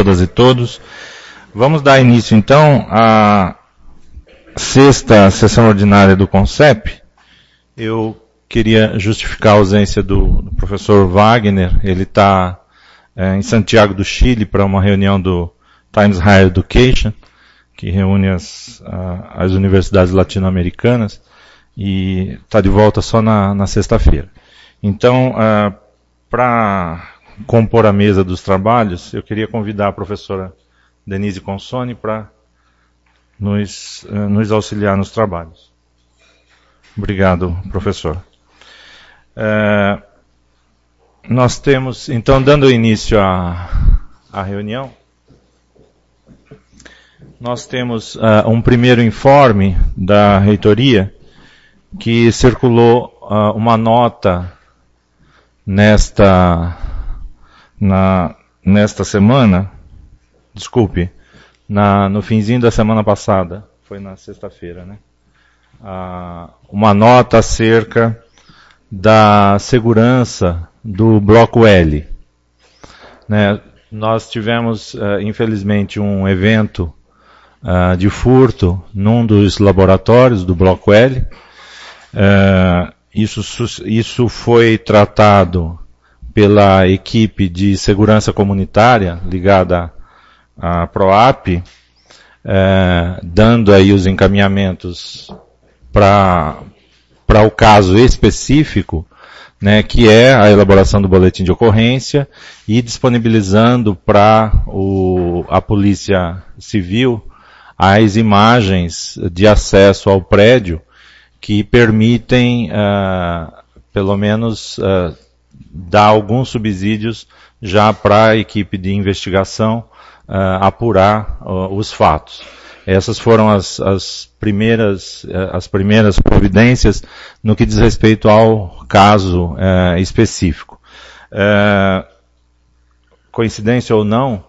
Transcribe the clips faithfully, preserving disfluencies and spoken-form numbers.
todas e todos. Vamos dar início, então, à sexta sessão ordinária do CONCEP. Eu queria justificar a ausência do, do professor Wagner. Ele está é, em Santiago do Chile para uma reunião do Times Higher Education, que reúne as, a, as universidades latino-americanas, e está de volta só na, na sexta-feira. Então, uh, para compor a mesa dos trabalhos, eu queria convidar a professora Denise Consoni para nos, uh, nos auxiliar nos trabalhos. Obrigado, professor. Uh, nós temos, então, dando início à, à reunião, nós temos uh, um primeiro informe da reitoria que circulou uh, uma nota nesta, na, nesta semana, desculpe, na, no finzinho da semana passada, foi na sexta-feira, né? Uh, uma nota acerca da segurança do Bloco L. Né? Nós tivemos, uh, infelizmente, um evento uh, de furto num dos laboratórios do Bloco L. Uh, isso, isso foi tratado pela equipe de segurança comunitária ligada à PROAP, uh, dando aí os encaminhamentos para para o caso específico, né, que é a elaboração do boletim de ocorrência e disponibilizando para a Polícia Civil as imagens de acesso ao prédio que permitem, uh, pelo menos, uh, dar alguns subsídios já para a equipe de investigação uh, apurar uh, os fatos. Essas foram as, as primeiras, uh, as primeiras providências no que diz respeito ao caso uh, específico. Uh, coincidência ou não,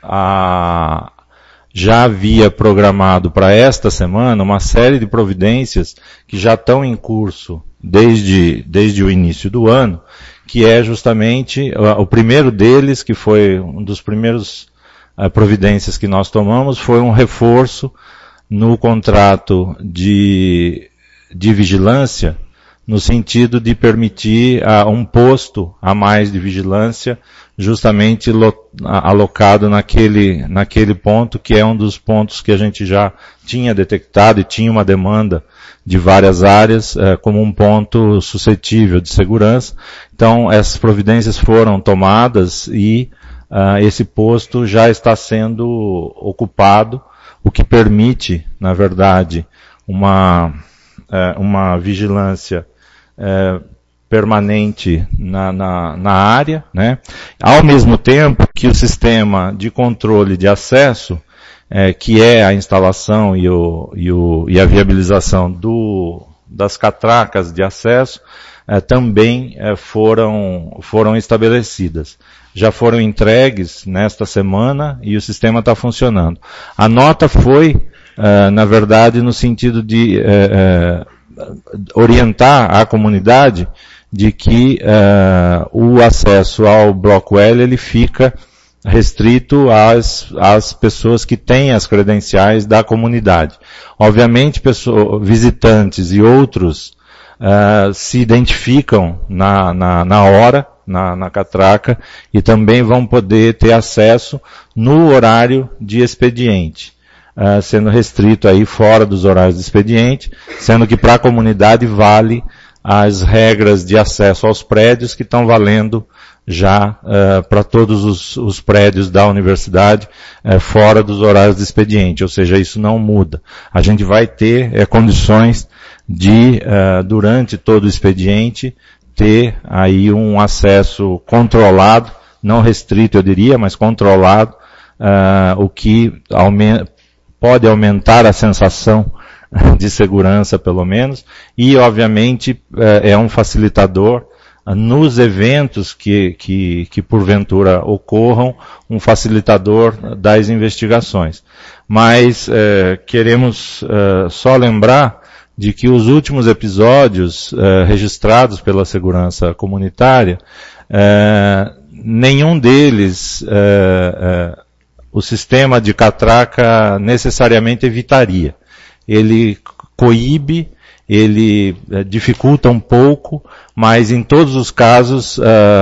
a já havia programado para esta semana uma série de providências que já estão em curso desde, desde o início do ano, que é justamente o primeiro deles, que foi um dos primeiros uh, providências que nós tomamos, foi um reforço no contrato de, de vigilância, no sentido de permitir uh, um posto a mais de vigilância, justamente alocado naquele, naquele ponto, que é um dos pontos que a gente já tinha detectado e tinha uma demanda de várias áreas, eh, como um ponto suscetível de segurança. Então, essas providências foram tomadas e uh, esse posto já está sendo ocupado, o que permite, na verdade, uma, uh, uma vigilância uh, permanente na, na, na área, né? Ao mesmo tempo que o sistema de controle de acesso, é, que é a instalação e, o, e, o, e a viabilização do, das catracas de acesso, é, também é, foram, foram estabelecidas. Já foram entregues nesta semana e o sistema está funcionando. A nota foi, é, na verdade, no sentido de é, é, orientar a comunidade de que uh, o acesso ao Bloco L ele fica restrito às, às pessoas que têm as credenciais da comunidade. Obviamente, pessoas, visitantes e outros uh, se identificam na, na, na hora, na, na catraca, e também vão poder ter acesso no horário de expediente, uh, sendo restrito aí fora dos horários de expediente, sendo que para a comunidade vale as regras de acesso aos prédios que estão valendo já uh, para todos os, os prédios da universidade uh, fora dos horários de expediente, ou seja, isso não muda. A gente vai ter uh, condições de, uh, durante todo o expediente, ter aí um acesso controlado, não restrito eu diria, mas controlado, uh, o que aume- pode aumentar a sensação de segurança, pelo menos, e, obviamente, é um facilitador nos eventos que, que, que porventura ocorram, um facilitador das investigações. Mas é, queremos é, só lembrar de que os últimos episódios é, registrados pela segurança comunitária, é, nenhum deles é, é, o sistema de catraca necessariamente evitaria. Ele coíbe, ele uh, dificulta um pouco, mas em todos os casos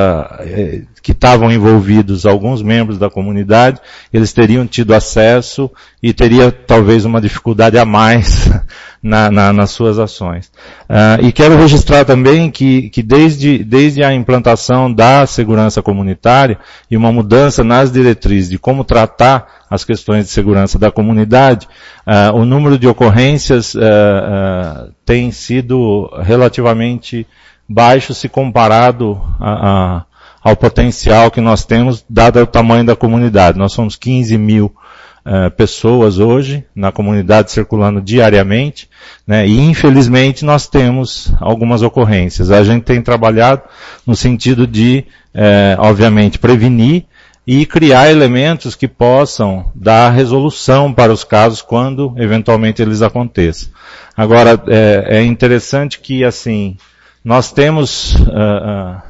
uh, que estavam envolvidos alguns membros da comunidade, eles teriam tido acesso e teria talvez uma dificuldade a mais na, na, nas suas ações. Uh, e quero registrar também que, que desde, desde a implantação da segurança comunitária e uma mudança nas diretrizes de como tratar as questões de segurança da comunidade, uh, o número de ocorrências uh, uh, tem sido relativamente baixo se comparado a, a, ao potencial que nós temos, dado o tamanho da comunidade. Nós somos quinze mil uh, pessoas hoje na comunidade circulando diariamente, né, e infelizmente nós temos algumas ocorrências. A gente tem trabalhado no sentido de, uh, obviamente, prevenir e criar elementos que possam dar resolução para os casos quando eventualmente eles aconteçam. Agora, é, é interessante que, assim, nós temos uh, uh,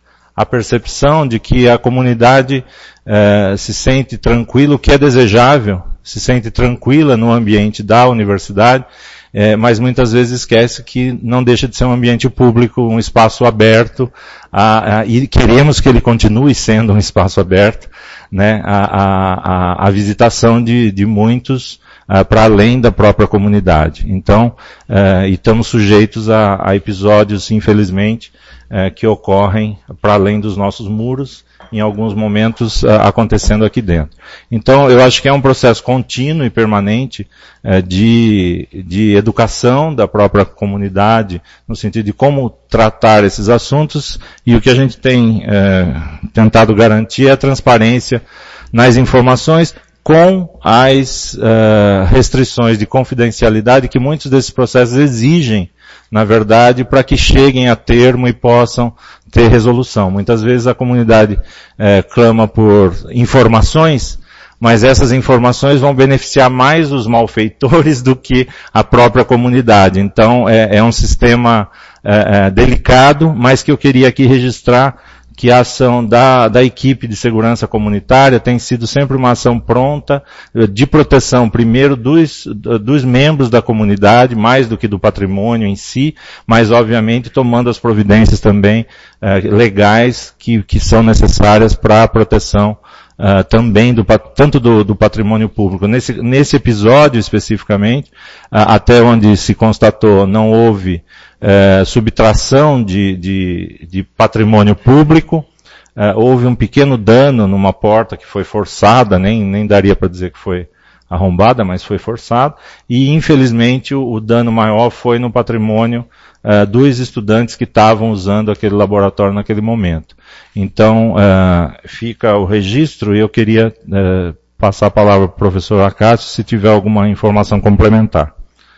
a percepção de que a comunidade uh, se sente tranquila, o que é desejável, se sente tranquila no ambiente da universidade, uh, mas muitas vezes esquece que não deixa de ser um ambiente público, um espaço aberto, uh, uh, e queremos que ele continue sendo um espaço aberto, né, a, a, a, a visitação de, de muitos Uh, para além da própria comunidade. Então, uh, e estamos sujeitos a, a episódios, infelizmente, uh, que ocorrem para além dos nossos muros, em alguns momentos uh, acontecendo aqui dentro. Então, eu acho que é um processo contínuo e permanente uh, de, de educação da própria comunidade, no sentido de como tratar esses assuntos, e o que a gente tem uh, tentado garantir é a transparência nas informações, com as uh, restrições de confidencialidade que muitos desses processos exigem, na verdade, para que cheguem a termo e possam ter resolução. Muitas vezes a comunidade uh, clama por informações, mas essas informações vão beneficiar mais os malfeitores do que a própria comunidade. Então, é, é um sistema uh, uh, delicado, mas que eu queria aqui registrar que a ação da, da equipe de segurança comunitária tem sido sempre uma ação pronta, de proteção, primeiro, dos, dos membros da comunidade, mais do que do patrimônio em si, mas, obviamente, tomando as providências também eh, legais que, que são necessárias para a proteção Uh, também do, tanto do, do patrimônio público. Nesse, nesse episódio especificamente, uh, até onde se constatou não houve uh, subtração de, de, de patrimônio público, uh, houve um pequeno dano numa porta que foi forçada, nem, nem daria para dizer que foi arrombada, mas foi forçada, e infelizmente o, o dano maior foi no patrimônio uh, dos estudantes que estavam usando aquele laboratório naquele momento. Então, uh, fica o registro e eu queria uh, passar a palavra para o professor Acácio se tiver alguma informação complementar.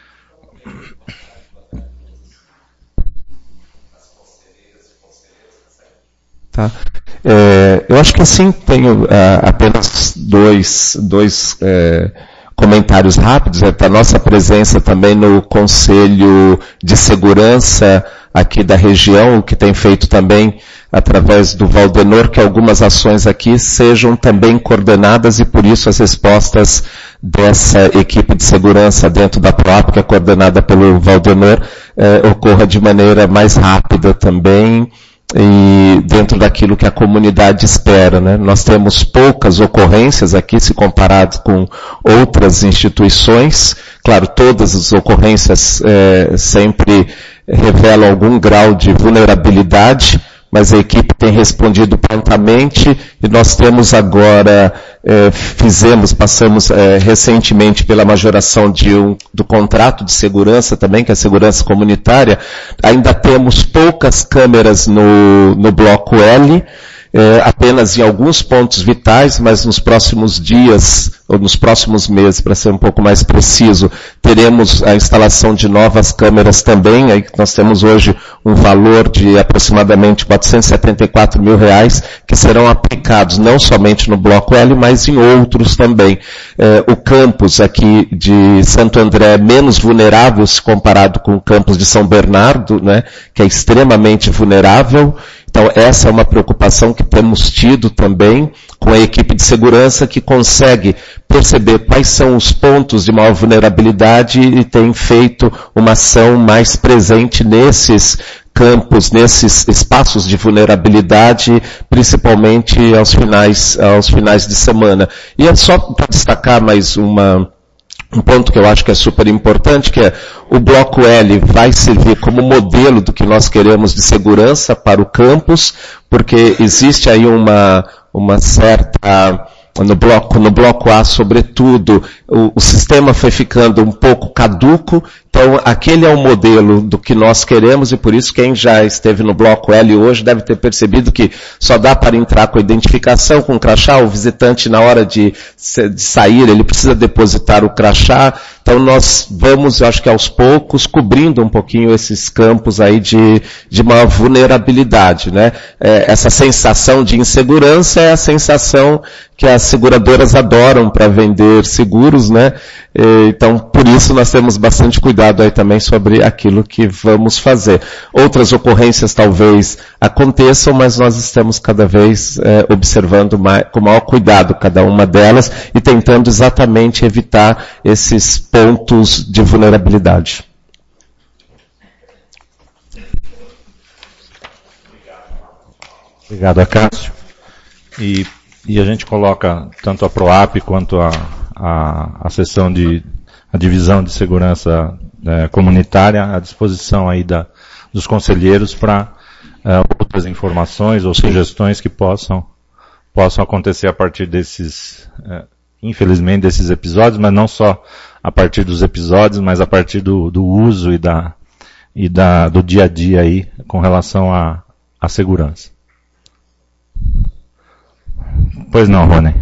Tá. É, eu acho que sim, tenho uh, apenas dois, dois uh, comentários rápidos. É, a nossa presença também no Conselho de Segurança aqui da região, o que tem feito também através do Valdenor, que algumas ações aqui sejam também coordenadas e por isso as respostas dessa equipe de segurança dentro da PROAP, que é coordenada pelo Valdenor, eh, ocorra de maneira mais rápida também e dentro daquilo que a comunidade espera, né? Nós temos poucas ocorrências aqui se comparado com outras instituições. Claro, todas as ocorrências eh, sempre revelam algum grau de vulnerabilidade, mas a equipe tem respondido prontamente e nós temos agora, eh, fizemos, passamos eh, recentemente pela majoração de um, do contrato de segurança também, que é a segurança comunitária. Ainda temos poucas câmeras no, no bloco L, eh, apenas em alguns pontos vitais, mas nos próximos dias, ou nos próximos meses, para ser um pouco mais preciso, teremos a instalação de novas câmeras também. Aí nós temos hoje um valor de aproximadamente quatrocentos e setenta e quatro mil reais que serão aplicados não somente no bloco L, mas em outros também. Eh, o campus aqui de Santo André é menos vulnerável se comparado com o campus de São Bernardo, né, que é extremamente vulnerável. Então, essa é uma preocupação que temos tido também com a equipe de segurança, que consegue perceber quais são os pontos de maior vulnerabilidade e tem feito uma ação mais presente nesses campos, nesses espaços de vulnerabilidade, principalmente aos finais, aos finais de semana. E é só para destacar mais uma, um ponto que eu acho que é super importante, que é o Bloco L vai servir como modelo do que nós queremos de segurança para o campus, porque existe aí uma, uma certa... No bloco, no bloco A, sobretudo, o, o sistema foi ficando um pouco caduco, então aquele é o modelo do que nós queremos, e por isso quem já esteve no bloco L hoje deve ter percebido que só dá para entrar com a identificação, com o crachá. O visitante, na hora de, de sair, ele precisa depositar o crachá. Então nós vamos, eu acho que aos poucos, cobrindo um pouquinho esses campos aí de, de maior vulnerabilidade, né? É, essa sensação de insegurança é a sensação que as seguradoras adoram para vender seguros, né? Então, por isso nós temos bastante cuidado aí também sobre aquilo que vamos fazer. Outras ocorrências talvez aconteçam, mas nós estamos cada vez é, observando mais, com maior cuidado cada uma delas e tentando exatamente evitar esses pontos de vulnerabilidade. Obrigado, Cássio. E E a gente coloca tanto a PROAP quanto a, a, a seção de, a divisão de segurança é, comunitária à disposição aí da, dos conselheiros para é, outras informações ou sugestões que possam, possam acontecer a partir desses, é, infelizmente, desses episódios, mas não só a partir dos episódios, mas a partir do, do uso e da, e da, do dia a dia aí com relação à, à segurança. Pois não, Rony.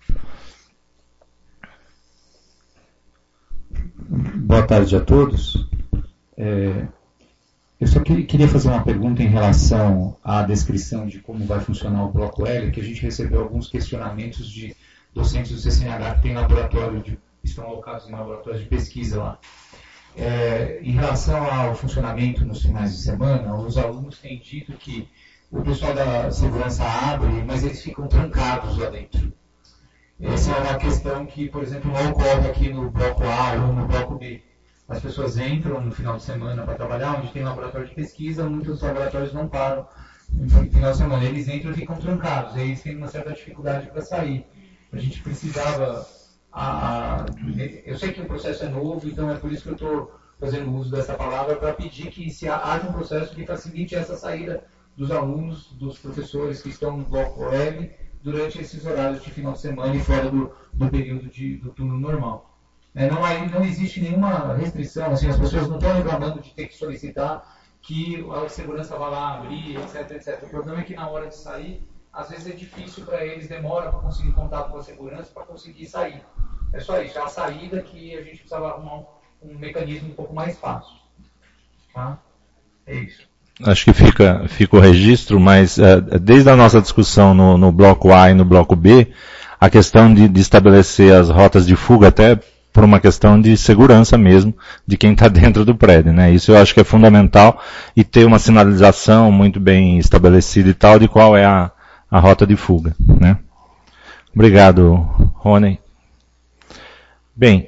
Boa tarde a todos. É, eu só que, queria fazer uma pergunta em relação à descrição de como vai funcionar o Bloco L, que a gente recebeu alguns questionamentos de docentes do C C N H que tem laboratório de, estão alocados em laboratórios de pesquisa lá. É, em relação ao funcionamento nos finais de semana, os alunos têm dito que o pessoal da segurança abre, mas eles ficam trancados lá dentro. Essa é uma questão que, por exemplo, não ocorre aqui no bloco A ou no bloco B. As pessoas entram no final de semana para trabalhar, onde tem laboratório de pesquisa, muitos laboratórios não param no final de semana. Eles entram e ficam trancados, aí eles têm uma certa dificuldade para sair. A gente precisava... A, a, eu sei que o processo é novo, então é por isso que eu estou fazendo uso dessa palavra, para pedir que se haja um processo que facilite essa saída dos alunos, dos professores que estão no bloco L durante esses horários de final de semana e fora do, do período de, do turno normal. É, não, há, não existe nenhuma restrição, assim, as pessoas não estão reclamando de ter que solicitar que a segurança vá lá abrir, etc, etcétera. O problema é que na hora de sair, às vezes é difícil para eles, demora para conseguir contato com a segurança para conseguir sair. É só isso, é a saída que a gente precisava arrumar um, um mecanismo um pouco mais fácil. Tá? É isso. Acho que fica, fica o registro, mas é, desde a nossa discussão no, no bloco A e no bloco B, a questão de, de estabelecer as rotas de fuga, até por uma questão de segurança mesmo, de quem está dentro do prédio, né? Isso eu acho que é fundamental, e ter uma sinalização muito bem estabelecida e tal, de qual é a, a rota de fuga, né? Obrigado, Rony. Bem,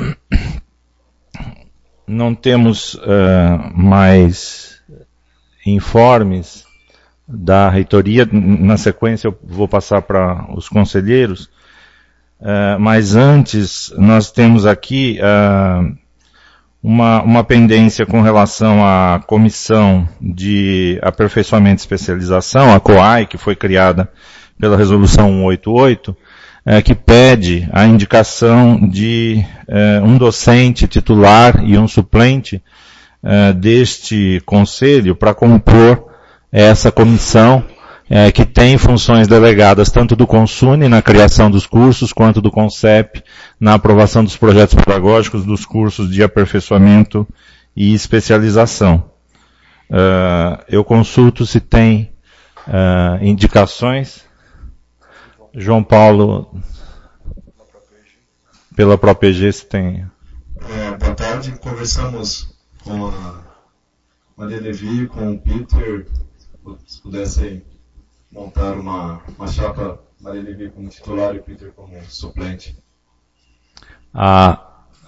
não temos uh, mais informes da reitoria. Na sequência eu vou passar para os conselheiros, uh, mas antes nós temos aqui uh, uma, uma pendência com relação à comissão de aperfeiçoamento e especialização, a COAI, que foi criada pela resolução cento e oitenta e oito, uh, que pede a indicação de uh, um docente titular e um suplente Uh, deste conselho para compor essa comissão uh, que tem funções delegadas tanto do Consune na criação dos cursos, quanto do CONCEP na aprovação dos projetos pedagógicos dos cursos de aperfeiçoamento e especialização. Uh, eu consulto se tem uh, indicações. João Paulo, pela própria E G, se tem. É, boa tarde, conversamos com a Maria Levi, com o Peter, se pudessem montar uma, uma chapa, Maria Levi como titular e Peter como suplente. A,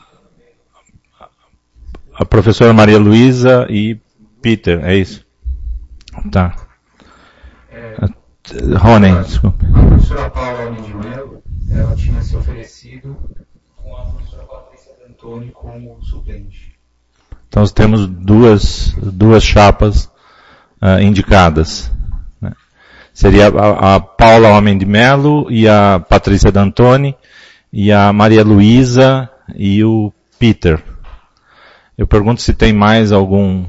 a professora Maria Luísa e Peter, é isso? Tá. É, Rony, desculpa. A professora Paula Almeida de Mello, ela tinha se oferecido com a professora Patrícia D'Antoni como suplente. Então nós temos duas, duas chapas uh, indicadas. Né? Seria a, a Paula Homem de Mello e a Patrícia D'Antoni e a Maria Luísa e o Peter. Eu pergunto se tem mais algum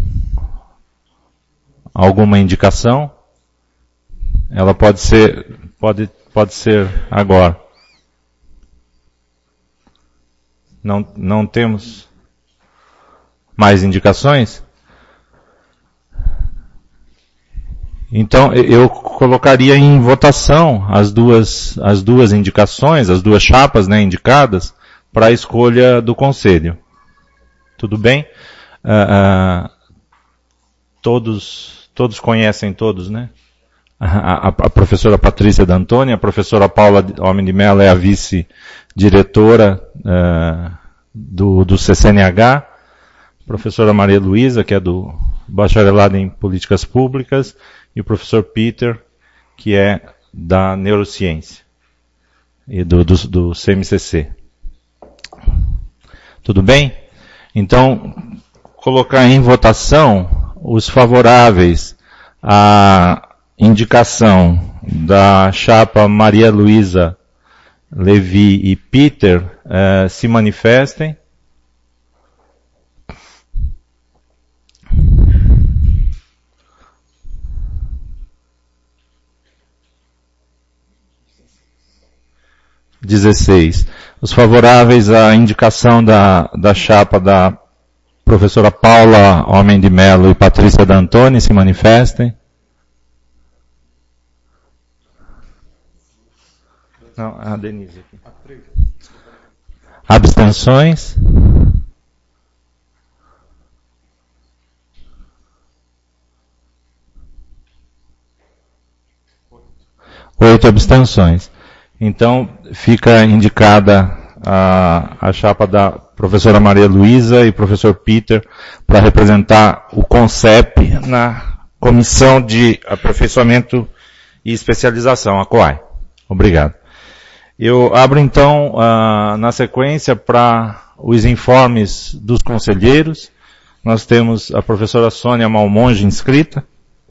alguma indicação. Ela pode ser pode pode ser agora. Não não temos mais indicações? Então eu colocaria em votação as duas as duas indicações, as duas chapas, né, indicadas para a escolha do conselho. Tudo bem? Uh, uh, todos todos conhecem todos, né? A, a, a professora Patrícia D'Antoni, a professora Paula Homem de Mello é a vice-diretora uh, do, do C C N H, a professora Maria Luísa, que é do bacharelado em políticas públicas, e o professor Peter, que é da neurociência e do, do, do C M C C. Tudo bem? Então, colocar em votação os favoráveis à indicação da chapa Maria Luísa Levi e Peter eh, se manifestem. dezesseis. Os favoráveis à indicação da, da chapa da professora Paula Homem de Mello e Patrícia D'Antoni se manifestem. Não, a Denise aqui. Abstenções? Oito abstenções. Então, fica indicada a, a chapa da professora Maria Luísa e professor Peter para representar o CONCEP na Comissão de Aperfeiçoamento e Especialização, a COAI. Obrigado. Eu abro então, uh, na sequência, para os informes dos conselheiros. Nós temos a professora Sônia Malmonge inscrita.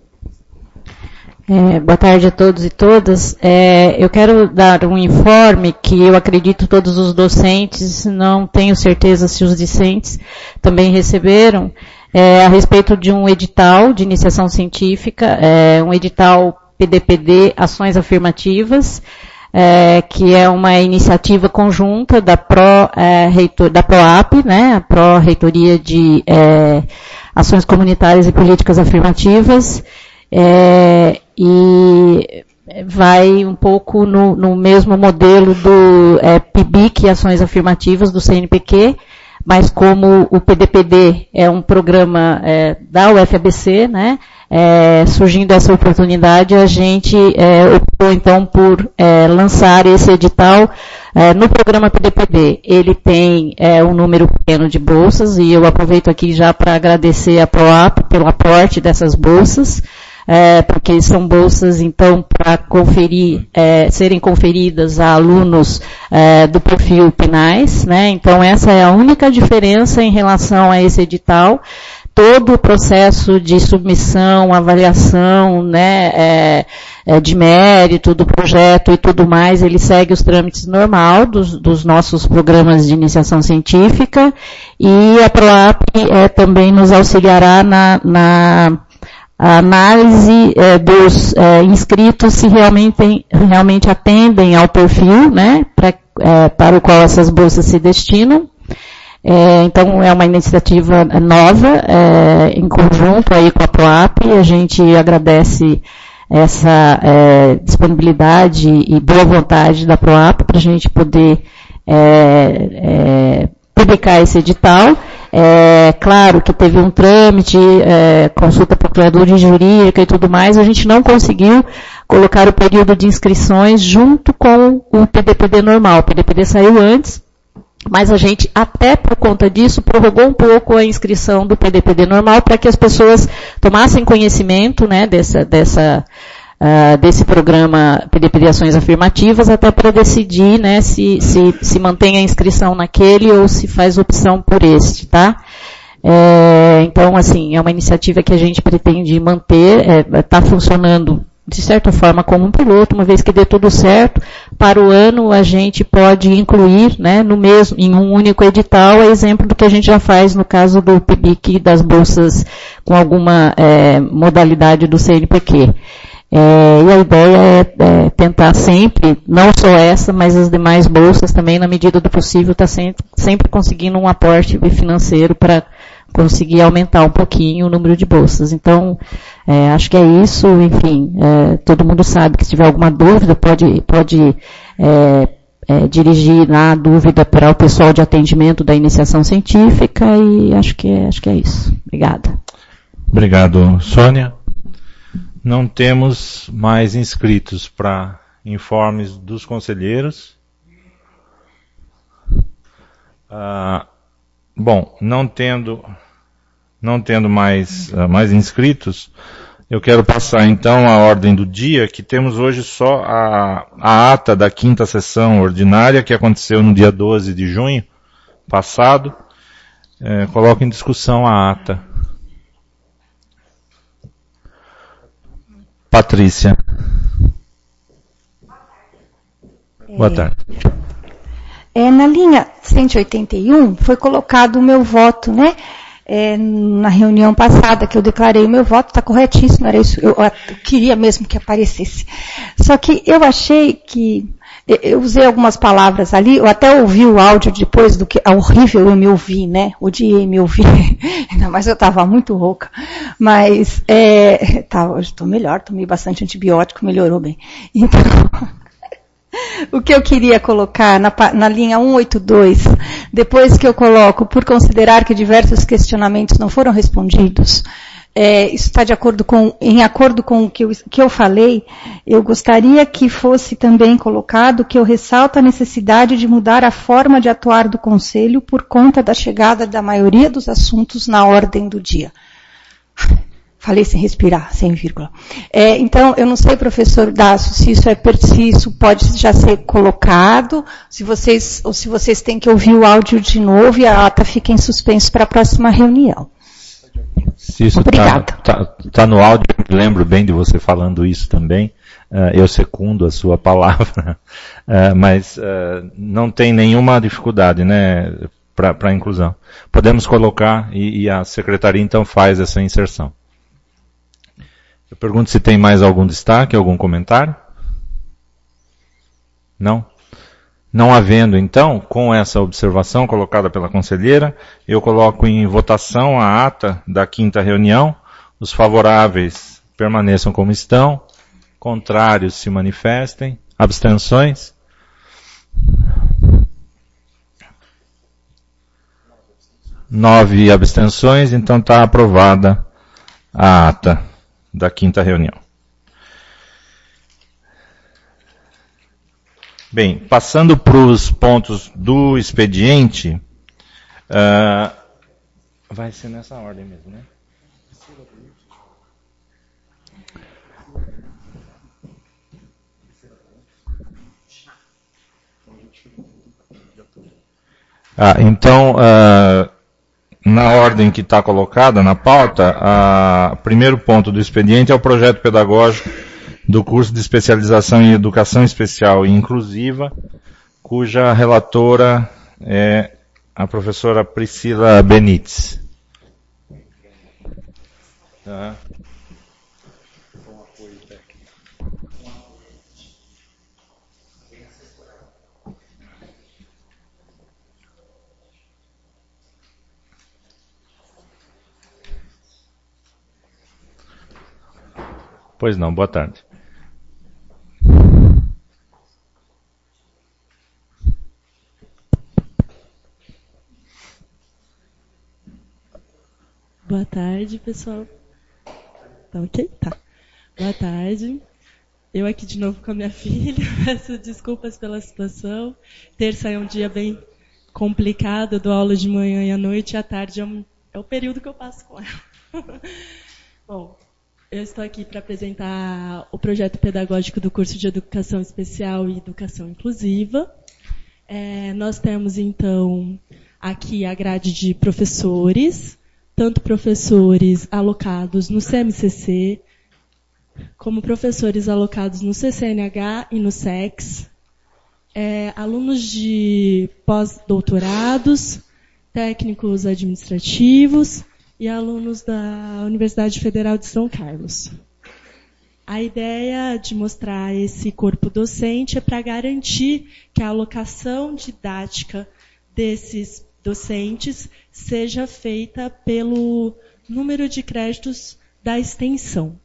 É, boa tarde a todos e todas. É, eu quero dar um informe que eu acredito todos os docentes, não tenho certeza se os discentes também receberam, é, a respeito de um edital de iniciação científica, é, um edital P D P D Ações Afirmativas, é, que é uma iniciativa conjunta da Pro, é, reitor, da PROAP, né, a Pró-Reitoria de é, Ações Comunitárias e Políticas Afirmativas, É, e vai um pouco no, no mesmo modelo do é, P I B I C, Ações Afirmativas, do C N P Q, mas como o P D P D é um programa é, da U F A B C, né, é, surgindo essa oportunidade, a gente é, optou então por é, lançar esse edital é, no programa P D P D. Ele tem é, um número pequeno de bolsas, e eu aproveito aqui já para agradecer a PROAP pelo aporte dessas bolsas. É, porque são bolsas, então, para conferir, é, serem conferidas a alunos é, do perfil PNAES, né? Então, essa é a única diferença em relação a esse edital. Todo o processo de submissão, avaliação, né, é, é, de mérito do projeto e tudo mais, ele segue os trâmites normal dos, dos nossos programas de iniciação científica, e a PROAP é, também nos auxiliará na, na a análise é, dos é, inscritos se realmente, realmente atendem ao perfil, né, pra, é, para o qual essas bolsas se destinam. É, então, é uma iniciativa nova, é, em conjunto aí com a PROAP. A gente agradece essa é, disponibilidade e boa vontade da PROAP para a gente poder é, é, publicar esse edital. É claro que teve um trâmite, é, consulta procuradora jurídica e tudo mais, a gente não conseguiu colocar o período de inscrições junto com o P D P D normal. O P D P D saiu antes, mas a gente, até por conta disso, prorrogou um pouco a inscrição do P D P D normal para que as pessoas tomassem conhecimento, né, dessa, dessa, uh, desse programa P D P D Ações Afirmativas, até para decidir, né, se, se, se mantém a inscrição naquele ou se faz opção por este, tá? É, então, assim, é uma iniciativa que a gente pretende manter, está é, funcionando de certa forma como um piloto, uma vez que dê tudo certo, para o ano a gente pode incluir, né, no mesmo, em um único edital, a exemplo do que a gente já faz no caso do P B I C das bolsas com alguma é, modalidade do C N P Q. É, e a ideia é, é tentar sempre, não só essa, mas as demais bolsas também, na medida do possível, estar tá sempre, sempre conseguindo um aporte financeiro para conseguir aumentar um pouquinho o número de bolsas. Então, é, acho que é isso, enfim, é, todo mundo sabe que se tiver alguma dúvida, pode, pode é, é, dirigir a dúvida para o pessoal de atendimento da iniciação científica e acho que é, acho que é isso. Obrigada. Obrigado, Sônia. Não temos mais inscritos para informes dos conselheiros. Ah, bom, não tendo, não tendo mais, uh, mais inscritos, eu quero passar então a ordem do dia, que temos hoje só a, a ata da quinta sessão ordinária, que aconteceu no dia doze de junho passado. É, coloco em discussão a ata. Patrícia. É, Boa tarde. É, na linha cento e oitenta e um foi colocado o meu voto, né? É, na reunião passada que eu declarei o meu voto, está corretíssimo, era isso, eu, eu queria mesmo que aparecesse. Só que eu achei que, eu usei algumas palavras ali, eu até ouvi o áudio depois do que, é horrível eu me ouvir, né? Odiei me ouvir, ainda mais eu estava muito rouca. Mas, é, tá, hoje estou melhor, tomei bastante antibiótico, melhorou bem. Então, o que eu queria colocar na, na linha cento e oitenta e dois, depois que eu coloco, por considerar que diversos questionamentos não foram respondidos, é, isso está de acordo com, em acordo com o que eu, que eu falei, eu gostaria que fosse também colocado que eu ressalto a necessidade de mudar a forma de atuar do Conselho por conta da chegada da maioria dos assuntos na ordem do dia. Falei sem respirar, sem vírgula. É, então, eu não sei, professor Dasso, se isso, é, se isso pode já ser colocado, se vocês, ou se vocês têm que ouvir o áudio de novo e a ata fica em suspenso para a próxima reunião. Se isso está tá, tá no áudio, eu me lembro bem de você falando isso também. Uh, eu secundo a sua palavra, uh, mas uh, não tem nenhuma dificuldade, né, para a inclusão. Podemos colocar e, e a secretaria então faz essa inserção. Eu pergunto se tem mais algum destaque, algum comentário? Não? Não havendo, então, com essa observação colocada pela conselheira, eu coloco em votação a ata da quinta reunião. Os favoráveis permaneçam como estão, contrários se manifestem, abstenções. Nove abstenções, então está aprovada a ata da quinta reunião. Bem, passando para os pontos do expediente, uh, vai ser nessa ordem mesmo, né? Ah, então, uh, na ordem que está colocada na pauta, o primeiro ponto do expediente é o projeto pedagógico do curso de especialização em educação especial e inclusiva, cuja relatora é a professora Priscila Benites. Tá. Pois não, boa tarde. Boa tarde, pessoal. Tá ok? Tá. Boa tarde. Eu aqui de novo com a minha filha. Peço desculpas pela situação. Terça é um dia bem complicado. Eu dou aula de manhã e à noite. E à tarde é, um, é o período que eu passo com ela. Bom, eu estou aqui para apresentar o projeto pedagógico do curso de Educação Especial e Educação Inclusiva. É, nós temos, então, aqui a grade de professores, tanto professores alocados no C M C C, como professores alocados no C C N H e no S E X, é, alunos de pós-doutorados, técnicos administrativos e alunos da Universidade Federal de São Carlos. A ideia de mostrar esse corpo docente é para garantir que a alocação didática desses docentes seja feita pelo número de créditos da extensão.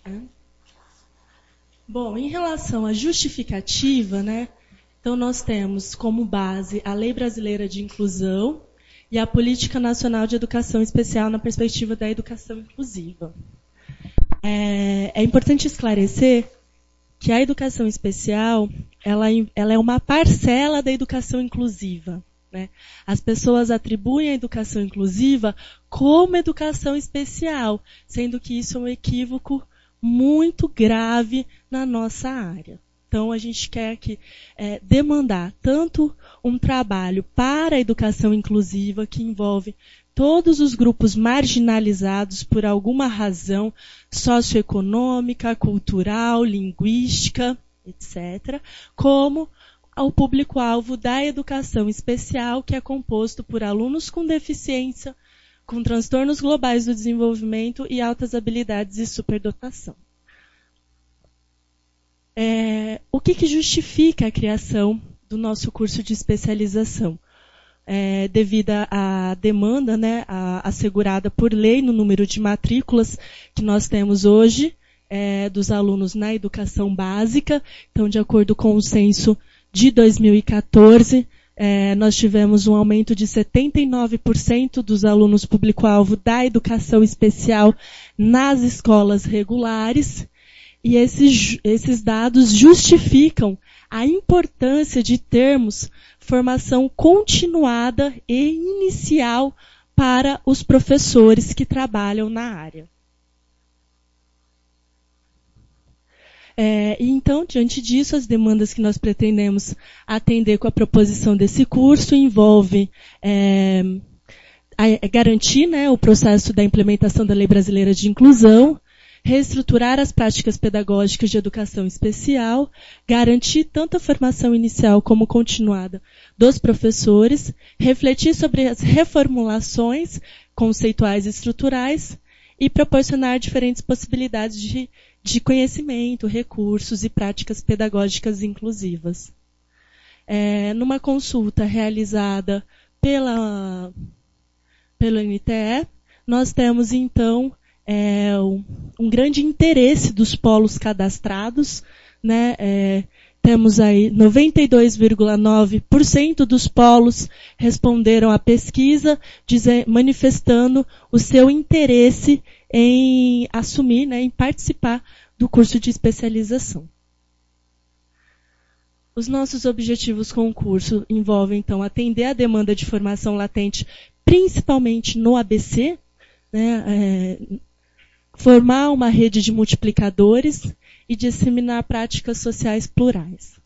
Bom, em relação à justificativa, né, então nós temos como base a Lei Brasileira de Inclusão e a Política Nacional de Educação Especial na perspectiva da educação inclusiva. É, é importante esclarecer que a educação especial ela, ela é uma parcela da educação inclusiva. Né? As pessoas atribuem a educação inclusiva como educação especial, sendo que isso é um equívoco muito grave na nossa área. Então, a gente quer que, é, demandar tanto um trabalho para a educação inclusiva, que envolve todos os grupos marginalizados por alguma razão socioeconômica, cultural, linguística, etcétera, como ao público-alvo da educação especial, que é composto por alunos com deficiência, com transtornos globais do desenvolvimento e altas habilidades e superdotação. É, o que, que justifica a criação do nosso curso de especialização? É, devido à demanda, né, a, assegurada por lei no número de matrículas que nós temos hoje, é, dos alunos na educação básica. Então, de acordo com o censo de dois mil e quatorze, é, nós tivemos um aumento de setenta e nove por cento dos alunos público-alvo da educação especial nas escolas regulares. E esses, esses dados justificam a importância de termos formação continuada e inicial para os professores que trabalham na área. É, e então, diante disso, as demandas que nós pretendemos atender com a proposição desse curso envolvem é, a, garantir, né, o processo da implementação da Lei Brasileira de Inclusão, reestruturar as práticas pedagógicas de educação especial, garantir tanto a formação inicial como continuada dos professores, refletir sobre as reformulações conceituais e estruturais e proporcionar diferentes possibilidades de, de conhecimento, recursos e práticas pedagógicas inclusivas. É, numa consulta realizada pela, pelo N T E, nós temos então É, um grande interesse dos polos cadastrados, né? É, temos aí noventa e dois vírgula nove por cento dos polos responderam à pesquisa, dizer, manifestando o seu interesse em assumir, né, em participar do curso de especialização. Os nossos objetivos com o curso envolvem, então, atender a demanda de formação latente, principalmente no A B C, né, é, formar uma rede de multiplicadores e disseminar práticas sociais plurais.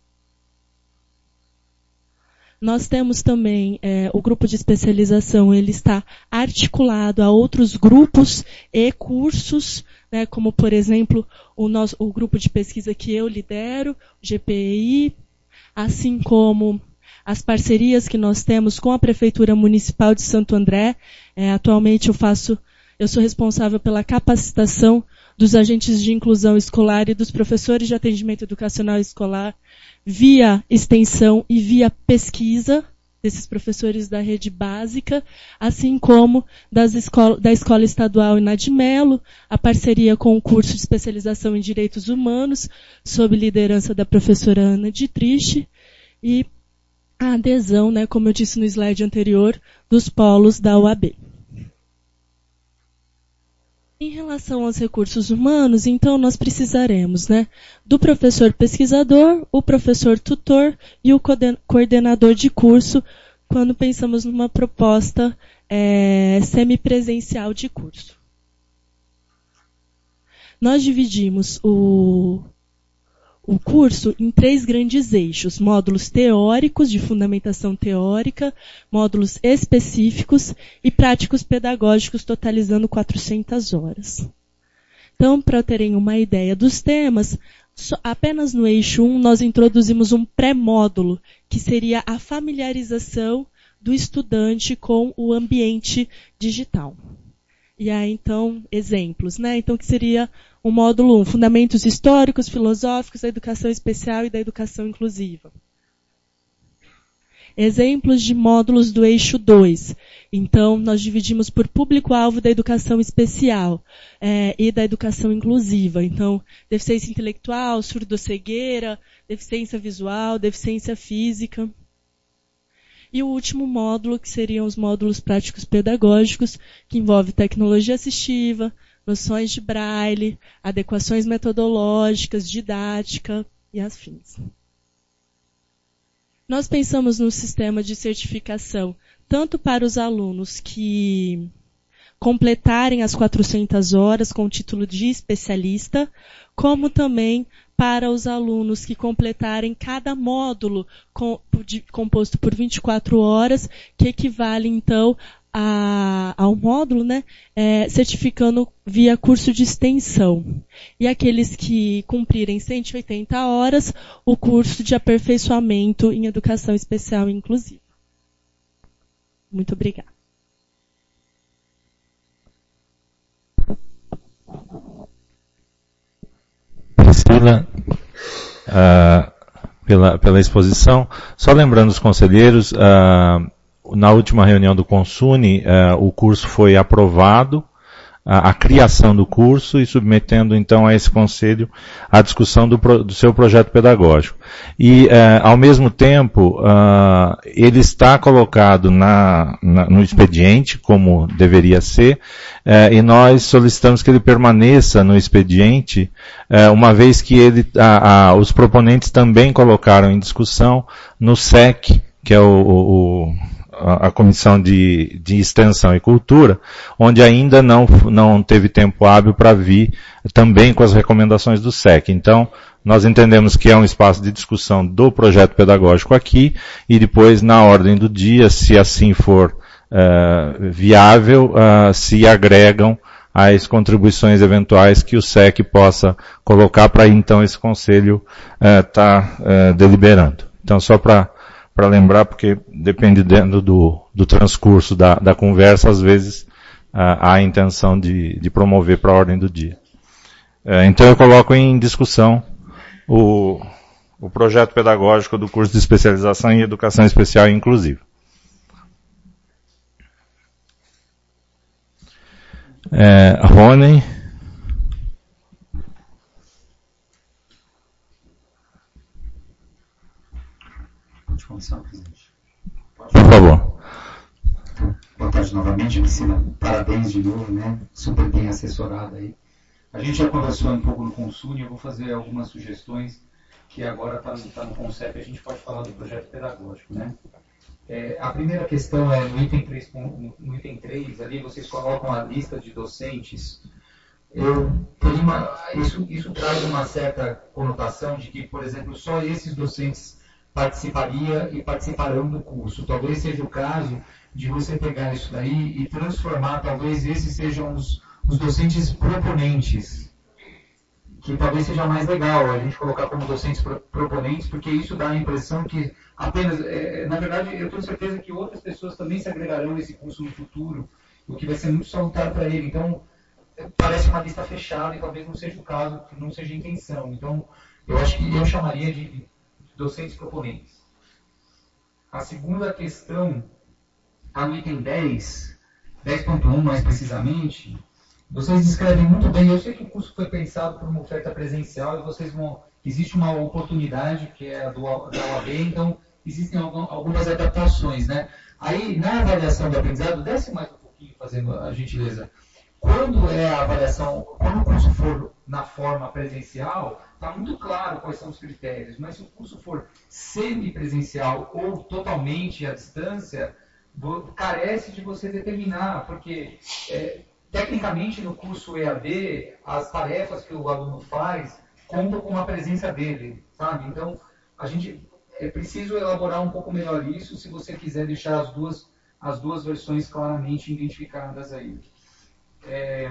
Nós temos também é, o grupo de especialização, ele está articulado a outros grupos e cursos, né, como, por exemplo, o, nosso, o grupo de pesquisa que eu lidero, o G P E I, assim como as parcerias que nós temos com a Prefeitura Municipal de Santo André. É, atualmente eu faço Eu sou responsável pela capacitação dos agentes de inclusão escolar e dos professores de atendimento educacional escolar via extensão e via pesquisa desses professores da rede básica, assim como das escola, da Escola Estadual Inadimelo, a parceria com o curso de especialização em Direitos Humanos, sob liderança da professora Ana Dietrich, e a adesão, né, como eu disse no slide anterior, dos polos da U A B. Em relação aos recursos humanos, então nós precisaremos, né, do professor pesquisador, o professor tutor e o coordenador de curso, quando pensamos numa proposta é, semipresencial de curso. Nós dividimos o, o curso em três grandes eixos: módulos teóricos, de fundamentação teórica, módulos específicos e práticos pedagógicos, totalizando quatrocentas horas. Então, para terem uma ideia dos temas, só, apenas no eixo um nós introduzimos um pré-módulo, que seria a familiarização do estudante com o ambiente digital. E aí, então, exemplos, né? Então, que seria o módulo um, Fundamentos Históricos, Filosóficos da Educação Especial e da Educação Inclusiva. Exemplos de módulos do eixo dois. Então, nós dividimos por público-alvo da educação especial é, e da educação inclusiva. Então, deficiência intelectual, surdo-cegueira, deficiência visual, deficiência física. E o último módulo, que seriam os módulos práticos pedagógicos, que envolve tecnologia assistiva, noções de braille, adequações metodológicas, didática e afins. Nós pensamos num sistema de certificação tanto para os alunos que completarem as quatrocentas horas com o título de especialista, como também para os alunos que completarem cada módulo com, de, composto por vinte e quatro horas, que equivale, então, a, ao módulo, né, é, certificando via curso de extensão. E aqueles que cumprirem cento e oitenta horas, o curso de aperfeiçoamento em educação especial e inclusiva. Muito obrigada. Priscila, uh, pela, pela exposição. Só lembrando os conselheiros, uh, na última reunião do Consune, uh, o curso foi aprovado, a, a criação do curso, e submetendo então a esse conselho a discussão do, pro, do seu projeto pedagógico. E, uh, ao mesmo tempo, uh, ele está colocado na, na, no expediente, como deveria ser, uh, e nós solicitamos que ele permaneça no expediente, uh, uma vez que ele, a, a, os proponentes também colocaram em discussão no S E C, que é o, o a Comissão de, de Extensão e Cultura, onde ainda não, não teve tempo hábil para vir também com as recomendações do S E C. Então, nós entendemos que é um espaço de discussão do projeto pedagógico aqui, e depois, na ordem do dia, se assim for uh, viável, uh, se agregam as contribuições eventuais que o S E C possa colocar para então esse conselho estar uh, tá, uh, deliberando. Então, só para para lembrar, porque dependendo do, do transcurso da, da conversa, às vezes uh, há a intenção de, de promover para a ordem do dia. Uh, então eu coloco em discussão o, o projeto pedagógico do curso de especialização em educação especial e inclusiva. É, Rony. Pode começar, presidente. Pode. Por favor. Boa tarde novamente, Priscila. Parabéns de novo, né? Super bem assessorada aí. A gente já conversou um pouco no Consune, eu vou fazer algumas sugestões que agora está tá no Concep, a gente pode falar do projeto pedagógico, né? É, a primeira questão é no item três, no item três, ali vocês colocam a lista de docentes. Eu tenho uma, isso, isso traz uma certa conotação de que, por exemplo, só esses docentes participaria e participarão do curso. Talvez seja o caso de você pegar isso daí e transformar, talvez esses sejam os, os docentes proponentes, que talvez seja mais legal a gente colocar como docentes pro, proponentes, porque isso dá a impressão que apenas, é, na verdade, eu tenho certeza que outras pessoas também se agregarão a esse curso no futuro, o que vai ser muito salutar para ele. Então, parece uma lista fechada e talvez não seja o caso, não seja a intenção. Então, eu acho que eu chamaria de docentes proponentes. A segunda questão, está no item dez, dez ponto um mais precisamente, vocês descrevem muito bem, eu sei que o curso foi pensado por uma oferta presencial e vocês vão, existe uma oportunidade que é a do, da O A B, então existem algumas adaptações, né? Aí, na avaliação do aprendizado, desce mais um pouquinho, fazendo a gentileza, Quando é a avaliação, quando o curso for na forma presencial, está muito claro quais são os critérios, mas se o curso for semipresencial ou totalmente à distância, carece de você determinar, porque é, tecnicamente no curso E A D, as tarefas que o aluno faz contam com a presença dele, sabe? Então, a gente é preciso elaborar um pouco melhor isso, se você quiser deixar as duas, as duas versões claramente identificadas aí. É,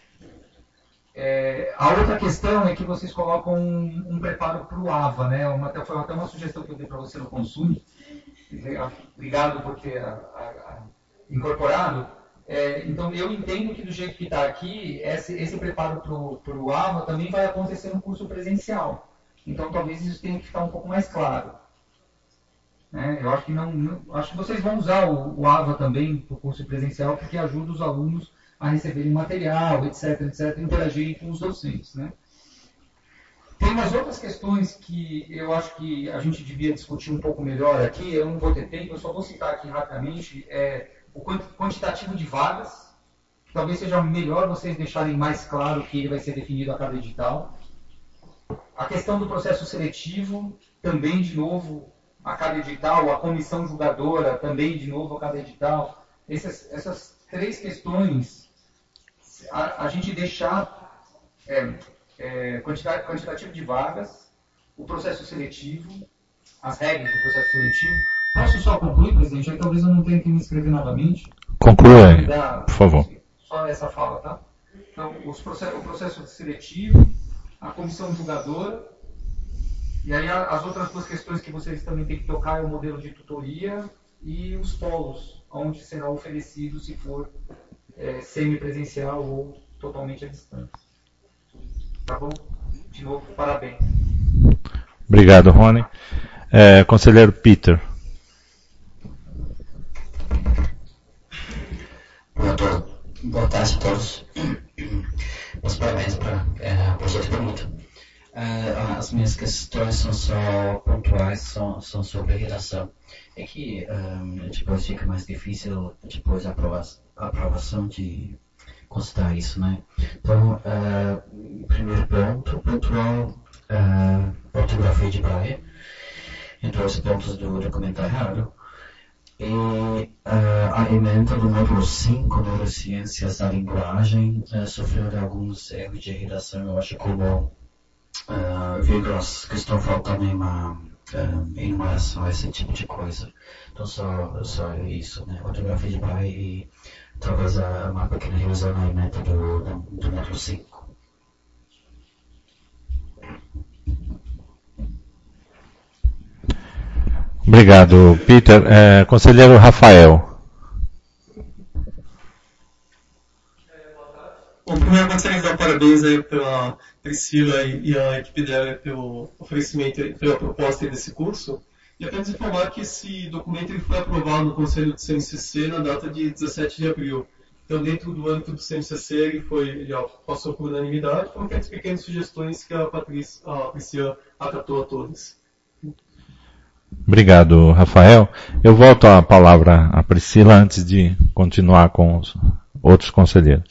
é, a outra questão é que vocês colocam um, um preparo para o A V A, né? Uma, foi até uma sugestão que eu dei para você no Consume. Obrigado por ter a, a, a incorporado. É, então, eu entendo que do jeito que está aqui, esse, esse preparo para o A V A também vai acontecer no curso presencial. Então, talvez isso tenha que ficar um pouco mais claro. Né? Eu acho que, não, não, acho que vocês vão usar o, o A V A também para o curso presencial, porque ajuda os alunos a receberem material, etc, etc, interagirem com os docentes. Né? Tem umas outras questões que eu acho que a gente devia discutir um pouco melhor aqui. Eu não vou ter tempo, eu só vou citar aqui rapidamente é, o quantitativo de vagas. Talvez seja melhor vocês deixarem mais claro que ele vai ser definido a cada edital. A questão do processo seletivo, também, de novo, a cada edital. A comissão julgadora, também, de novo, a cada edital. Essas, essas três questões, a, a gente deixar é, é, quantidade, quantitativo de vagas, o processo seletivo, as regras do processo seletivo. Posso só concluir, presidente? Aí talvez eu não tenha que me inscrever novamente. Conclua aí, por favor. Só essa fala, tá? Então, os processos, o processo seletivo, a comissão julgadora, e aí as outras duas questões que vocês também têm que tocar é o modelo de tutoria e os polos, onde será oferecido se for é, semipresencial ou totalmente à distância. Tá bom? De novo, parabéns. Obrigado, Rony. É, conselheiro Peter. Boa, boa tarde a todos. Meus parabéns para é, o projeto bonito. Uh, as minhas questões são só pontuais, são, são sobre redação. É que um, depois fica mais difícil depois a aprovação, a aprovação de considerar isso, né? Então, uh, primeiro ponto, pontual, uh, ortografia de Braille. Então, os pontos do documento errado. E uh, a emenda do módulo cinco, Neurociências da Linguagem, uh, sofreu de alguns erros de redação, eu acho, como uh, vírgulas que estão faltando em uma uh, enumeração, esse tipo de coisa. Então, só, só isso, né? Ortografia de Braille e talvez a, uma pequena revisão na emenda do, do, do módulo cinco. Obrigado, Peter. É, conselheiro Rafael. Bom, primeiro eu gostaria de dar parabéns aí pela Priscila e, e a equipe dela pelo oferecimento, pela proposta desse curso. E apenas informar que esse documento ele foi aprovado no Conselho do C N C C na data de dezessete de abril. Então, dentro do âmbito do C N C C, ele, foi, ele passou por unanimidade, foram feitas pequenas sugestões que a, Patrícia, a Priscila acatou a todas. Obrigado, Rafael. Eu volto a palavra à Priscila antes de continuar com os outros conselheiros.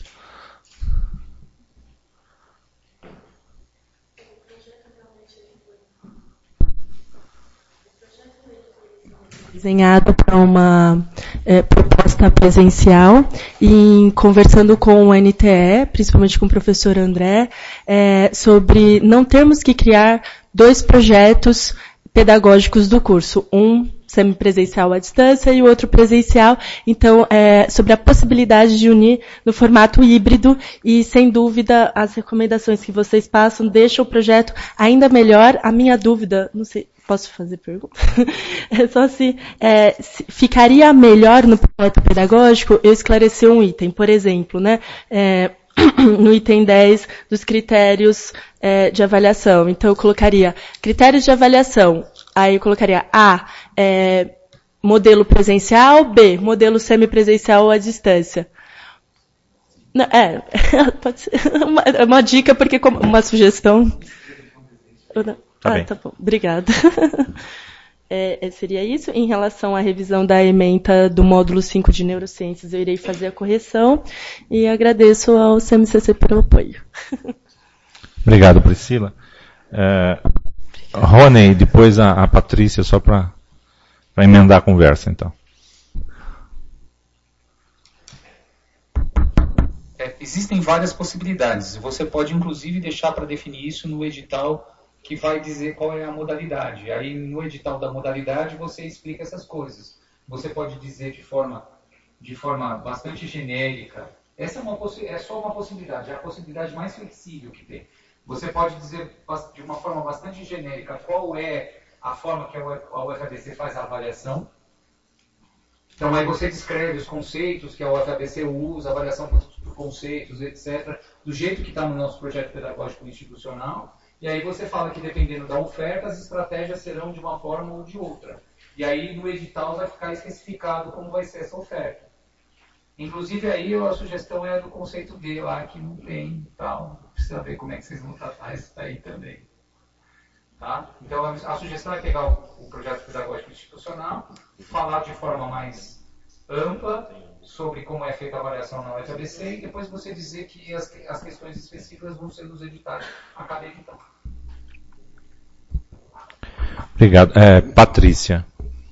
Desenhado para uma é, proposta presencial e conversando com o N T E, principalmente com o professor André, é, sobre não termos que criar dois projetos pedagógicos do curso, um semipresencial à distância e o outro presencial, então, é, sobre a possibilidade de unir no formato híbrido e, sem dúvida, as recomendações que vocês passam deixam o projeto ainda melhor. A minha dúvida, não sei, posso fazer pergunta? É só se, é, se ficaria melhor no projeto pedagógico eu esclarecer um item, por exemplo, né, é, no item dez dos critérios é, de avaliação. Então, eu colocaria critérios de avaliação. Aí eu colocaria A, é, modelo presencial, B, modelo semipresencial à distância. Não, é, pode ser uma, uma dica, porque como uma sugestão. Tá ah, bem. tá bom. Obrigada. É, seria isso. Em relação à revisão da ementa do módulo cinco de neurociências, eu irei fazer a correção e agradeço ao C M C C pelo apoio. Obrigado, Priscila. É, Rony, depois a, a Patrícia, só para emendar a conversa, então. É, existem várias possibilidades. Você pode, inclusive, deixar para definir isso no edital que vai dizer qual é a modalidade. Aí, no edital da modalidade, você explica essas coisas. Você pode dizer de forma, de forma bastante genérica. Essa é, uma é só uma possibilidade, é a possibilidade mais flexível que tem. Você pode dizer de uma forma bastante genérica qual é a forma que a U F A B C faz a avaliação. Então, aí você descreve os conceitos que a U F A B C usa, avaliação por, por conceitos, etcétera, do jeito que está no nosso projeto pedagógico institucional. E aí você fala que, dependendo da oferta, as estratégias serão de uma forma ou de outra. E aí, no edital, vai ficar especificado como vai ser essa oferta. Inclusive, aí a sugestão é do conceito D lá, que não tem tal. Precisa ver como é que vocês vão tratar isso daí também. Tá? Então, a, a sugestão é pegar o, o projeto pedagógico institucional, falar de forma mais ampla sobre como é feita a avaliação na U F A B C e depois você dizer que as, as questões específicas vão ser nos editais acadêmicos. Obrigado. É, Patrícia.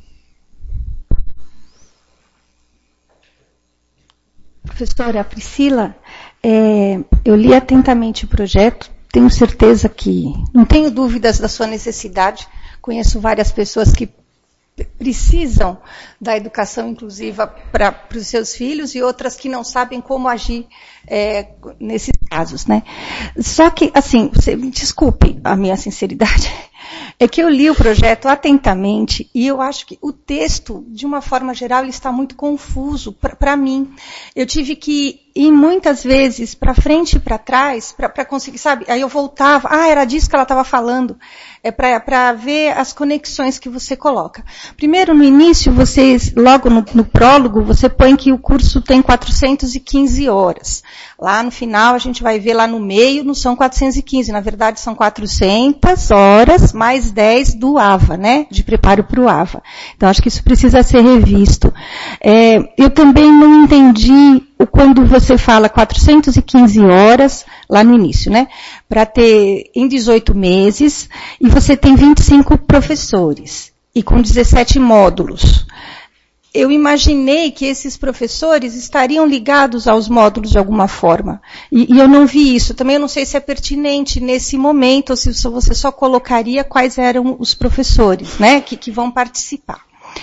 Professora Priscila, é, eu li atentamente o projeto, tenho certeza que, não tenho dúvidas da sua necessidade, conheço várias pessoas que precisam da educação inclusiva para os seus filhos e outras que não sabem como agir é, nesses casos, né? Só que, assim, você me desculpe a minha sinceridade, é que eu li o projeto atentamente e eu acho que o texto, de uma forma geral, ele está muito confuso para mim. Eu tive que ir muitas vezes para frente e para trás para conseguir, sabe? Aí eu voltava, ah, era disso que ela estava falando, é para ver as conexões que você coloca. Primeiro, no início, vocês, logo no, no prólogo, você põe que o curso tem quatrocentas e quinze horas. Lá no final, a gente vai ver lá no meio, não são quatrocentas e quinze, na verdade são quatrocentas horas mais dez do AVA, né? De preparo para o AVA. Então, acho que isso precisa ser revisto. É, eu também não entendi quando você fala quatrocentas e quinze horas, lá no início, né? Para ter em dezoito meses, e você tem vinte e cinco professores, e com dezessete módulos. Eu imaginei que esses professores estariam ligados aos módulos de alguma forma. E, e eu não vi isso. Também eu não sei se é pertinente nesse momento, ou se você só colocaria quais eram os professores, né, que, que vão participar.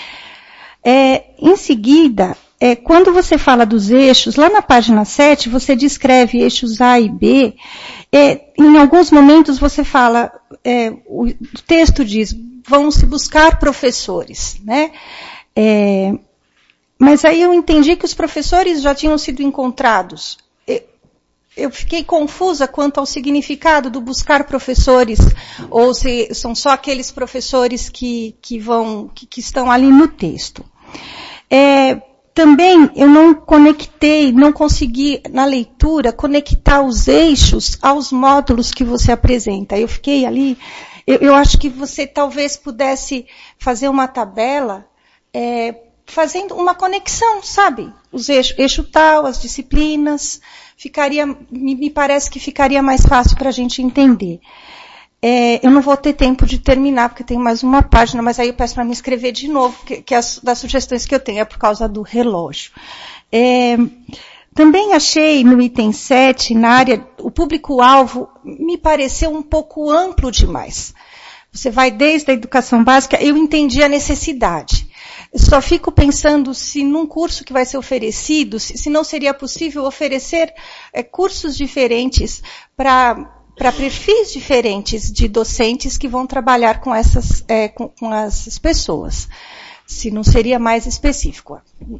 É, em seguida, é, quando você fala dos eixos, lá na página sete, você descreve eixos A e B. É, em alguns momentos você fala, é, o texto diz, vão se buscar professores, né? É, mas aí eu entendi que os professores já tinham sido encontrados. Eu fiquei confusa quanto ao significado do buscar professores, ou se são só aqueles professores que, que, vão, que, que estão ali no texto. É, também eu não conectei, não consegui, na leitura, conectar os eixos aos módulos que você apresenta. Eu fiquei ali, eu, eu acho que você talvez pudesse fazer uma tabela, É, fazendo uma conexão, sabe? Os eixos, eixo tal, as disciplinas, ficaria, me, me parece que ficaria mais fácil para a gente entender. É, eu não vou ter tempo de terminar, porque tem mais uma página, mas aí eu peço para me escrever de novo, que, que as das sugestões que eu tenho é por causa do relógio. É, também achei no item sete, na área, o público-alvo me pareceu um pouco amplo demais. Você vai desde a educação básica, eu entendi a necessidade. Eu só fico pensando se num curso que vai ser oferecido, se, se não seria possível oferecer é, cursos diferentes para para perfis diferentes de docentes que vão trabalhar com essas, é, com, com essas pessoas. Se não seria mais específico.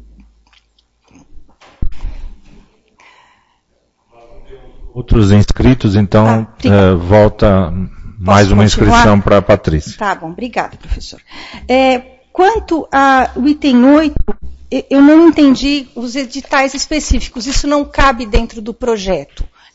Outros inscritos, então, ah, é, volta mais uma inscrição para a Patrícia. Tá bom, obrigada, professor. É, Quanto ao item oito, eu não entendi os editais específicos. Isso não cabe dentro do projeto.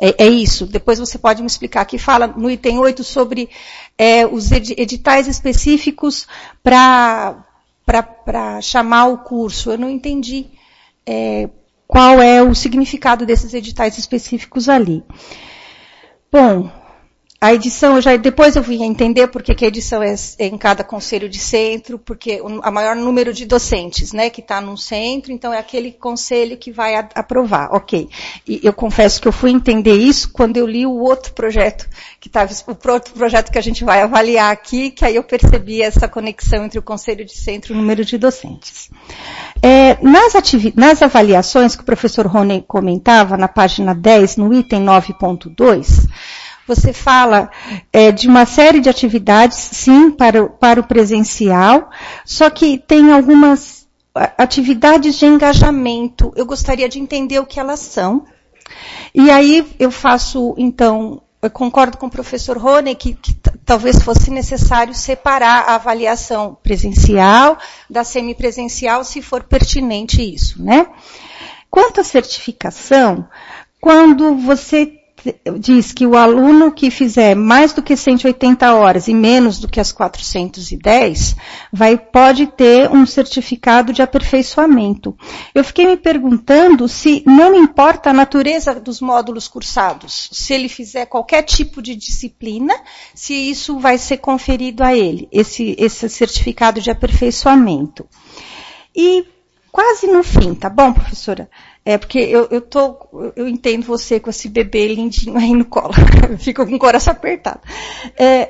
É, é isso. Depois você pode me explicar. Aqui fala no item oito sobre é, os editais específicos para para chamar o curso. Eu não entendi é, qual é o significado desses editais específicos ali. Bom, a edição, eu já, depois eu vim entender porque que a edição é, é em cada conselho de centro, porque o a maior número de docentes, né, que está num centro, então é aquele conselho que vai a, aprovar, ok. E eu confesso que eu fui entender isso quando eu li o outro projeto, que estava, o outro projeto que a gente vai avaliar aqui, que aí eu percebi essa conexão entre o conselho de centro e o número de docentes. É, nas, nas avaliações que o professor Rony comentava, na página dez, no item nove ponto dois, você fala é, de uma série de atividades, sim, para, para o presencial, só que tem algumas atividades de engajamento. Eu gostaria de entender o que elas são. E aí eu faço, então, eu concordo com o professor Rony que, que talvez fosse necessário separar a avaliação presencial da semipresencial, se for pertinente isso, né? Quanto à certificação, quando você diz que o aluno que fizer mais do que cento e oitenta horas e menos do que as quatrocentas e dez, vai, pode ter um certificado de aperfeiçoamento. Eu fiquei me perguntando se não importa a natureza dos módulos cursados, se ele fizer qualquer tipo de disciplina, se isso vai ser conferido a ele, esse, esse certificado de aperfeiçoamento. E quase no fim, tá bom, professora? É, porque eu, eu, tô, eu entendo você com esse bebê lindinho aí no colo. Fico com o coração apertado. É,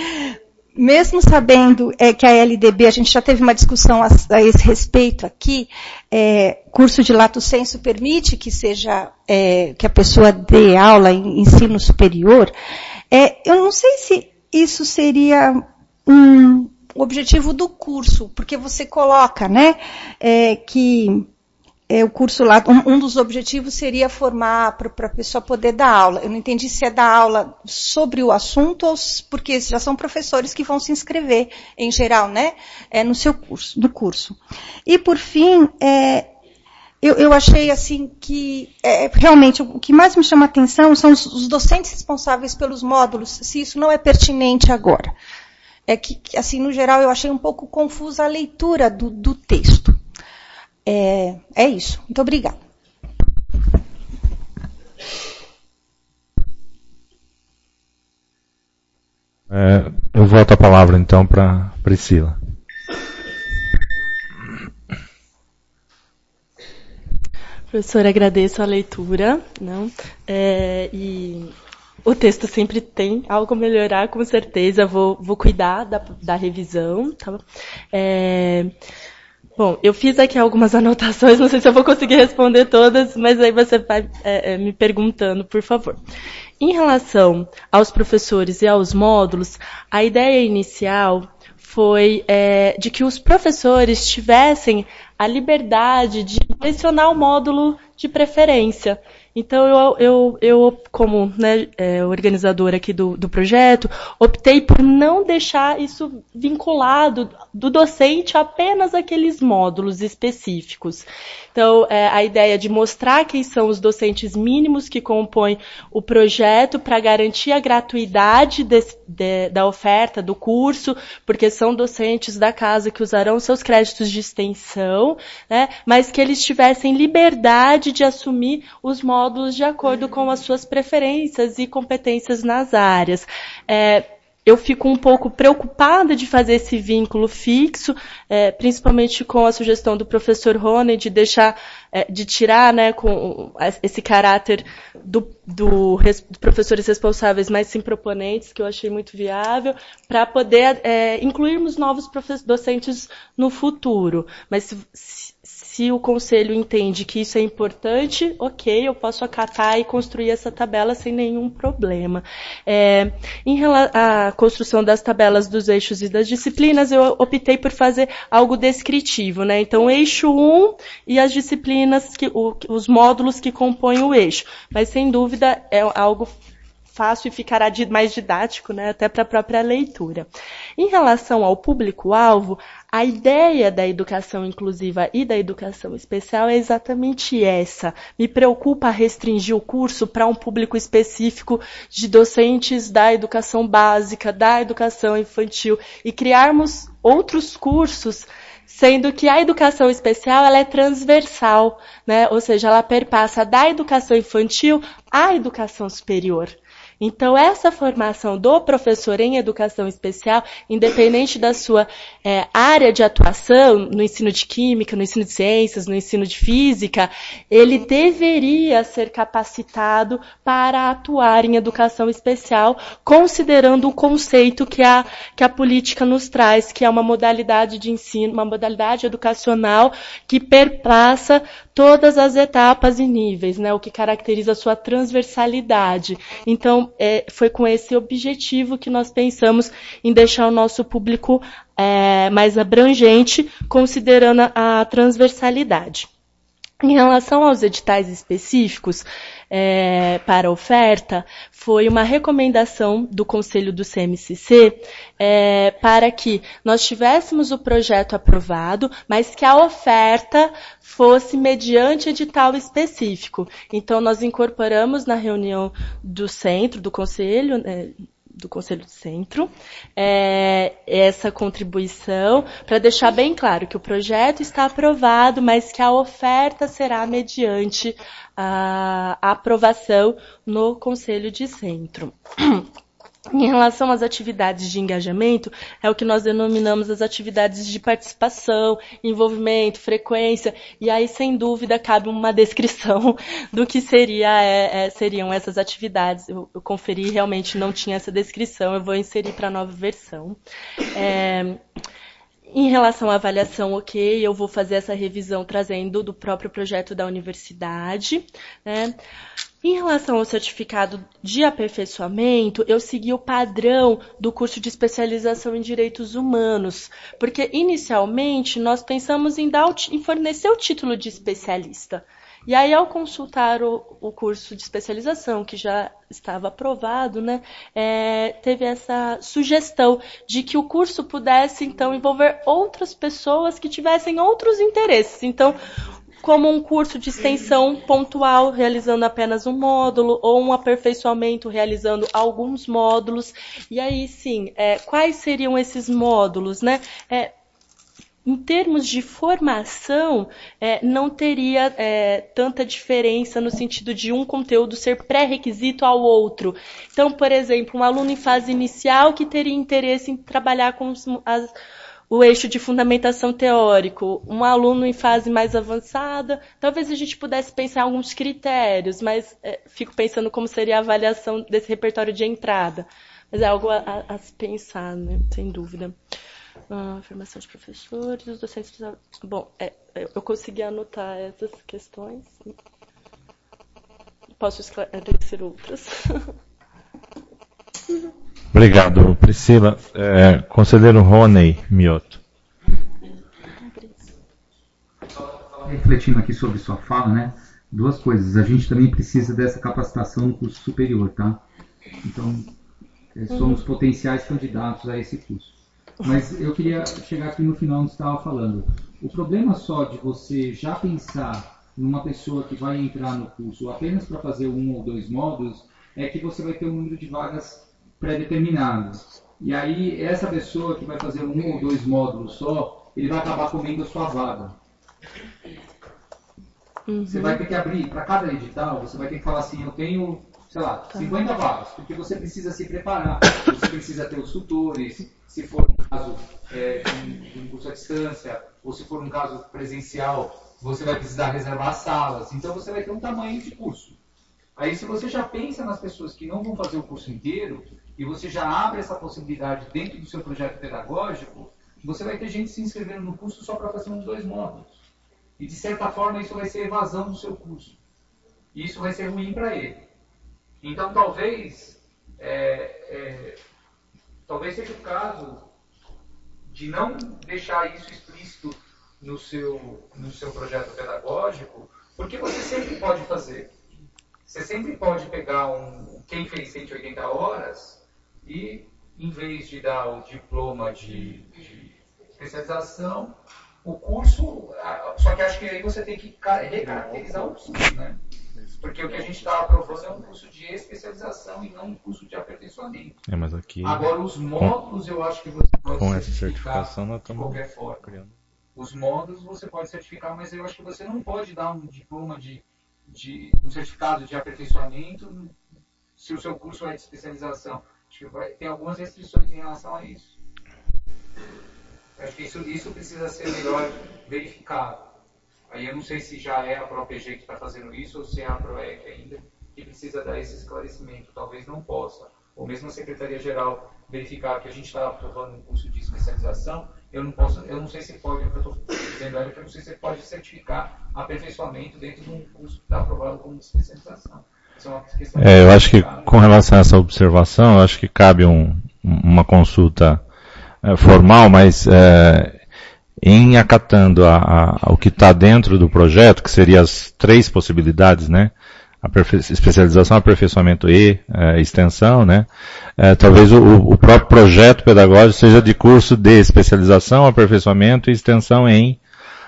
mesmo sabendo é, que a L D B, a gente já teve uma discussão a, a esse respeito aqui, é, curso de lato sensu permite que seja, é, que a pessoa dê aula em ensino superior. É, eu não sei se isso seria um objetivo do curso, porque você coloca, né, é, que É, o curso lá, um, um dos objetivos seria formar para a pessoa poder dar aula. Eu não entendi se é dar aula sobre o assunto ou porque já são professores que vão se inscrever, em geral, né, é, no seu curso, no curso. E, por fim, é, eu, eu achei assim que, é, realmente, o que mais me chama a atenção são os, os docentes responsáveis pelos módulos, se isso não é pertinente agora. É que, assim, no geral, eu achei um pouco confusa a leitura do, do texto. É, é isso. Muito obrigada. É, eu volto a palavra, então, para Priscila. Professora, agradeço a leitura. Não? É, e o texto sempre tem algo a melhorar, com certeza. Vou, vou cuidar da, da revisão. Tá? É, Bom, eu fiz aqui algumas anotações, não sei se eu vou conseguir responder todas, mas aí você vai é, é, me perguntando, por favor. Em relação aos professores e aos módulos, a ideia inicial foi é, de que os professores tivessem a liberdade de selecionar o módulo de preferência. Então, eu, eu, eu como né, é, organizadora aqui do, do projeto, optei por não deixar isso vinculado do docente apenas àqueles módulos específicos. Então, é, a ideia de mostrar quem são os docentes mínimos que compõem o projeto para garantir a gratuidade desse, de, da oferta do curso, porque são docentes da casa que usarão seus créditos de extensão, né, mas que eles tivessem liberdade de assumir os módulos de acordo com as suas preferências e competências nas áreas. É, eu fico um pouco preocupada de fazer esse vínculo fixo, é, principalmente com a sugestão do professor Rony de deixar, é, de tirar, né, com esse caráter do, do, res, dos professores responsáveis mais sim proponentes, que eu achei muito viável, para poder é, incluirmos novos docentes no futuro. Mas se, se Se o conselho entende que isso é importante, ok, eu posso acatar e construir essa tabela sem nenhum problema. É, em relação à construção das tabelas dos eixos e das disciplinas, eu optei por fazer algo descritivo, né? Então, eixo um e as disciplinas, que, o, os módulos que compõem o eixo. Mas, sem dúvida, é algo fácil e ficará mais didático, né, até para a própria leitura. Em relação ao público-alvo, A ideia da educação inclusiva e da educação especial é exatamente essa. Me preocupa restringir o curso para um público específico de docentes da educação básica, da educação infantil, e criarmos outros cursos, sendo que a educação especial ela é transversal, né? Ou seja, ela perpassa da educação infantil à educação superior. Então, essa formação do professor em educação especial, independente da sua é, área de atuação, no ensino de química, no ensino de ciências, no ensino de física, ele deveria ser capacitado para atuar em educação especial, considerando o conceito que a, que a política nos traz, que é uma modalidade de ensino, uma modalidade educacional que perpassa todas as etapas e níveis, né, o que caracteriza a sua transversalidade. Então, é, foi com esse objetivo que nós pensamos em deixar o nosso público é, mais abrangente, considerando a, a transversalidade. Em relação aos editais específicos é, para oferta, foi uma recomendação do Conselho do C M C C é, para que nós tivéssemos o projeto aprovado, mas que a oferta fosse mediante edital específico. Então, nós incorporamos na reunião do centro, do Conselho, né, do Conselho do Centro, é, essa contribuição, para deixar bem claro que o projeto está aprovado, mas que a oferta será mediante a, a aprovação no Conselho de Centro. Em relação às atividades de engajamento, é o que nós denominamos as atividades de participação, envolvimento, frequência, e aí, sem dúvida, cabe uma descrição do que seria, é, é, seriam essas atividades. Eu, eu conferi, realmente não tinha essa descrição, eu vou inserir para a nova versão. É, em relação à avaliação, ok, eu vou fazer essa revisão trazendo do próprio projeto da universidade, né? Em relação ao certificado de aperfeiçoamento, eu segui o padrão do curso de especialização em direitos humanos, porque inicialmente nós pensamos em, dar o, em fornecer o título de especialista. E aí, ao consultar o, o curso de especialização, que já estava aprovado, né, é, teve essa sugestão de que o curso pudesse, então, envolver outras pessoas que tivessem outros interesses. Então, como um curso de extensão pontual, realizando apenas um módulo, ou um aperfeiçoamento, realizando alguns módulos. E aí, sim, é, quais seriam esses módulos, né? É, em termos de formação, é, não teria é, tanta diferença no sentido de um conteúdo ser pré-requisito ao outro. Então, por exemplo, um aluno em fase inicial que teria interesse em trabalhar com os, as o eixo de fundamentação teórico, um aluno em fase mais avançada, talvez a gente pudesse pensar em alguns critérios, mas é, fico pensando como seria a avaliação desse repertório de entrada. Mas é algo a, a, a se pensar, né? Sem dúvida. Ah, formação de professores, os docentes... Bom, é, eu consegui anotar essas questões. Posso esclarecer outras. Obrigado, Priscila. É, conselheiro Rony Mioto. Refletindo aqui sobre sua fala, né? Duas coisas. A gente também precisa dessa capacitação no curso superior, tá? Então, somos potenciais candidatos a esse curso. Mas eu queria chegar aqui no final onde você estava falando. O problema só de você já pensar numa pessoa que vai entrar no curso apenas para fazer um ou dois módulos é que você vai ter um número de vagas pré-determinados. E aí, essa pessoa que vai fazer um ou dois módulos só, ele vai acabar comendo a sua vaga. Uhum. Você vai ter que abrir, para cada edital, você vai ter que falar assim, eu tenho, sei lá, tá. cinquenta vagas, porque você precisa se preparar, você precisa ter os tutores, se for um caso é, de um curso à distância, ou se for um caso presencial, você vai precisar reservar salas, então você vai ter um tamanho de curso. Aí, se você já pensa nas pessoas que não vão fazer o curso inteiro, e você já abre essa possibilidade dentro do seu projeto pedagógico, você vai ter gente se inscrevendo no curso só para fazer uns dois módulos. E, de certa forma, isso vai ser evasão do seu curso. E isso vai ser ruim para ele. Então, talvez, é, é, talvez seja o caso de não deixar isso explícito no seu, no seu projeto pedagógico, porque você sempre pode fazer. Você sempre pode pegar um, quem fez cento e oitenta horas e, em vez de dar o diploma de, de, especialização, o curso, só que acho que aí você tem que recaracterizar o curso, né? Porque o que a gente está aprovando é um curso de especialização e não um curso de aperfeiçoamento. É, mas aqui, agora, os módulos com, eu acho que você pode com certificar essa certificação nós de qualquer forma. Criando. Os módulos você pode certificar, mas eu acho que você não pode dar um diploma de, de um certificado de aperfeiçoamento se o seu curso é de especialização. Acho que vai, tem algumas restrições em relação a isso. Acho que isso, isso precisa ser melhor verificado. Aí eu não sei se já é a própria E G que está fazendo isso ou se é a PROEC ainda que precisa dar esse esclarecimento. Talvez não possa. Ou mesmo a Secretaria-Geral verificar que a gente está aprovando um curso de especialização, eu não posso, eu não sei se pode, o que eu estou dizendo é que eu não sei se pode certificar aperfeiçoamento dentro de um curso que está aprovado como especialização. Isso é uma questão é, eu acho que com relação a essa observação, eu acho que cabe um, uma consulta é, formal, mas é, em acatando a, a, o que está dentro do projeto, que seriam as três possibilidades, né? Aperfei- especialização, aperfeiçoamento e é, extensão, né? É, talvez o, o próprio projeto pedagógico seja de curso de especialização, aperfeiçoamento e extensão em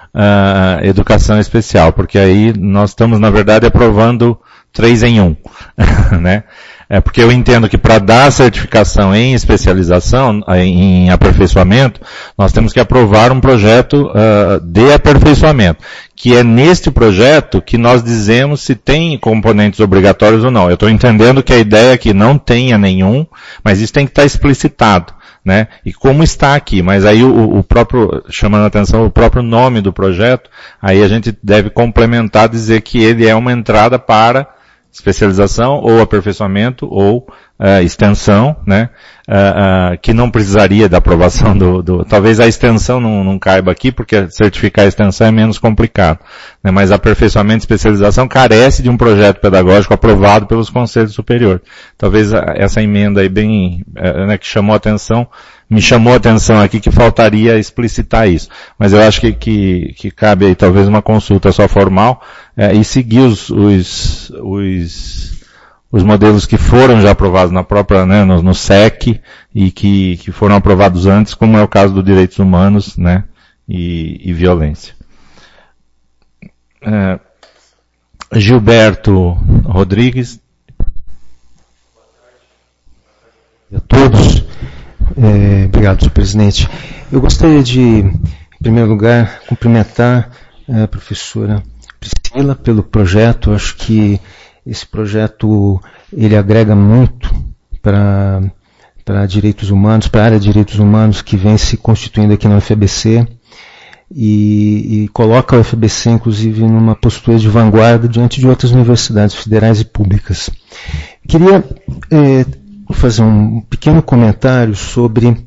uh, educação especial, porque aí nós estamos, na verdade, aprovando três em um, né? É porque eu entendo que para dar certificação em especialização, em aperfeiçoamento, nós temos que aprovar um projeto uh, de aperfeiçoamento, que é neste projeto que nós dizemos se tem componentes obrigatórios ou não. Eu estou entendendo que a ideia é que não tenha nenhum, mas isso tem que estar explicitado, né? E como está aqui, mas aí o, o próprio, chamando a atenção, o próprio nome do projeto, aí a gente deve complementar, dizer que ele é uma entrada para especialização ou aperfeiçoamento ou uh, extensão, né, uh, uh, que não precisaria da aprovação do, do talvez a extensão não, não caiba aqui, porque certificar a extensão é menos complicado, né, mas aperfeiçoamento e especialização carece de um projeto pedagógico aprovado pelos conselhos superiores. Talvez essa emenda aí bem, uh, né, que chamou a atenção, me chamou a atenção aqui que faltaria explicitar isso. Mas eu acho que, que, que cabe aí talvez uma consulta só formal é, e seguir os, os, os, os modelos que foram já aprovados na própria, né, no, no S E C e que, que foram aprovados antes, como é o caso do direitos humanos, né, e, e violência. É, Gilberto Rodrigues. A todos. É, obrigado, senhor presidente. Eu gostaria de, em primeiro lugar, cumprimentar a professora Priscila pelo projeto. Eu acho que esse projeto ele agrega muito para para direitos humanos, para a área de direitos humanos que vem se constituindo aqui na U F A B C e, e coloca a U F A B C, inclusive, numa postura de vanguarda diante de outras universidades federais e públicas. Queria é, Vou fazer um pequeno comentário sobre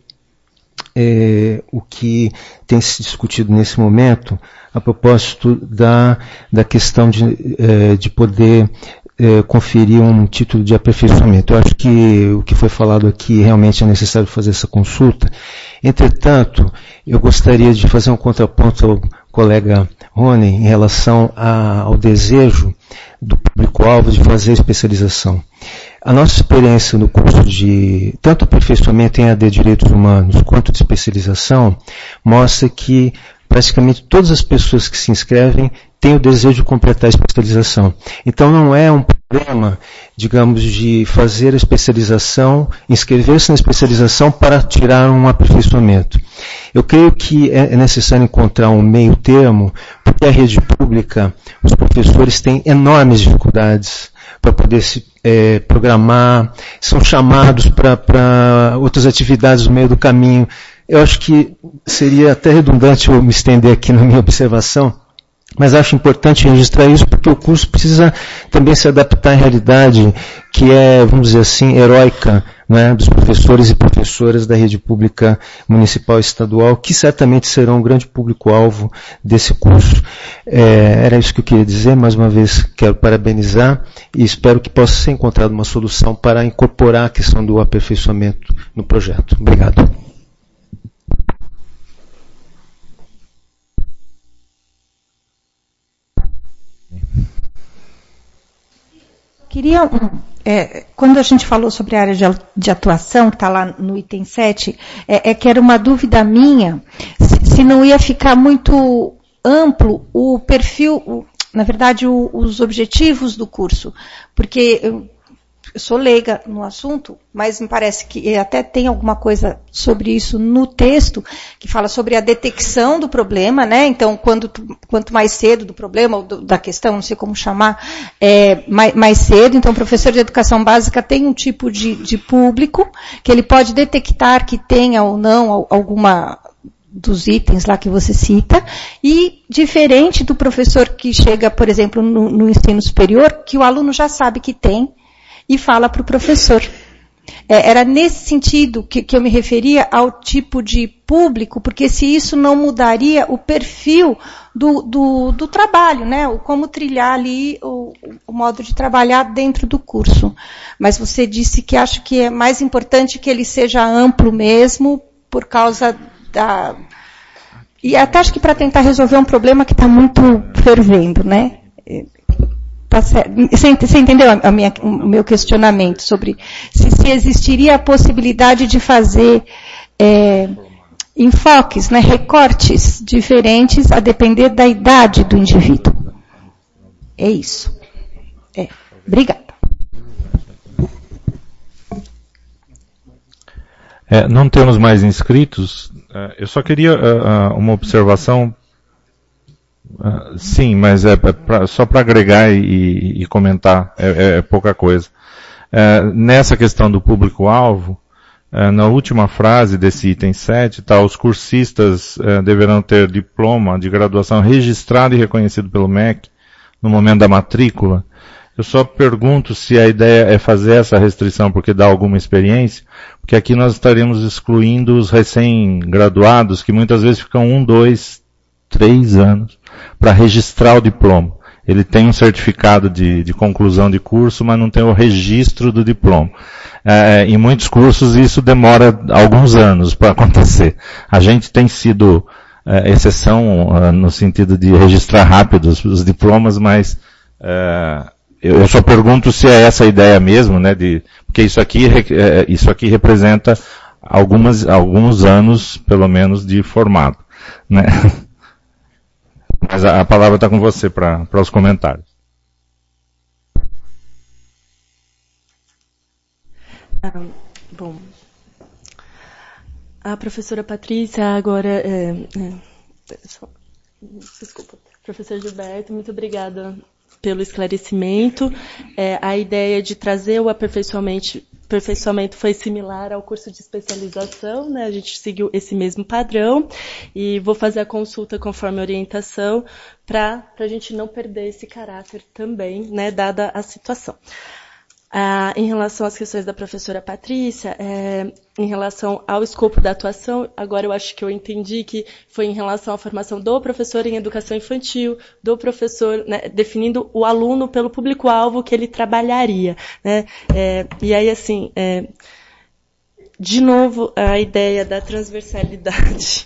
é, o que tem se discutido nesse momento a propósito da, da questão de, é, de poder é, conferir um título de aperfeiçoamento. Eu acho que o que foi falado aqui realmente é necessário fazer essa consulta. Entretanto, eu gostaria de fazer um contraponto ao colega Rony em relação a, ao desejo do público-alvo de fazer especialização. A nossa experiência no curso de tanto aperfeiçoamento em A D Direitos Humanos quanto de especialização mostra que praticamente todas as pessoas que se inscrevem têm o desejo de completar a especialização. Então não é um problema, digamos, de fazer a especialização, inscrever-se na especialização para tirar um aperfeiçoamento. Eu creio que é necessário encontrar um meio termo, porque a rede pública, os professores têm enormes dificuldades para poder se é, programar, são chamados para outras atividades no meio do caminho. Eu acho que seria até redundante eu me estender aqui na minha observação, mas acho importante registrar isso porque o curso precisa também se adaptar à realidade que é, vamos dizer assim, heróica, né, dos professores e professoras da rede pública municipal e estadual, que certamente serão um grande público-alvo desse curso. É, era isso que eu queria dizer. Mais uma vez quero parabenizar e espero que possa ser encontrada uma solução para incorporar a questão do aperfeiçoamento no projeto. Obrigado. Queria, é, quando a gente falou sobre a área de, de atuação, que está lá no item sete, é, é que era uma dúvida minha, se, se não ia ficar muito amplo o perfil, o, na verdade, o, os objetivos do curso, porque eu, eu sou leiga no assunto, mas me parece que até tem alguma coisa sobre isso no texto, que fala sobre a detecção do problema, né? Então, quando, quanto mais cedo do problema, ou do, da questão, não sei como chamar, é, mais, mais cedo. Então, o professor de educação básica tem um tipo de, de público, que ele pode detectar que tenha ou não alguma dos itens lá que você cita, e diferente do professor que chega, por exemplo, no, no ensino superior, que o aluno já sabe que tem, e fala para o professor. É, era nesse sentido que, que eu me referia ao tipo de público, porque se isso não mudaria o perfil do, do, do trabalho, né? O como trilhar ali o, o modo de trabalhar dentro do curso. Mas você disse que acha que é mais importante que ele seja amplo mesmo, por causa da... E até acho que para tentar resolver um problema que está muito fervendo, né? Tá certo. Você, você entendeu a minha, o meu questionamento sobre se, se existiria a possibilidade de fazer é, enfoques, né, recortes diferentes a depender da idade do indivíduo. É isso. É. Obrigada. É, não temos mais inscritos. Eu só queria uh, uma observação. Uh, sim, mas é pra, só para agregar e, e comentar, é, é pouca coisa. Uh, nessa questão do público-alvo, uh, na última frase desse item sete, tá, os cursistas uh, deverão ter diploma de graduação registrado e reconhecido pelo M E C no momento da matrícula. Eu só pergunto se a ideia é fazer essa restrição porque dá alguma experiência, porque aqui nós estaríamos excluindo os recém-graduados que muitas vezes ficam um, dois, três anos para registrar o diploma. Ele tem um certificado de, de conclusão de curso, mas não tem o registro do diploma. É, em muitos cursos isso demora alguns anos para acontecer. A gente tem sido é, exceção é, no sentido de registrar rápido os, os diplomas, mas é, eu só pergunto se é essa a ideia mesmo, né? De, porque isso aqui, é, isso aqui representa algumas, alguns anos, pelo menos, de formado, né? Mas a, a palavra está com você para os comentários. Ah, bom, a professora Patrícia agora, é, é, só, desculpa, professor Gilberto, muito obrigada pelo esclarecimento. É, a ideia de trazer o aperfeiçoamento, aperfeiçoamento foi similar ao curso de especialização, né? A gente seguiu esse mesmo padrão e vou fazer a consulta conforme a orientação para a gente não perder esse caráter também, né? Dada a situação. Ah, em relação às questões da professora Patrícia, é, em relação ao escopo da atuação, agora eu acho que eu entendi que foi em relação à formação do professor em educação infantil, do professor, né, definindo o aluno pelo público-alvo que ele trabalharia, né? É, e aí, assim, é, de novo, a ideia da transversalidade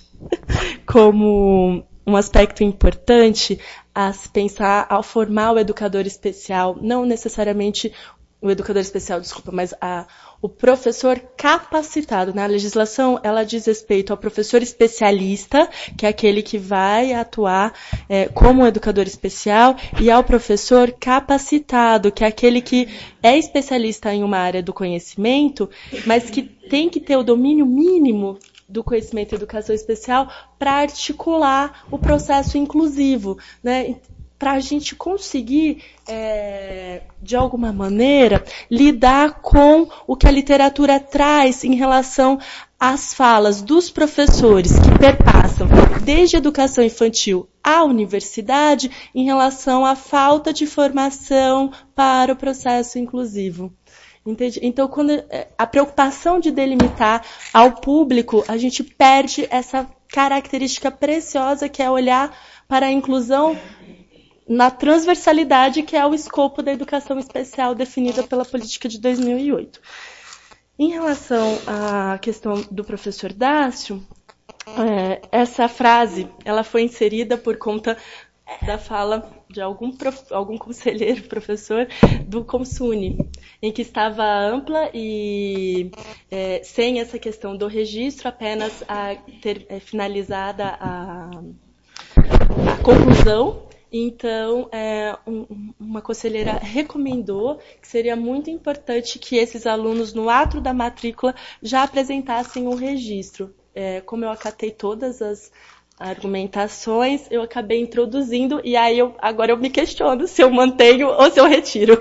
como um aspecto importante a se pensar ao formar o educador especial, não necessariamente o educador especial, desculpa, mas a, o professor capacitado, né? A legislação, ela diz respeito ao professor especialista, que é aquele que vai atuar é, como um educador especial, e ao professor capacitado, que é aquele que é especialista em uma área do conhecimento, mas que tem que ter o domínio mínimo do conhecimento e educação especial para articular o processo inclusivo, né? Para a gente conseguir, é, de alguma maneira, lidar com o que a literatura traz em relação às falas dos professores que perpassam desde a educação infantil à universidade em relação à falta de formação para o processo inclusivo. Entende? Então, quando a preocupação de delimitar ao público, a gente perde essa característica preciosa que é olhar para a inclusão na transversalidade, que é o escopo da educação especial definida pela política de dois mil e oito. Em relação à questão do professor Dácio, é, essa frase ela foi inserida por conta da fala de algum, prof, algum conselheiro, professor, do Consune, em que estava ampla e é, sem essa questão do registro, apenas a ter é, finalizada a, a conclusão. Então, é, um, uma conselheira recomendou que seria muito importante que esses alunos, no ato da matrícula, já apresentassem um registro. É, como eu acatei todas as argumentações, eu acabei introduzindo, e aí eu, agora eu me questiono se eu mantenho ou se eu retiro.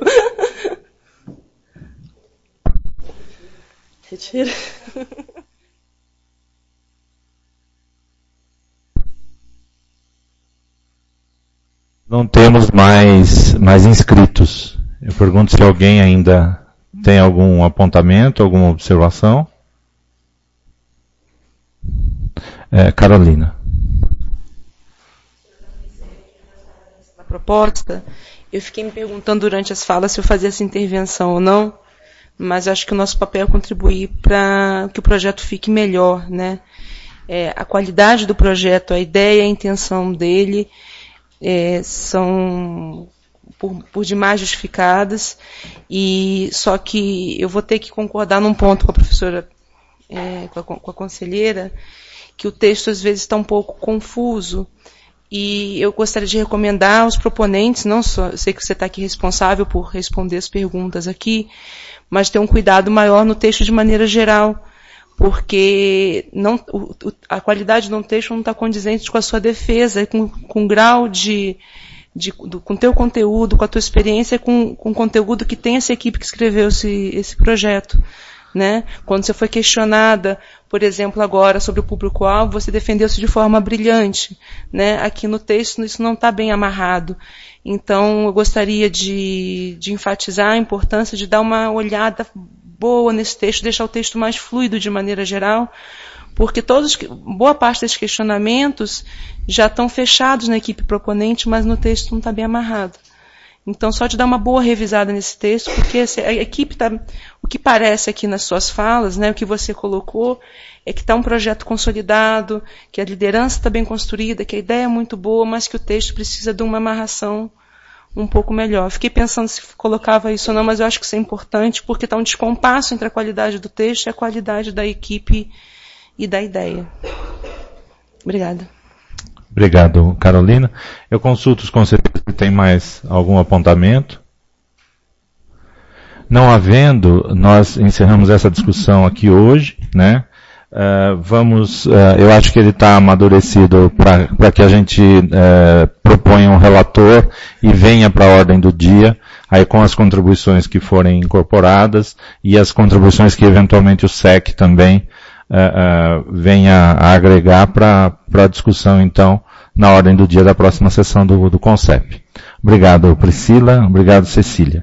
Retiro. Não temos mais, mais inscritos. Eu pergunto se alguém ainda tem algum apontamento, alguma observação. É, Carolina. Na proposta, eu fiquei me perguntando durante as falas se eu fazia essa intervenção ou não, mas acho que o nosso papel é contribuir para que o projeto fique melhor, né? É, a qualidade do projeto, a ideia, a intenção dele é, são por, por demais justificadas, e só que eu vou ter que concordar num ponto com a professora, é, com, a, com a conselheira, que o texto às vezes está um pouco confuso, e eu gostaria de recomendar aos proponentes, não só, eu sei que você está aqui responsável por responder as perguntas aqui, mas ter um cuidado maior no texto de maneira geral, porque não, o, a qualidade de um texto não está condizente com a sua defesa, com, com o grau de, de do, com o teu conteúdo, com a tua experiência, com, com o conteúdo que tem essa equipe que escreveu esse, esse projeto. Né? Quando você foi questionada, por exemplo, agora sobre o público-alvo, você defendeu-se de forma brilhante. Né? Aqui no texto isso não está bem amarrado. Então, eu gostaria de, de enfatizar a importância de dar uma olhada boa nesse texto, deixar o texto mais fluido de maneira geral, porque todos, boa parte desses questionamentos já estão fechados na equipe proponente, mas no texto não está bem amarrado. Então, só de dar uma boa revisada nesse texto, porque a equipe está, o que parece aqui nas suas falas, né, o que você colocou, é que está um projeto consolidado, que a liderança está bem construída, que a ideia é muito boa, mas que o texto precisa de uma amarração um pouco melhor. Fiquei pensando se colocava isso ou não, mas eu acho que isso é importante, porque está um descompasso entre a qualidade do texto e a qualidade da equipe e da ideia. Obrigada. Obrigado, Carolina. Eu consulto os conselheiros se tem mais algum apontamento. Não havendo, nós encerramos essa discussão aqui hoje, né? Uh, vamos, uh, eu acho que ele está amadurecido para que a gente uh, proponha um relator e venha para a ordem do dia, aí com as contribuições que forem incorporadas e as contribuições que eventualmente o S E C também uh, uh, venha a agregar para a discussão, então, na ordem do dia da próxima sessão do, do CONCEP. Obrigado, Priscila. Obrigado, Cecília.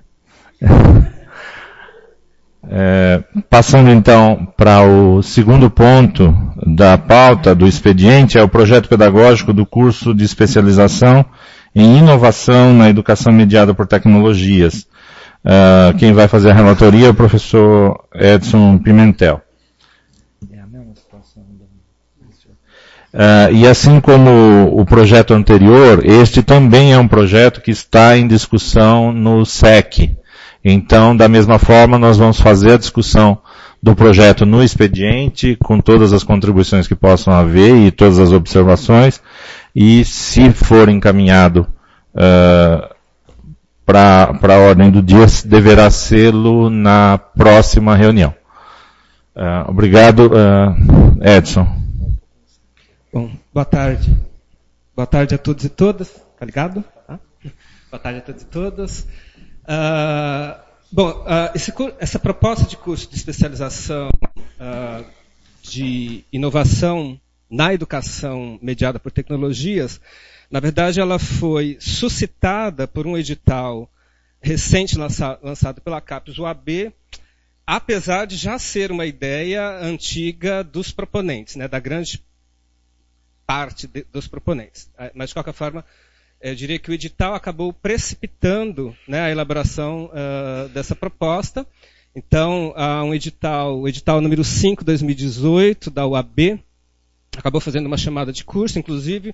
É, passando então para o segundo ponto da pauta do expediente, é o projeto pedagógico do curso de especialização em inovação na educação mediada por tecnologias. Uh, quem vai fazer a relatoria é o professor Edson Pimentel. Uh, e assim como o projeto anterior, este também é um projeto que está em discussão no S E C. Então, da mesma forma, nós vamos fazer a discussão do projeto no expediente, com todas as contribuições que possam haver e todas as observações, e se for encaminhado uh, para a ordem do dia, deverá sê-lo na próxima reunião. Uh, obrigado, uh, Edson. Bom, boa tarde. Boa tarde a todos e todas. Tá ligado? Ah? Boa tarde a todos e todas. Uh, bom, uh, esse, essa proposta de curso de especialização uh, de inovação na educação mediada por tecnologias, na verdade ela foi suscitada por um edital recente lança, lançado pela CAPES U A B, apesar de já ser uma ideia antiga dos proponentes, né, da grande parte de, dos proponentes. Mas, de qualquer forma, eu diria que o edital acabou precipitando, né, a elaboração uh, dessa proposta. Então, há um edital, o edital número cinco de dois mil e dezoito, da U A B, acabou fazendo uma chamada de curso, inclusive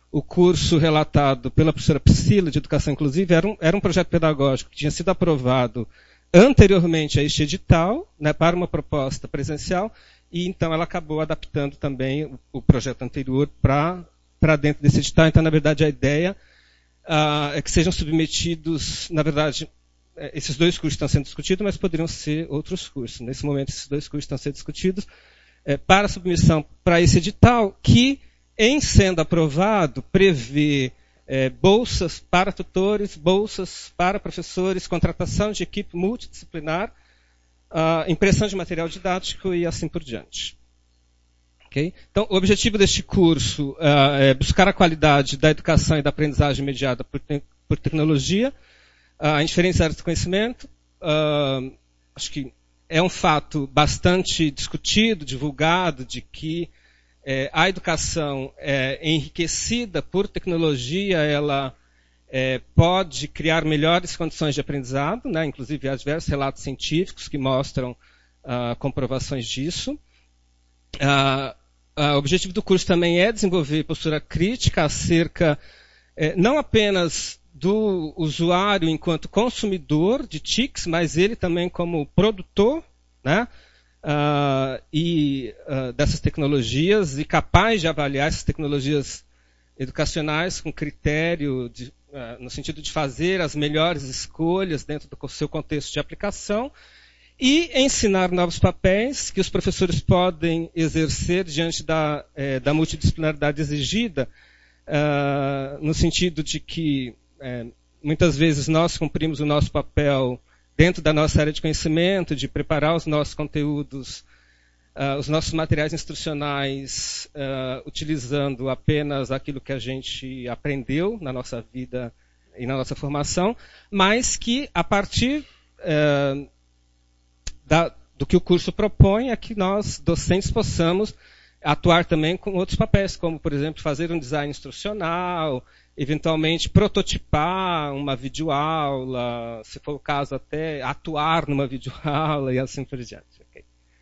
o curso relatado pela professora Priscila, de Educação Inclusiva, era um, era um projeto pedagógico que tinha sido aprovado anteriormente a este edital, né, para uma proposta presencial, e então ela acabou adaptando também o, o projeto anterior para dentro desse edital. Então, na verdade, a ideia uh, é que sejam submetidos, na verdade, esses dois cursos estão sendo discutidos, mas poderiam ser outros cursos. Nesse momento, esses dois cursos estão sendo discutidos é, para submissão para esse edital, que, em sendo aprovado, prevê é, bolsas para tutores, bolsas para professores, contratação de equipe multidisciplinar, uh, impressão de material didático e assim por diante. Okay? Então, o objetivo deste curso uh, é buscar a qualidade da educação e da aprendizagem mediada por, te por tecnologia, uh, em diferentes áreas do conhecimento. Uh, acho que é um fato bastante discutido, divulgado, de que É, a educação é, enriquecida por tecnologia, ela é, pode criar melhores condições de aprendizado, né? Inclusive há diversos relatos científicos que mostram ah, comprovações disso. Ah, ah, o objetivo do curso também é desenvolver postura crítica acerca é, não apenas do usuário enquanto consumidor de T I Cs, mas ele também como produtor, né? Uh, e uh, dessas tecnologias, e capaz de avaliar essas tecnologias educacionais com critério de, uh, no sentido de fazer as melhores escolhas dentro do seu contexto de aplicação, e ensinar novos papéis que os professores podem exercer diante da, eh, da multidisciplinaridade exigida, uh, no sentido de que eh, muitas vezes nós cumprimos o nosso papel dentro da nossa área de conhecimento, de preparar os nossos conteúdos, uh, os nossos materiais instrucionais, uh, utilizando apenas aquilo que a gente aprendeu na nossa vida e na nossa formação, mas que, a partir uh, da, do que o curso propõe, é que nós, docentes, possamos atuar também com outros papéis, como, por exemplo, fazer um design instrucional, eventualmente prototipar uma videoaula, se for o caso até atuar numa videoaula e assim por diante. Okay.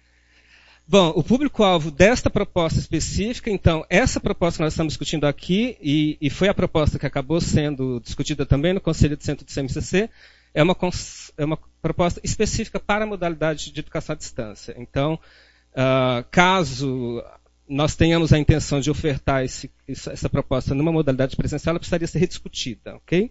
Bom, o público-alvo desta proposta específica, então, essa proposta que nós estamos discutindo aqui, e, e foi a proposta que acabou sendo discutida também no Conselho de Centro do C M C C, é uma, é uma proposta específica para a modalidade de educação à distância. Então, uh, caso nós tenhamos a intenção de ofertar esse, essa proposta numa modalidade presencial, ela precisaria ser rediscutida, ok?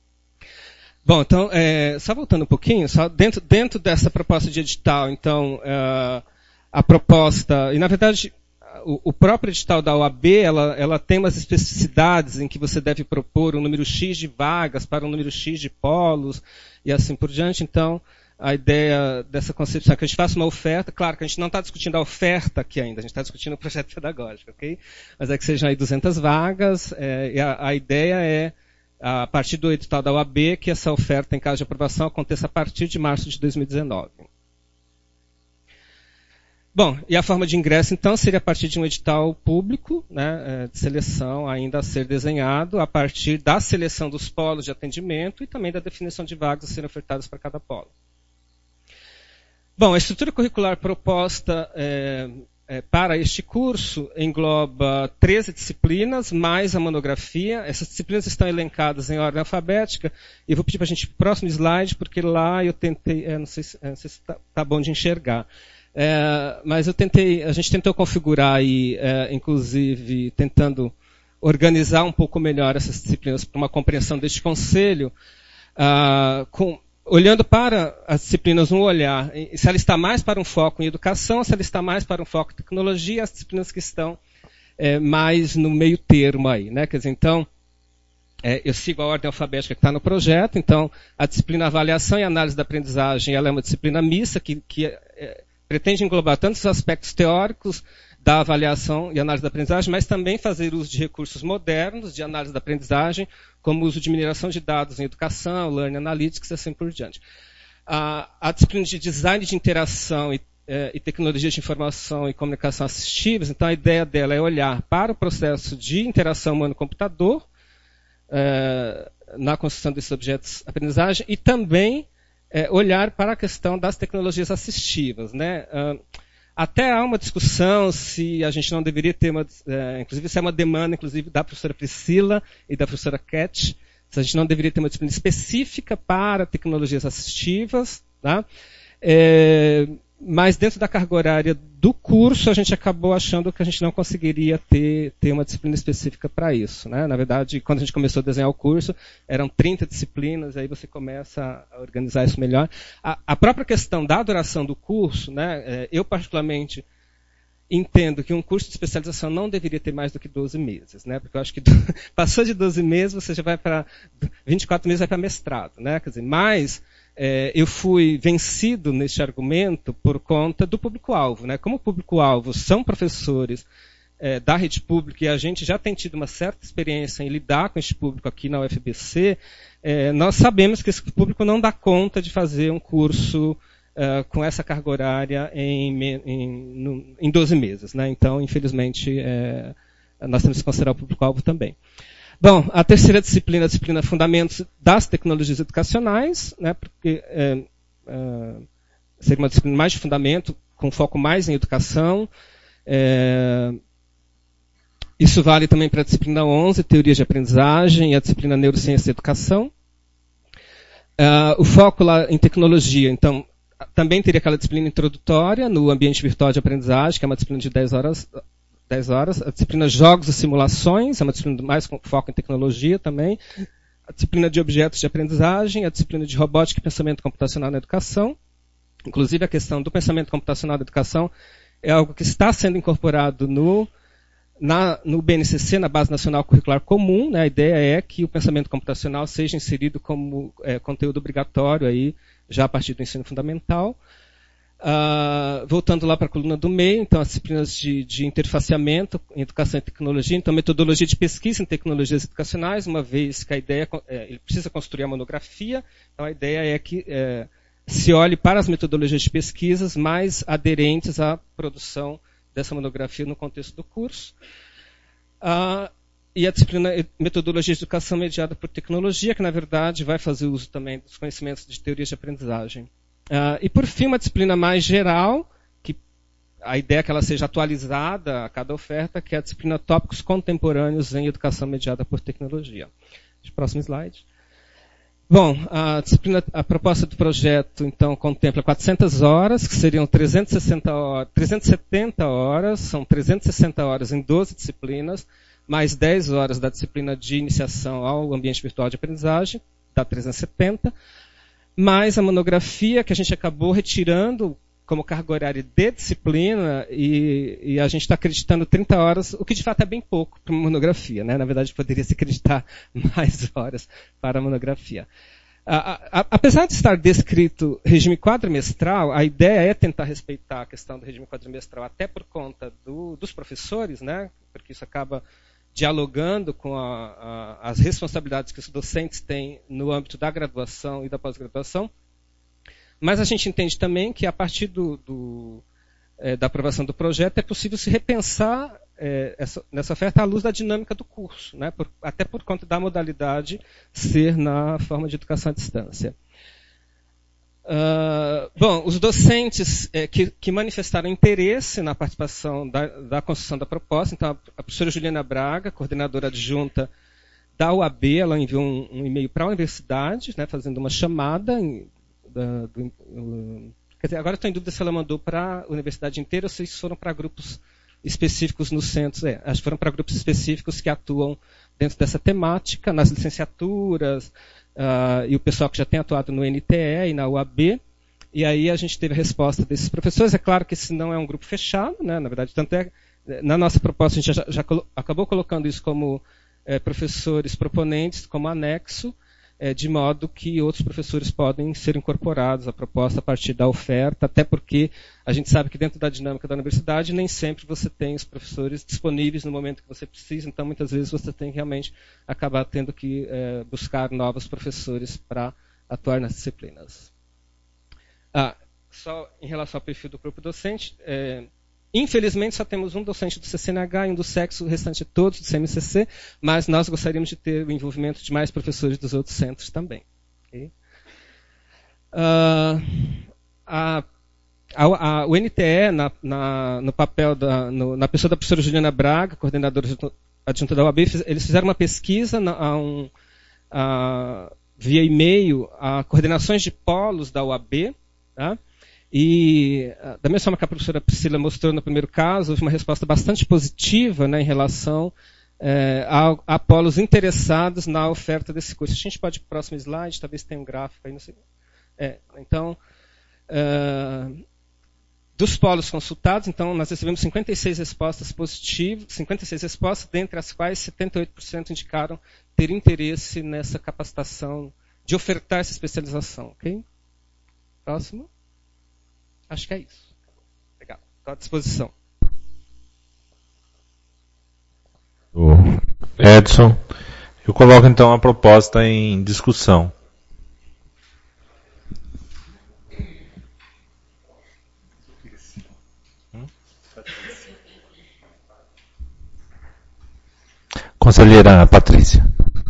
Bom, então, é, só voltando um pouquinho, só dentro, dentro dessa proposta de edital, então, uh, a proposta, e na verdade, o, o próprio edital da O A B, ela, ela tem umas especificidades em que você deve propor um número X de vagas para um número X de polos, e assim por diante. Então, a ideia dessa concepção é que a gente faça uma oferta. Claro que a gente não está discutindo a oferta aqui ainda, a gente está discutindo o projeto pedagógico, ok? Mas é que sejam aí duzentas vagas, é, e a, a ideia é, a partir do edital da O A B, que essa oferta, em caso de aprovação, aconteça a partir de março de dois mil e dezenove. Bom, e a forma de ingresso, então, seria a partir de um edital público, né, de seleção ainda a ser desenhado, a partir da seleção dos polos de atendimento e também da definição de vagas a serem ofertadas para cada polo. Bom, a estrutura curricular proposta é, é, para este curso engloba treze disciplinas, mais a monografia. Essas disciplinas estão elencadas em ordem alfabética, e vou pedir para a gente ir para o próximo slide, porque lá eu tentei, é, não sei se está tá bom de enxergar, é, mas eu tentei, a gente tentou configurar aí, é, inclusive, tentando organizar um pouco melhor essas disciplinas para uma compreensão deste conselho, ah, com olhando para as disciplinas um olhar, se ela está mais para um foco em educação, se ela está mais para um foco em tecnologia, as disciplinas que estão é, mais no meio termo aí, né? Quer dizer, então, é, eu sigo a ordem alfabética que está no projeto. Então, a disciplina avaliação e análise da aprendizagem, ela é uma disciplina mista que, que é, pretende englobar tanto os aspectos teóricos da avaliação e análise da aprendizagem, mas também fazer uso de recursos modernos de análise da aprendizagem, como o uso de mineração de dados em educação, learning analytics e assim por diante. A, a disciplina de design de interação e, eh, e tecnologia de informação e comunicação assistivas, então a ideia dela é olhar para o processo de interação humano-computador, eh, na construção desses objetos de aprendizagem, e também eh, olhar para a questão das tecnologias assistivas, né? Uh, Até há uma discussão se a gente não deveria ter uma, é, inclusive se é uma demanda, inclusive da professora Priscila e da professora Cat, se a gente não deveria ter uma disciplina específica para tecnologias assistivas, tá? É, mas dentro da carga horária do curso, a gente acabou achando que a gente não conseguiria ter, ter uma disciplina específica para isso, né? Na verdade, quando a gente começou a desenhar o curso, eram trinta disciplinas, aí você começa a organizar isso melhor. A, a própria questão da duração do curso, né? Eu particularmente entendo que um curso de especialização não deveria ter mais do que doze meses, né? Porque eu acho que passou de doze meses, você já vai para vinte e quatro meses, vai para mestrado, né? Quer dizer, mas é, eu fui vencido neste argumento por conta do público-alvo, né? Como o público-alvo são professores é, da rede pública e a gente já tem tido uma certa experiência em lidar com este público aqui na U F B C, é, nós sabemos que esse público não dá conta de fazer um curso Uh, com essa carga horária em, em, no, em doze meses. Né? Então, infelizmente, é, nós temos que considerar o público-alvo também. Bom, a terceira disciplina, a disciplina Fundamentos das Tecnologias Educacionais, né? Porque é, é, seria uma disciplina mais de fundamento, com foco mais em educação. É, isso vale também para a disciplina onze, Teorias de Aprendizagem, e a disciplina Neurociência e Educação. Uh, o foco lá em tecnologia, então, também teria aquela disciplina introdutória no ambiente virtual de aprendizagem, que é uma disciplina de dez horas. dez horas. A disciplina Jogos e Simulações, é uma disciplina mais com foco em tecnologia também. A disciplina de Objetos de Aprendizagem, a disciplina de Robótica e Pensamento Computacional na Educação. Inclusive, a questão do pensamento computacional na educação é algo que está sendo incorporado no, na, no B N C C, na Base Nacional Curricular Comum. Né? A ideia é que o pensamento computacional seja inserido como é, conteúdo obrigatório aí, já a partir do ensino fundamental. Uh, voltando lá para a coluna do meio, então as disciplinas de, de interfaceamento em educação e tecnologia, então metodologia de pesquisa em tecnologias educacionais, uma vez que a ideia é, ele precisa construir a monografia, então a ideia é que é, se olhe para as metodologias de pesquisas mais aderentes à produção dessa monografia no contexto do curso. Uh, E a disciplina Metodologia de Educação Mediada por Tecnologia, que, na verdade, vai fazer uso também dos conhecimentos de teorias de aprendizagem. Uh, e, por fim, uma disciplina mais geral, que a ideia é que ela seja atualizada a cada oferta, que é a disciplina Tópicos Contemporâneos em Educação Mediada por Tecnologia. Próximo slide. Bom, a, disciplina, a proposta do projeto, então, contempla quatrocentas horas, que seriam trezentas e sessenta horas, trezentas e setenta horas, são trezentas e sessenta horas em doze disciplinas, mais dez horas da disciplina de iniciação ao ambiente virtual de aprendizagem, dá trezentas e setenta, mais a monografia, que a gente acabou retirando como carga horária de disciplina, e, e a gente está acreditando trinta horas, o que de fato é bem pouco para uma monografia. Né? Na verdade, poderia se acreditar mais horas para a monografia. A, a, apesar de estar descrito regime quadrimestral, a ideia é tentar respeitar a questão do regime quadrimestral, até por conta do, dos professores, né? Porque isso acaba dialogando com a, a, as responsabilidades que os docentes têm no âmbito da graduação e da pós-graduação. Mas a gente entende também que, a partir do, do, é, da aprovação do projeto, é possível se repensar é, essa, nessa oferta à luz da dinâmica do curso, né? por, até por conta da modalidade ser na forma de educação à distância. Uh, bom, os docentes é, que, que manifestaram interesse na participação da, da construção da proposta, então a, a professora Juliana Braga, coordenadora adjunta da U A B, ela enviou um, um e-mail para a universidade, né, fazendo uma chamada. Em, da, do, uh, quer dizer, agora estou em dúvida se ela mandou para a universidade inteira ou se foram para grupos específicos nos centros. É, acho que foram para grupos específicos que atuam dentro dessa temática, nas licenciaturas, Uh, e o pessoal que já tem atuado no N T E e na U A B, e aí a gente teve a resposta desses professores. É claro que esse não é um grupo fechado, né? Na verdade, tanto é, na nossa proposta a gente já, já colo- acabou colocando isso como é, professores proponentes, como anexo, é, de modo que outros professores podem ser incorporados à proposta a partir da oferta, até porque a gente sabe que dentro da dinâmica da universidade nem sempre você tem os professores disponíveis no momento que você precisa, então muitas vezes você tem que realmente acabar tendo que é, buscar novos professores para atuar nas disciplinas. Ah, só em relação ao perfil do grupo docente, é, infelizmente só temos um docente do C C N H e um do sexo, o restante todos do C M C C, mas nós gostaríamos de ter o envolvimento de mais professores dos outros centros também. Okay? Uh, a a, a, o N T E, na, na, no papel da, no, na pessoa da professora Juliana Braga, coordenadora adjunta da U A B, eles fizeram uma pesquisa na, a um, a, via e-mail a coordenações de polos da U A B, tá? E da mesma forma que a professora Priscila mostrou no primeiro caso, houve uma resposta bastante positiva, né, em relação é, a, a polos interessados na oferta desse curso. A gente pode ir para o próximo slide, talvez tenha um gráfico aí, não sei. É, então, uh, dos polos consultados, então, nós recebemos cinquenta e seis respostas positivas, cinquenta e seis respostas, dentre as quais setenta e oito por cento indicaram ter interesse nessa capacitação, de ofertar essa especialização. Ok? Próximo. Acho que é isso. Legal. Estou à disposição. O Edson, eu coloco então a proposta em discussão. Conselheira Patrícia.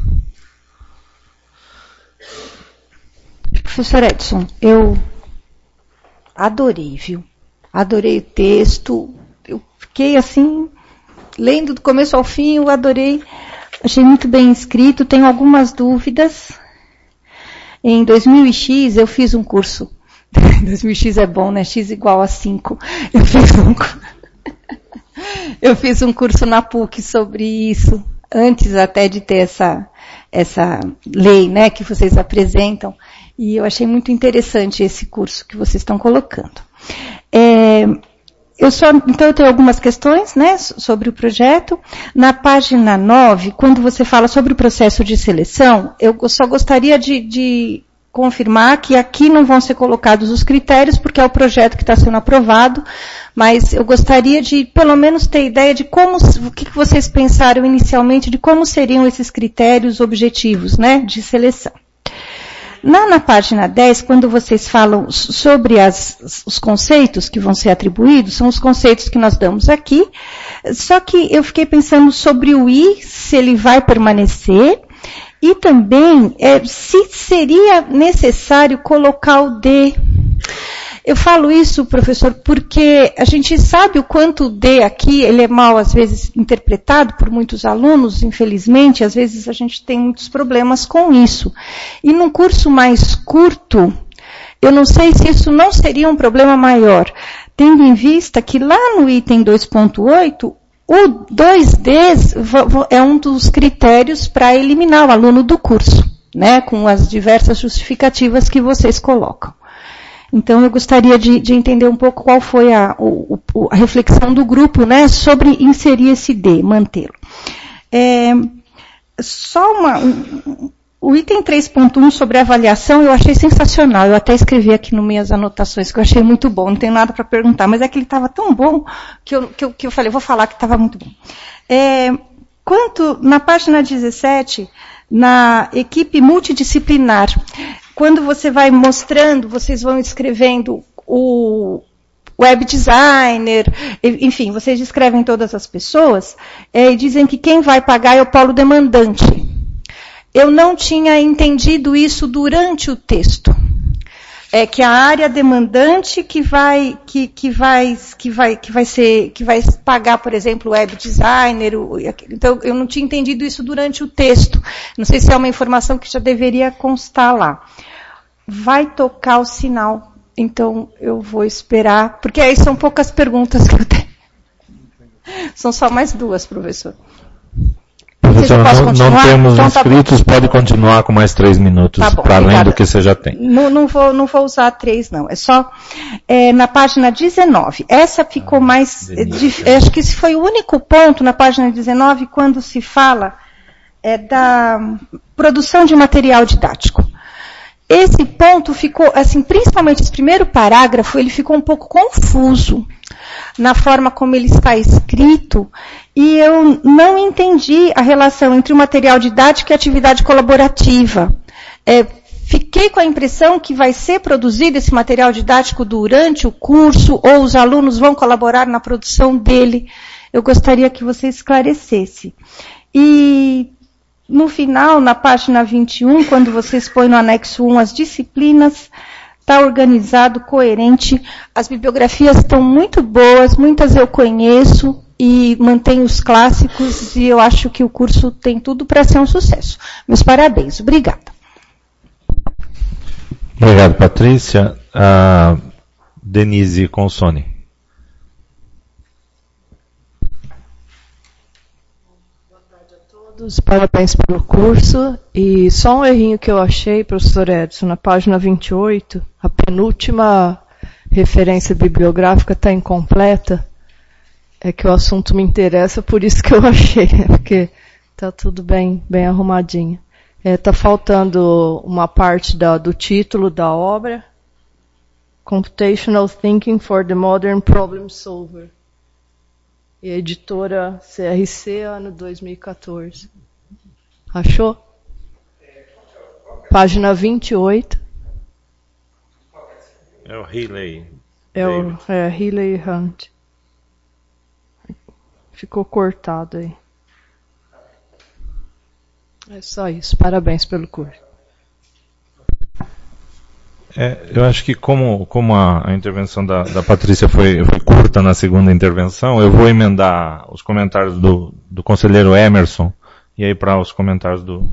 Professor Edson, eu adorei, viu? Adorei o texto. Eu fiquei assim, lendo do começo ao fim, eu adorei. Achei muito bem escrito. Tenho algumas dúvidas. Em dois mil e X eu fiz um curso. dois mil e X é bom, né? X igual a cinco. Eu fiz um, eu fiz um curso na P U C sobre isso, antes até de ter essa, essa lei, né, que vocês apresentam. E eu achei muito interessante esse curso que vocês estão colocando. É, eu só, então eu tenho algumas questões, né, sobre o projeto. Na página nove, quando você fala sobre o processo de seleção, eu só gostaria de, de confirmar que aqui não vão ser colocados os critérios, porque é o projeto que está sendo aprovado, mas eu gostaria de, pelo menos, ter ideia de como, o que vocês pensaram inicialmente, de como seriam esses critérios objetivos, né, de seleção. Na, na página dez, quando vocês falam sobre as, os conceitos que vão ser atribuídos, são os conceitos que nós damos aqui, só que eu fiquei pensando sobre o I, se ele vai permanecer, e também é, se seria necessário colocar o D. Eu falo isso, professor, porque a gente sabe o quanto o D aqui, ele é mal, às vezes, interpretado por muitos alunos, infelizmente, às vezes a gente tem muitos problemas com isso. E num curso mais curto, eu não sei se isso não seria um problema maior, tendo em vista que lá no item dois ponto oito, o dois D é um dos critérios para eliminar o aluno do curso, né, com as diversas justificativas que vocês colocam. Então, eu gostaria de, de entender um pouco qual foi a, o, a reflexão do grupo, né, sobre inserir esse D, mantê-lo. É, só uma, um, o item três ponto um sobre avaliação eu achei sensacional. Eu até escrevi aqui nas minhas anotações, que eu achei muito bom. Não tenho nada para perguntar, mas é que ele estava tão bom que eu, que, eu, que eu falei, vou falar que estava muito bom. É, quanto, na página dezessete, na equipe multidisciplinar, quando você vai mostrando, vocês vão escrevendo o web designer, enfim, vocês descrevem todas as pessoas, é, e dizem que quem vai pagar é o polo demandante. Eu não tinha entendido isso durante o texto. É que a área demandante que vai, que, que vai, que vai, que vai ser, que vai pagar, por exemplo, o web designer. O, então, eu não tinha entendido isso durante o texto. Não sei se é uma informação que já deveria constar lá. Vai tocar o sinal. Então, eu vou esperar, porque aí são poucas perguntas que eu tenho. São só mais duas, professor. Professor, não, não temos então, inscritos, tá, pode continuar com mais três minutos, tá, para além do que você já tem. Não, não, vou, não vou usar três, não. É só é, na página dezenove. Essa ficou ah, mais... É, de, acho que esse foi o único ponto na página dezenove, quando se fala é, da produção de material didático. Esse ponto ficou, assim, principalmente esse primeiro parágrafo, ele ficou um pouco confuso na forma como ele está escrito, e eu não entendi a relação entre o material didático e a atividade colaborativa. É, fiquei com a impressão que vai ser produzido esse material didático durante o curso, ou os alunos vão colaborar na produção dele. Eu gostaria que você esclarecesse. E no final, na página vinte e um, quando vocês põem no anexo um as disciplinas, está organizado, coerente, as bibliografias estão muito boas, muitas eu conheço e mantém os clássicos, e eu acho que o curso tem tudo para ser um sucesso. Meus parabéns. Obrigada. Obrigado, Patrícia. A Denise Consoni. Boa tarde a todos, parabéns pelo curso. E só um errinho que eu achei, professor Edson, na página vinte e oito, a penúltima referência bibliográfica está incompleta. É que o assunto me interessa, por isso que eu achei, né? Porque está tudo bem, bem arrumadinho. Está é, faltando uma parte da, do título da obra, Computational Thinking for the Modern Problem Solver. E a editora C R C, ano dois mil e quatorze. Achou? Página vinte e oito. É o Healy. É o é, Healy Hunt. Ficou cortado aí. É só isso. Parabéns pelo curso. É, eu acho que como, como a, a intervenção da, da Patrícia foi, foi curta na segunda intervenção, eu vou emendar os comentários do, do conselheiro Emerson e aí para os comentários do...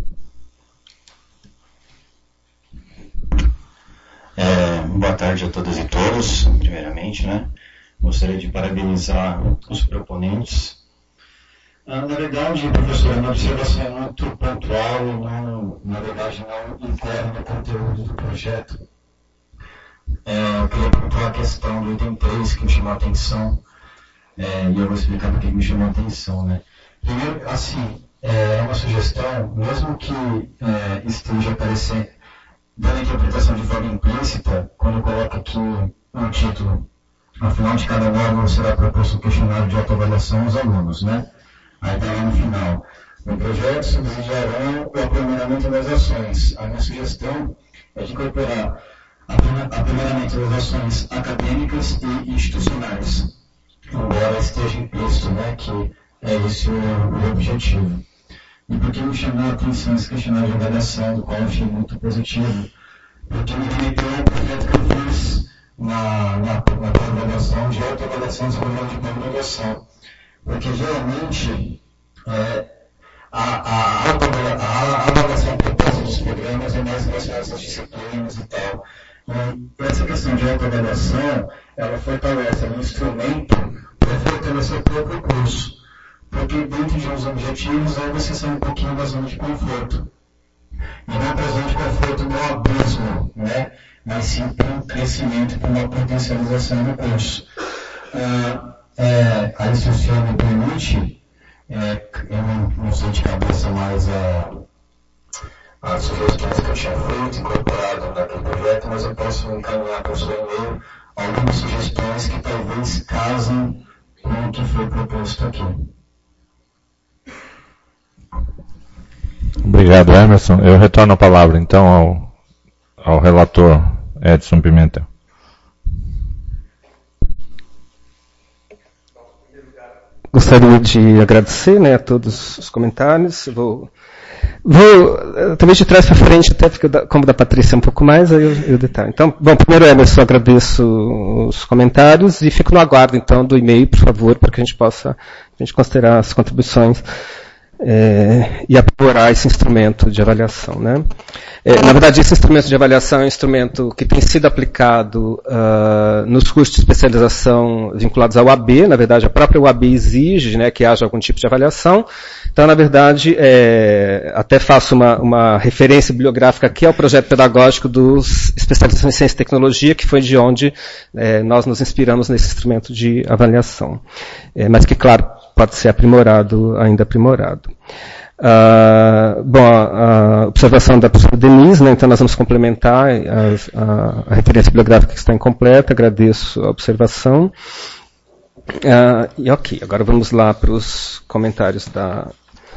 É, boa tarde a todas e todos, primeiramente, né? Gostaria de parabenizar os proponentes. Ah, na verdade, professor, a minha observação é muito pontual e, não, na verdade, não interna no conteúdo do projeto. É, eu queria pontuar a questão do item três que me chamou a atenção, é, e eu vou explicar por que me chamou a atenção, né? Primeiro, assim, é uma sugestão, mesmo que é, esteja aparecendo, dando a interpretação de forma implícita, quando coloca aqui no título, ao final de cada módulo será proposto um questionário de autoavaliação aos alunos, né? Aí está lá no final. No projeto subsidiarão o aprimoramento das ações. A minha sugestão é de incorporar aprimoramento das ações acadêmicas e institucionais, embora esteja implícito, né, que é esse o, o objetivo. E por que me chamou a atenção esse questionário de avaliação, do qual eu achei muito positivo? Porque me remeteu ao projeto que eu fiz na, na, na pós-graduação de autoavaliação e desenvolvimento de pós-graduação. Porque geralmente é, a, a, a, a avaliação proposta dos programas é mais relacionada às disciplinas e tal. E essa questão de autoavaliação, ela fortalece, é um instrumento para fortalecer o próprio curso. Porque dentro de uns objetivos é você sair um pouquinho da zona de conforto. E não para a zona de conforto do abismo, né? Mas sim para um crescimento, para uma potencialização do curso. Ah, é, aí se o senhor me permite, é, eu não, não sei de cabeça mais a, as sugestões que eu tinha feito, incorporado naquele projeto, mas eu posso encaminhar para o seu e-mail algumas sugestões que talvez casem com o que foi proposto aqui. Obrigado, Emerson. Eu retorno a palavra, então, ao, ao relator Edson Pimentel. Gostaria de agradecer, né, a todos os comentários. Vou, vou talvez de trás para frente, até porque, como da Patrícia um pouco mais, aí eu, eu detalho. Então, bom, primeiro, Emerson, agradeço os comentários e fico no aguardo, então, do e-mail, por favor, para que a gente possa a gente considerar as contribuições. É, e aprimorar esse instrumento de avaliação, né? É, na verdade, esse instrumento de avaliação é um instrumento que tem sido aplicado uh, nos cursos de especialização vinculados ao A B. Na verdade, a própria U A B exige, né, que haja algum tipo de avaliação. Então, na verdade, é, até faço uma, uma referência bibliográfica aqui ao projeto pedagógico dos especializações em ciência e tecnologia, que foi de onde é, nós nos inspiramos nesse instrumento de avaliação. É, mas que, claro, pode ser aprimorado, ainda aprimorado. Uh, bom, a, a observação da professora Denise, né, então nós vamos complementar as, a, a referência bibliográfica que está incompleta, agradeço a observação. Uh, e ok, agora vamos lá para os comentários da,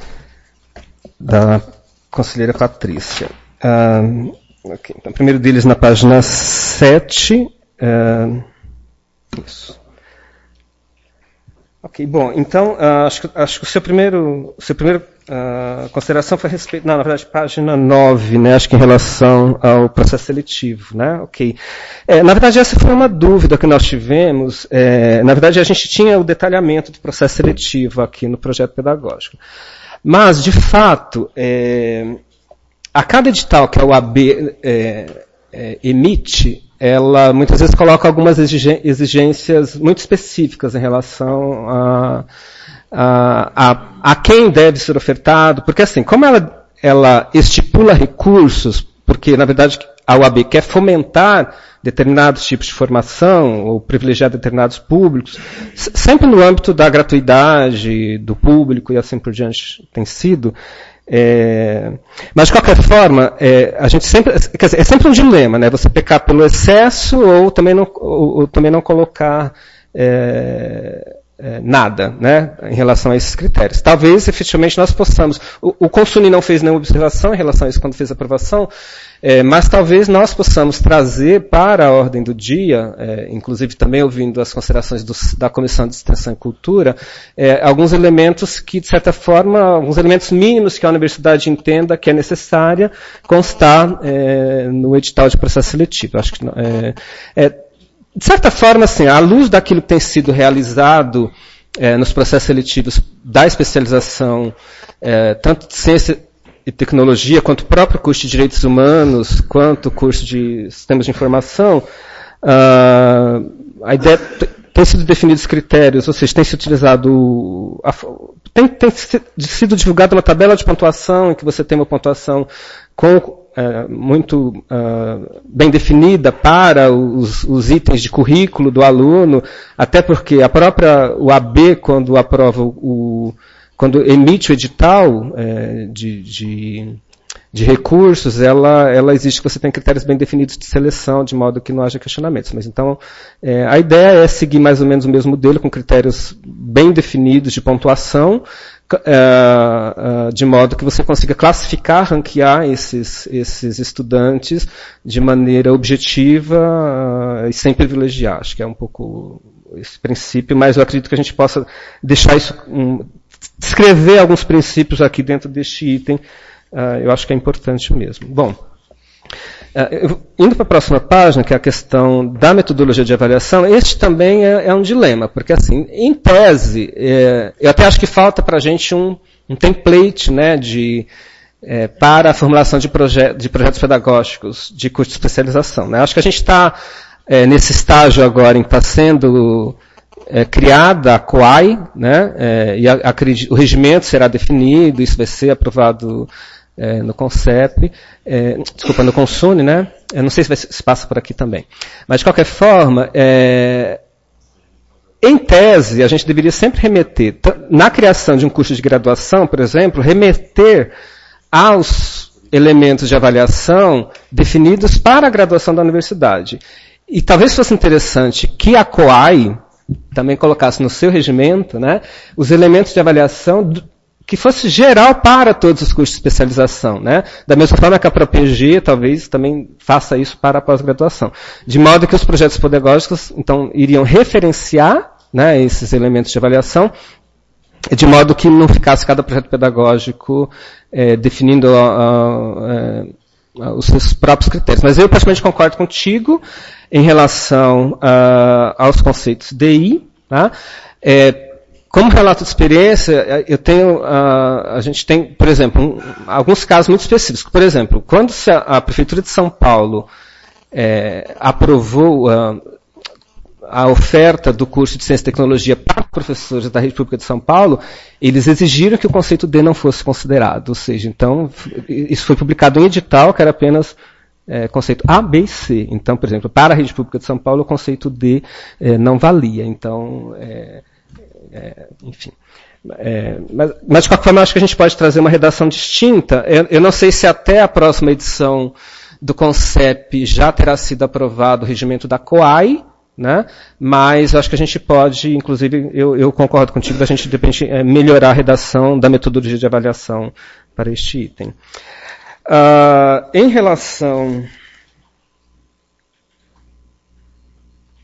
da conselheira Patrícia. Uh, okay, então, o primeiro deles na página sete. Uh, isso. Ok, bom, então, uh, acho, acho que o seu primeiro, o seu primeiro a consideração foi a respeito, não, na verdade, página nove, né, acho que em relação ao processo seletivo, né, ok. É, na verdade, essa foi uma dúvida que nós tivemos, é, na verdade, a gente tinha o detalhamento do processo seletivo aqui no projeto pedagógico. Mas, de fato, é, a cada edital que a U A B é, é, emite, ela muitas vezes coloca algumas exigências muito específicas em relação a, a, a, a quem deve ser ofertado, porque assim, como ela, ela estipula recursos, porque na verdade a U A B quer fomentar determinados tipos de formação, ou privilegiar determinados públicos, sempre no âmbito da gratuidade, do público e assim por diante tem sido. É, mas de qualquer forma, é, a gente sempre, quer dizer, é sempre um dilema, né? Você pecar pelo excesso ou também não, ou, ou também não colocar é, é, nada, né? Em relação a esses critérios. Talvez, efetivamente, nós possamos. O, o Consuni não fez nenhuma observação em relação a isso quando fez a aprovação, é, mas talvez nós possamos trazer para a ordem do dia, é, inclusive também ouvindo as considerações do, da Comissão de Extensão e Cultura, é, alguns elementos que, de certa forma, alguns elementos mínimos que a universidade entenda que é necessária constar é, no edital de processo seletivo. Acho que, é, é, de certa forma, assim, à luz daquilo que tem sido realizado é, nos processos seletivos da especialização, é, tanto de ciência e tecnologia, quanto o próprio curso de direitos humanos, quanto o curso de sistemas de informação, uh, a ideia tem sido definidos critérios, ou seja, tem se utilizado, a, tem, tem sido divulgada uma tabela de pontuação em que você tem uma pontuação com é, muito uh, bem definida para os, os itens de currículo do aluno, até porque a própria U A B, quando aprova o quando emite o edital é, de, de, de recursos, ela, ela exige que você tenha critérios bem definidos de seleção, de modo que não haja questionamentos. Mas então, é, a ideia é seguir mais ou menos o mesmo modelo, com critérios bem definidos de pontuação, é, é, de modo que você consiga classificar, ranquear esses, esses estudantes de maneira objetiva é, e sem privilegiar. Acho que é um pouco esse princípio, mas eu acredito que a gente possa deixar isso... Um, descrever alguns princípios aqui dentro deste item, uh, eu acho que é importante mesmo. Bom, uh, indo para a próxima página, que é a questão da metodologia de avaliação, este também é, é um dilema, porque assim, em tese, é, eu até acho que falta para a gente um, um template, né, de, é, para a formulação de, proje de projetos pedagógicos de curso de especialização. Né? Acho que a gente está é, nesse estágio agora em que está sendo... É, criada a COAI, né, é, e a, a, o regimento será definido, isso vai ser aprovado é, no CONCEP, é, desculpa, no CONSUNE, né, eu não sei se, vai, se passa por aqui também. Mas, de qualquer forma, é, em tese, a gente deveria sempre remeter, na criação de um curso de graduação, por exemplo, remeter aos elementos de avaliação definidos para a graduação da universidade. E talvez fosse interessante que a COAI também colocasse no seu regimento, né, os elementos de avaliação do, que fosse geral para todos os cursos de especialização, né, da mesma forma que a própria P G talvez também faça isso para a pós-graduação, de modo que os projetos pedagógicos então iriam referenciar, né, esses elementos de avaliação, de modo que não ficasse cada projeto pedagógico é, definindo a, a, a, os seus próprios critérios. Mas eu praticamente concordo contigo em relação uh, aos conceitos D I. Tá? É, como relato de experiência, eu tenho, uh, a gente tem, por exemplo, um, alguns casos muito específicos. Por exemplo, quando a, a Prefeitura de São Paulo é, aprovou uh, a oferta do curso de Ciência e Tecnologia para professores da Rede Pública de São Paulo, eles exigiram que o conceito D não fosse considerado. Ou seja, então, isso foi publicado em edital, que era apenas É, conceito A, B e C. Então, por exemplo, para a Rede Pública de São Paulo, o conceito D é, não valia. Então, é, é, enfim. É, mas, mas, de qualquer forma, eu acho que a gente pode trazer uma redação distinta. Eu, eu não sei se até a próxima edição do CONCEP já terá sido aprovado o regimento da COAI, né? Mas acho que a gente pode, inclusive, eu, eu concordo contigo, da gente, de repente, é, melhorar a redação da metodologia de avaliação para este item. Uh, em relação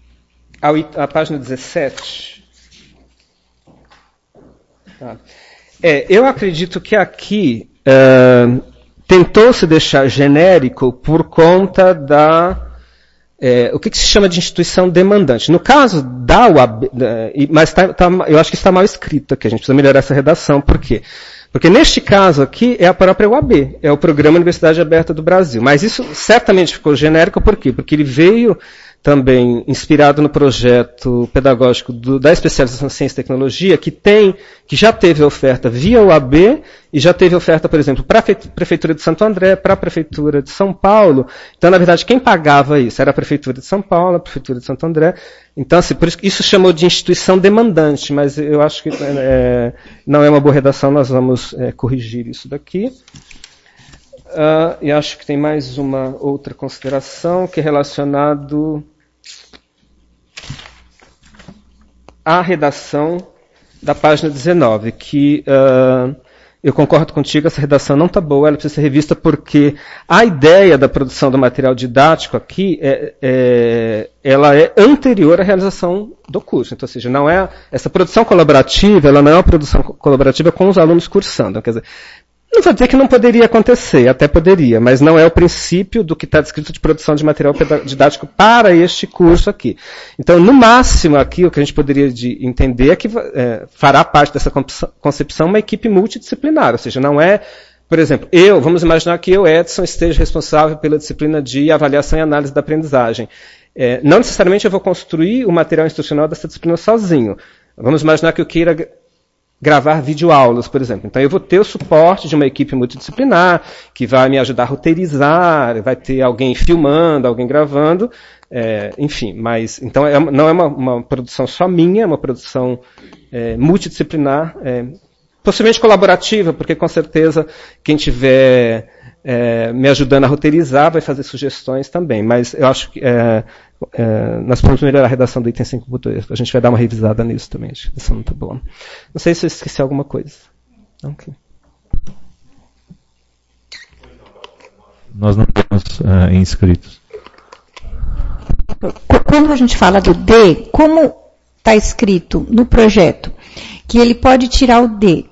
ao, à página dezessete, tá. É, eu acredito que aqui uh, tentou se deixar genérico por conta da é, o que, que se chama de instituição demandante. No caso da U A B, mas tá, tá, eu acho que está mal escrito aqui, a gente precisa melhorar essa redação. Por quê? Porque neste caso aqui é a própria U A B, é o Programa Universidade Aberta do Brasil. Mas isso certamente ficou genérico, por quê? Porque ele veio também inspirado no projeto pedagógico do, da especialização em ciência e tecnologia, que tem, que já teve oferta via U A B e já teve oferta, por exemplo, para a Prefeitura de Santo André, para a Prefeitura de São Paulo. Então, na verdade, quem pagava isso era a Prefeitura de São Paulo, a Prefeitura de Santo André. Então, assim, por isso, isso chamou de instituição demandante, mas eu acho que é, não é uma boa redação, nós vamos é, corrigir isso daqui. Uh, e acho que tem mais uma outra consideração que é relacionado à redação da página dezenove, que uh, eu concordo contigo, essa redação não está boa, ela precisa ser revista porque a ideia da produção do material didático aqui, é, é, ela é anterior à realização do curso. Então, ou seja, não é, essa produção colaborativa, ela não é uma produção colaborativa com os alunos cursando. Quer dizer, não vou dizer que não poderia acontecer, até poderia, mas não é o princípio do que está descrito de produção de material didático para este curso aqui. Então, no máximo aqui, o que a gente poderia de entender é que é, fará parte dessa concepção uma equipe multidisciplinar, ou seja, não é, por exemplo, eu, vamos imaginar que eu, Edson, esteja responsável pela disciplina de avaliação e análise da aprendizagem. É, não necessariamente eu vou construir o material instrucional dessa disciplina sozinho. Vamos imaginar que eu queira gravar videoaulas, por exemplo. Então eu vou ter o suporte de uma equipe multidisciplinar, que vai me ajudar a roteirizar, vai ter alguém filmando, alguém gravando, é, enfim, mas então é, não é uma, uma produção só minha, é uma produção é, multidisciplinar, é, possivelmente colaborativa, porque com certeza quem tiver é, me ajudando a roteirizar vai fazer sugestões também, mas eu acho que é, é, nós podemos melhorar a redação do item cinco ponto dois. A gente vai dar uma revisada nisso também. Acho que isso não está bom. Não sei se eu esqueci alguma coisa. Okay. Nós não temos uh, inscritos. Quando a gente fala do D, como está escrito no projeto, que ele pode tirar o D,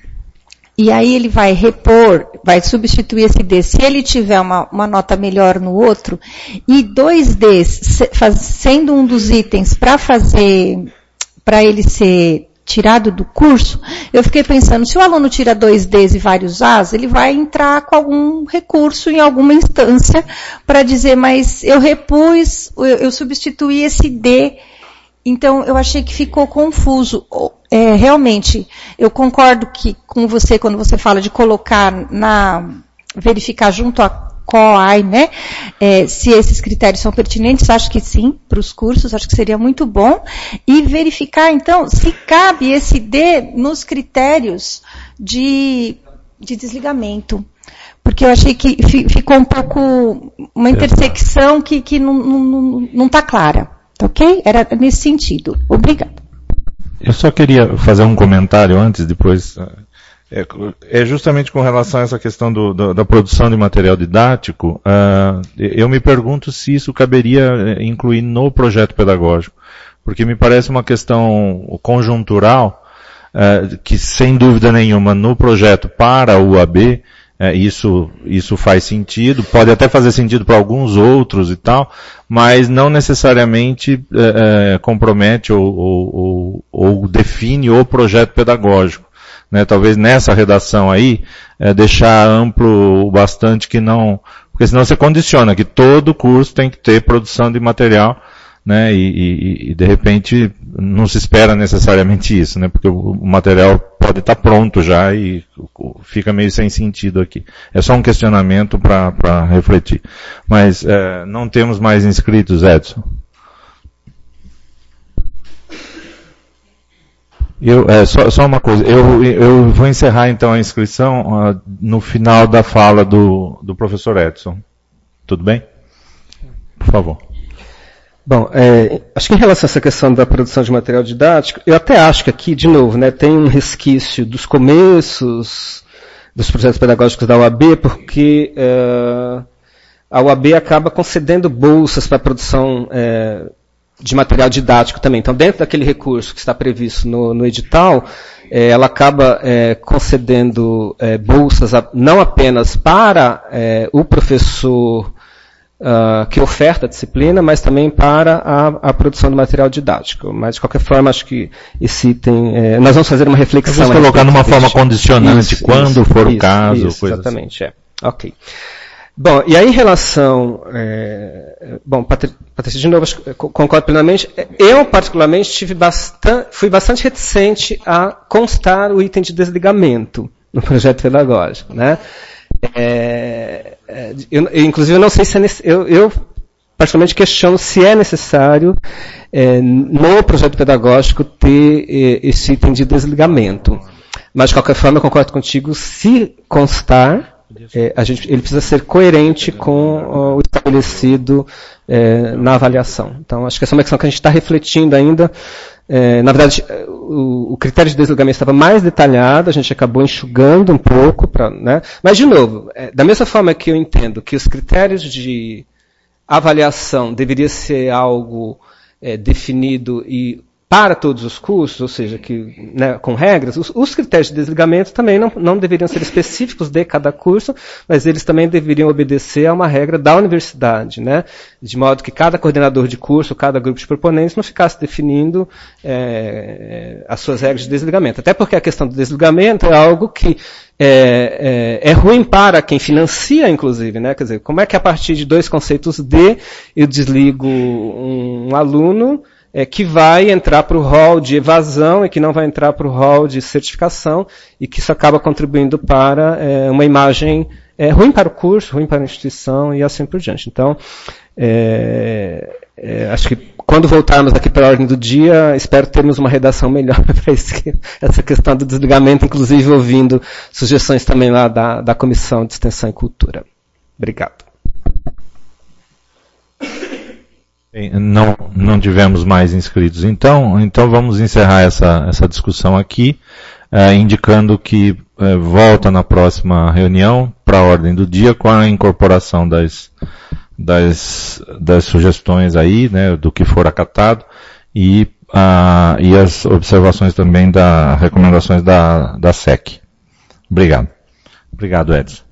e aí ele vai repor, vai substituir esse D, se ele tiver uma, uma nota melhor no outro, e dois Ds, sendo um dos itens para fazer, para ele ser tirado do curso, eu fiquei pensando, se o aluno tira dois Ds e vários As, ele vai entrar com algum recurso em alguma instância para dizer, mas eu repus, eu, eu substituí esse D. Então, eu achei que ficou confuso. É, realmente, eu concordo que, com você quando você fala de colocar na, verificar junto à C O A I, né, é, se esses critérios são pertinentes, acho que sim, para os cursos, acho que seria muito bom. E verificar, então, se cabe esse D nos critérios de, de desligamento. Porque eu achei que ficou um pouco, uma intersecção que, que não está clara. Ok? Era nesse sentido. Obrigada. Eu só queria fazer um comentário antes, depois. É, é justamente com relação a essa questão do, do, da produção de material didático, uh, eu me pergunto se isso caberia incluir no projeto pedagógico, porque me parece uma questão conjuntural, uh, que sem dúvida nenhuma no projeto para a U A B, É, isso, isso faz sentido, pode até fazer sentido para alguns outros e tal, mas não necessariamente é, é, compromete ou, ou, ou, ou define o projeto pedagógico. Né? Talvez nessa redação aí, é, deixar amplo o bastante que não, porque senão você condiciona que todo curso tem que ter produção de material, né, e, e, e de repente não se espera necessariamente isso, né, porque o, o material pode estar pronto já e fica meio sem sentido aqui. É só um questionamento para refletir. Mas é, não temos mais inscritos, Edson. Eu, é, só, só uma coisa, eu, eu vou encerrar então a inscrição uh, no final da fala do, do professor Edson. Tudo bem? Por favor. Bom, é, acho que em relação a essa questão da produção de material didático, eu até acho que aqui, de novo, né, tem um resquício dos começos dos projetos pedagógicos da U A B, porque é, a U A B acaba concedendo bolsas para a produção é, de material didático também. Então, dentro daquele recurso que está previsto no, no edital, é, ela acaba é, concedendo é, bolsas a, não apenas para é, o professor uh, que oferta a disciplina, mas também para a, a produção do material didático. Mas, de qualquer forma, acho que esse item... É, nós vamos fazer uma reflexão... Vamos colocar numa forma condicionante, isso, quando isso, for isso, o caso. Isso, coisa exatamente, assim. é. Ok. Bom, e aí em relação... É, bom, Patrícia, de novo, concordo plenamente. Eu, particularmente, tive bastante, fui bastante reticente a constar o item de desligamento no projeto pedagógico, né? É, é, eu, eu, inclusive, eu não sei se é eu, eu particularmente questiono se é necessário é, no projeto pedagógico ter é, esse item de desligamento. Mas, de qualquer forma, eu concordo contigo, se constar, É, a gente, ele precisa ser coerente com ó, o estabelecido é, na avaliação. Então, acho que essa é uma questão que a gente está refletindo ainda. É, na verdade, o, o critério de desligamento estava mais detalhado, a gente acabou enxugando um pouco. Pra, né? Mas, de novo, é, da mesma forma que eu entendo que os critérios de avaliação deveriam ser algo é, definido e para todos os cursos, ou seja, que, né, com regras, os, os critérios de desligamento também não, não deveriam ser específicos de cada curso, mas eles também deveriam obedecer a uma regra da universidade, né, de modo que cada coordenador de curso, cada grupo de proponentes não ficasse definindo é, as suas regras de desligamento. Até porque a questão do desligamento é algo que é, é, é ruim para quem financia, inclusive, né, quer dizer, como é que a partir de dois conceitos D eu desligo um, um aluno É, que vai entrar para o hall de evasão e que não vai entrar para o hall de certificação e que isso acaba contribuindo para é, uma imagem é, ruim para o curso, ruim para a instituição e assim por diante. Então, é, é, acho que quando voltarmos aqui para a ordem do dia, espero termos uma redação melhor para essa questão do desligamento, inclusive ouvindo sugestões também lá da, da Comissão de Extensão e Cultura. Obrigado. Não, não tivemos mais inscritos. Então, então vamos encerrar essa, essa discussão aqui, eh, indicando que eh, volta na próxima reunião para a ordem do dia com a incorporação das, das, das sugestões aí, né, do que for acatado e, ah, e as observações também das recomendações da, da S E C. Obrigado. Obrigado, Edson.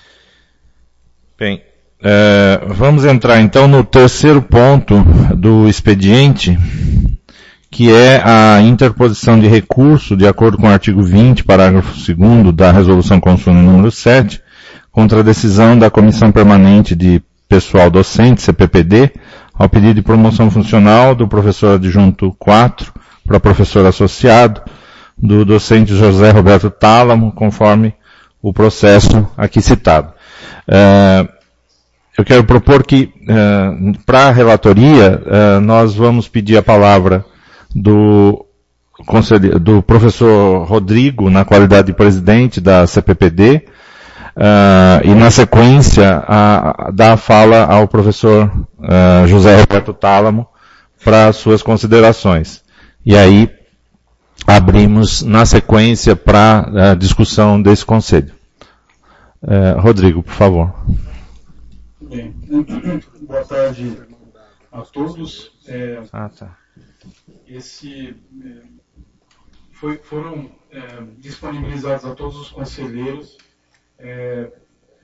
Bem, É, vamos entrar então no terceiro ponto do expediente, que é a interposição de recurso de acordo com o artigo vinte, parágrafo segundo da Resolução Consune número sete, contra a decisão da Comissão Permanente de Pessoal Docente, C P P D, ao pedido de promoção funcional do professor adjunto quatro para professor associado do docente José Roberto Tálamo, conforme o processo aqui citado. É, Eu quero propor que, uh, para a relatoria, uh, nós vamos pedir a palavra do, do professor Rodrigo, na qualidade de presidente da C P P D, uh, e, na sequência, a, a, dar a fala ao professor uh, José Roberto Tálamo para as suas considerações. E aí, abrimos, na sequência, para a discussão desse conselho. Uh, Rodrigo, por favor. Bem, boa tarde a todos. É, ah, tá. Esse, é, foi, foram é, disponibilizados a todos os conselheiros é,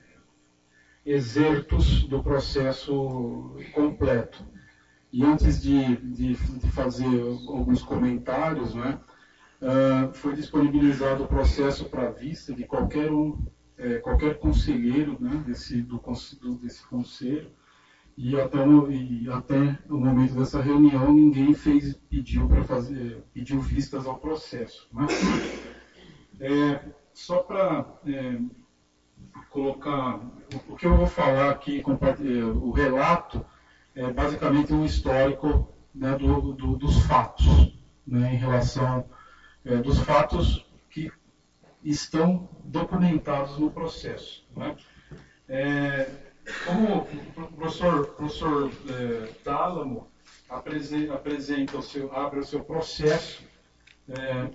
excertos do processo completo. E antes de, de, de fazer alguns comentários, né, uh, foi disponibilizado o processo para vista de qualquer um É, qualquer conselheiro, né, desse, do, do, desse conselho, e até, no, e até o momento dessa reunião ninguém fez, pediu para fazer, pediu vistas ao processo. Né? É, só para é, colocar, o, o que eu vou falar aqui, o relato, é basicamente um histórico, né, do, do, dos fatos, né, em relação é, dos fatos que estão documentados no processo. Né? É, como o professor, professor é, Tálamo apresenta, apresenta o seu, abre o seu processo é,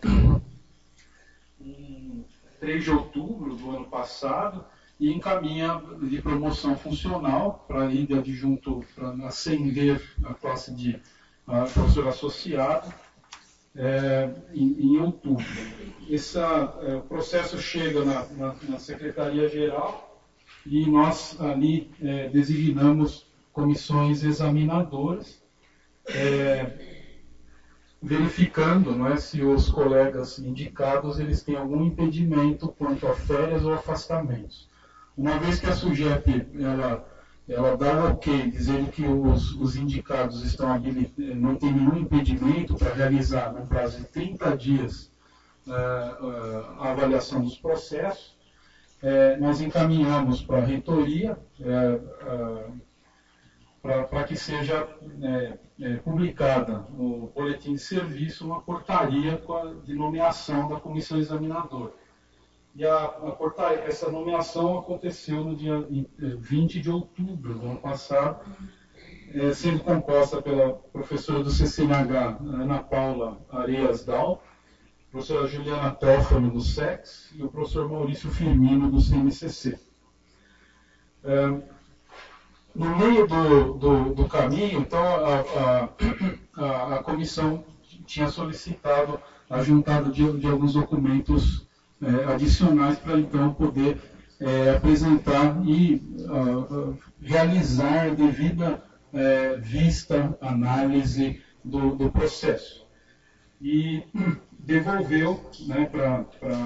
em três de outubro do ano passado e encaminha de promoção funcional para ir de adjunto, para ascender a classe de a professor associado, é, em, em outubro. Esse é, o processo chega na, na, na Secretaria-Geral e nós ali é, designamos comissões examinadoras, é, verificando, não é, se os colegas indicados eles têm algum impedimento quanto a férias ou afastamentos. Uma vez que a SUGEP ela, ela dá ok, dizendo que os, os indicados estão não tem nenhum impedimento para realizar, no prazo de trinta dias, uh, uh, a avaliação dos processos, uh, nós encaminhamos para a reitoria, uh, uh, para que seja é, é, publicada no boletim de serviço uma portaria de nomeação da comissão examinadora. E a, a portaria, essa nomeação aconteceu no dia vinte de outubro do ano passado, é, sendo composta pela professora do C C N H, Ana Paula Areias Dal, professora Juliana Toffano, do S E X, e o professor Maurício Firmino, do C M C C. É, No meio do, do, do caminho, então, a, a, a comissão tinha solicitado a juntada de, de alguns documentos é, adicionais para, então, poder é, apresentar e uh, realizar a devida é, vista, análise do, do processo. E devolveu, né, para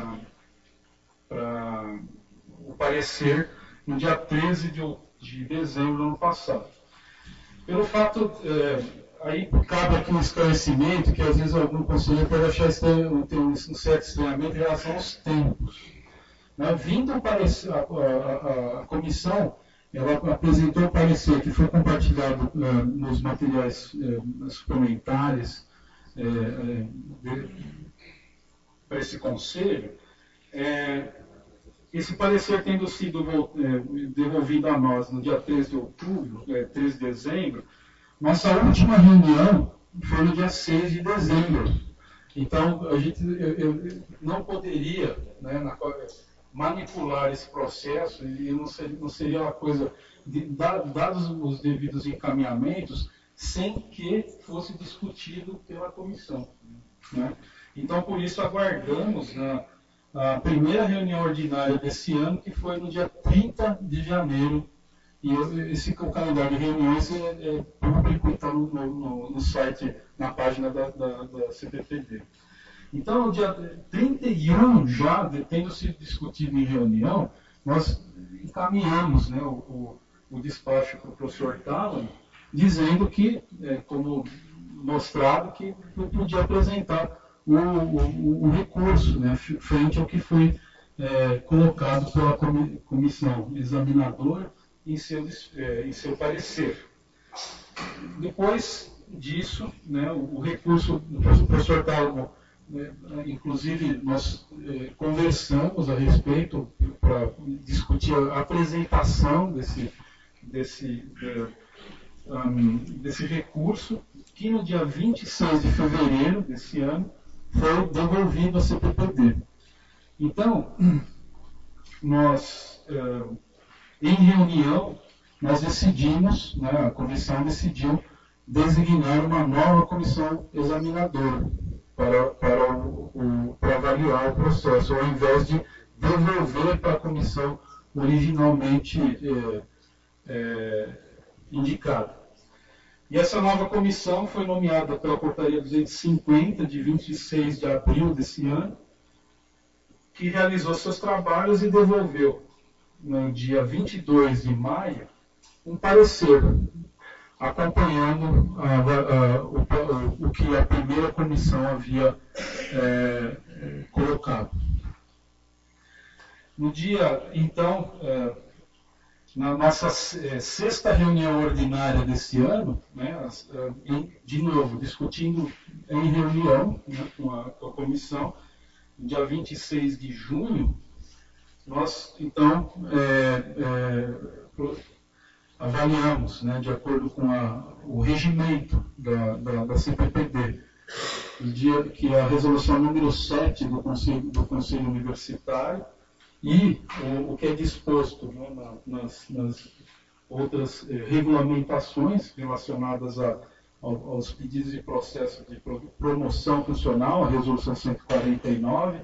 o parecer no dia treze de outubro de dezembro do ano passado. Pelo fato, é, aí cabe aqui um esclarecimento, que às vezes algum conselheiro pode achar estranho, tem um certo estranhamento em relação aos tempos. Né? Vindo o parecer, a, a, a comissão, ela apresentou o parecer que foi compartilhado é, nos materiais é, suplementares é, é, para esse conselho. É, Esse parecer tendo sido é, devolvido a nós no dia treze de outubro, é, treze de dezembro, nossa última reunião foi no dia seis de dezembro. Então, a gente eu, eu não poderia, né, na, manipular esse processo, e não seria, não seria uma coisa, de, dados os devidos encaminhamentos, sem que fosse discutido pela comissão. Né? Então, por isso, aguardamos na a primeira reunião ordinária desse ano, que foi no dia trinta de janeiro, e esse o calendário de reuniões é, é público, está no, no, no site, na página da, da, da C P P D. Então, no dia trinta e um, já tendo sido discutido em reunião, nós encaminhamos, né, o, o, o despacho para o professor Talan, dizendo que, é, como mostrado, que eu podia apresentar O, o, o recurso, né, frente ao que foi é, colocado pela comissão examinadora em seu, é, em seu parecer. Depois disso, né, o, o recurso do professor Talmo, né, inclusive nós é, conversamos a respeito para discutir a apresentação desse, desse, de, um, desse recurso, que no dia vinte e seis de fevereiro desse ano foi devolvido à C P P D. Então, nós, eh, em reunião, nós decidimos, né, a comissão decidiu designar uma nova comissão examinadora para, para, o, o, para avaliar o processo, ao invés de devolver para a comissão originalmente eh, eh, indicada. E essa nova comissão foi nomeada pela portaria duzentos e cinquenta, de vinte e seis de abril desse ano, que realizou seus trabalhos e devolveu, no dia vinte e dois de maio, um parecer, acompanhando a, a, o, o, o que a primeira comissão havia é, colocado. No dia, então, é, na nossa é, sexta reunião ordinária desse ano, né, em, de novo, discutindo em reunião, né, com, a, com a comissão, no dia vinte e seis de junho, nós, então, é, é, avaliamos, né, de acordo com a, o regimento da, da, da C P P D, dia, que é a resolução número sete do Conselho, do Conselho Universitário, e o, o que é disposto, né, na, nas, nas outras eh, regulamentações relacionadas a, aos pedidos de processo de promoção funcional, a resolução cento e quarenta e nove.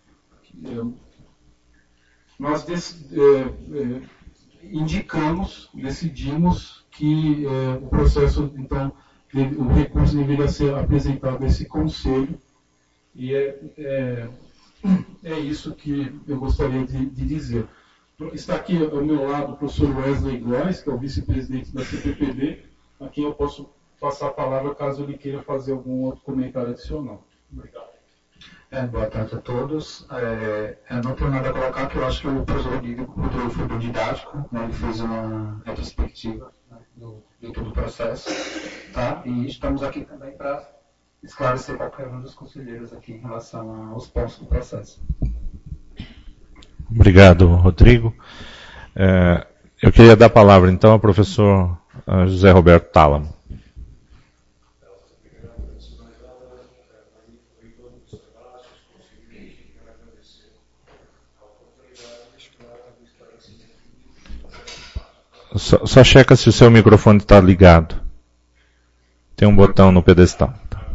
Nós dec, é, é, indicamos, decidimos que é, o processo, então, o recurso deveria ser apresentado a esse conselho, e é, é, é isso que eu gostaria de, de dizer. Está aqui ao meu lado o professor Wesley Góes, que é o vice-presidente da C P P B, a quem eu posso passar a palavra caso ele queira fazer algum outro comentário adicional. Obrigado. É, boa tarde a todos. É, eu não tenho nada a colocar, porque eu acho que o professor Rodrigo, Rodrigo foi bem didático, né, ele fez uma retrospectiva, né, do, de todo o processo, tá? E estamos aqui também para esclarecer qualquer um dos conselheiros aqui em relação aos pontos do processo. Obrigado, Rodrigo. É, eu queria dar a palavra, então, ao professor José Roberto Tálamo. Só, só checa se o seu microfone está ligado. Tem um botão no pedestal.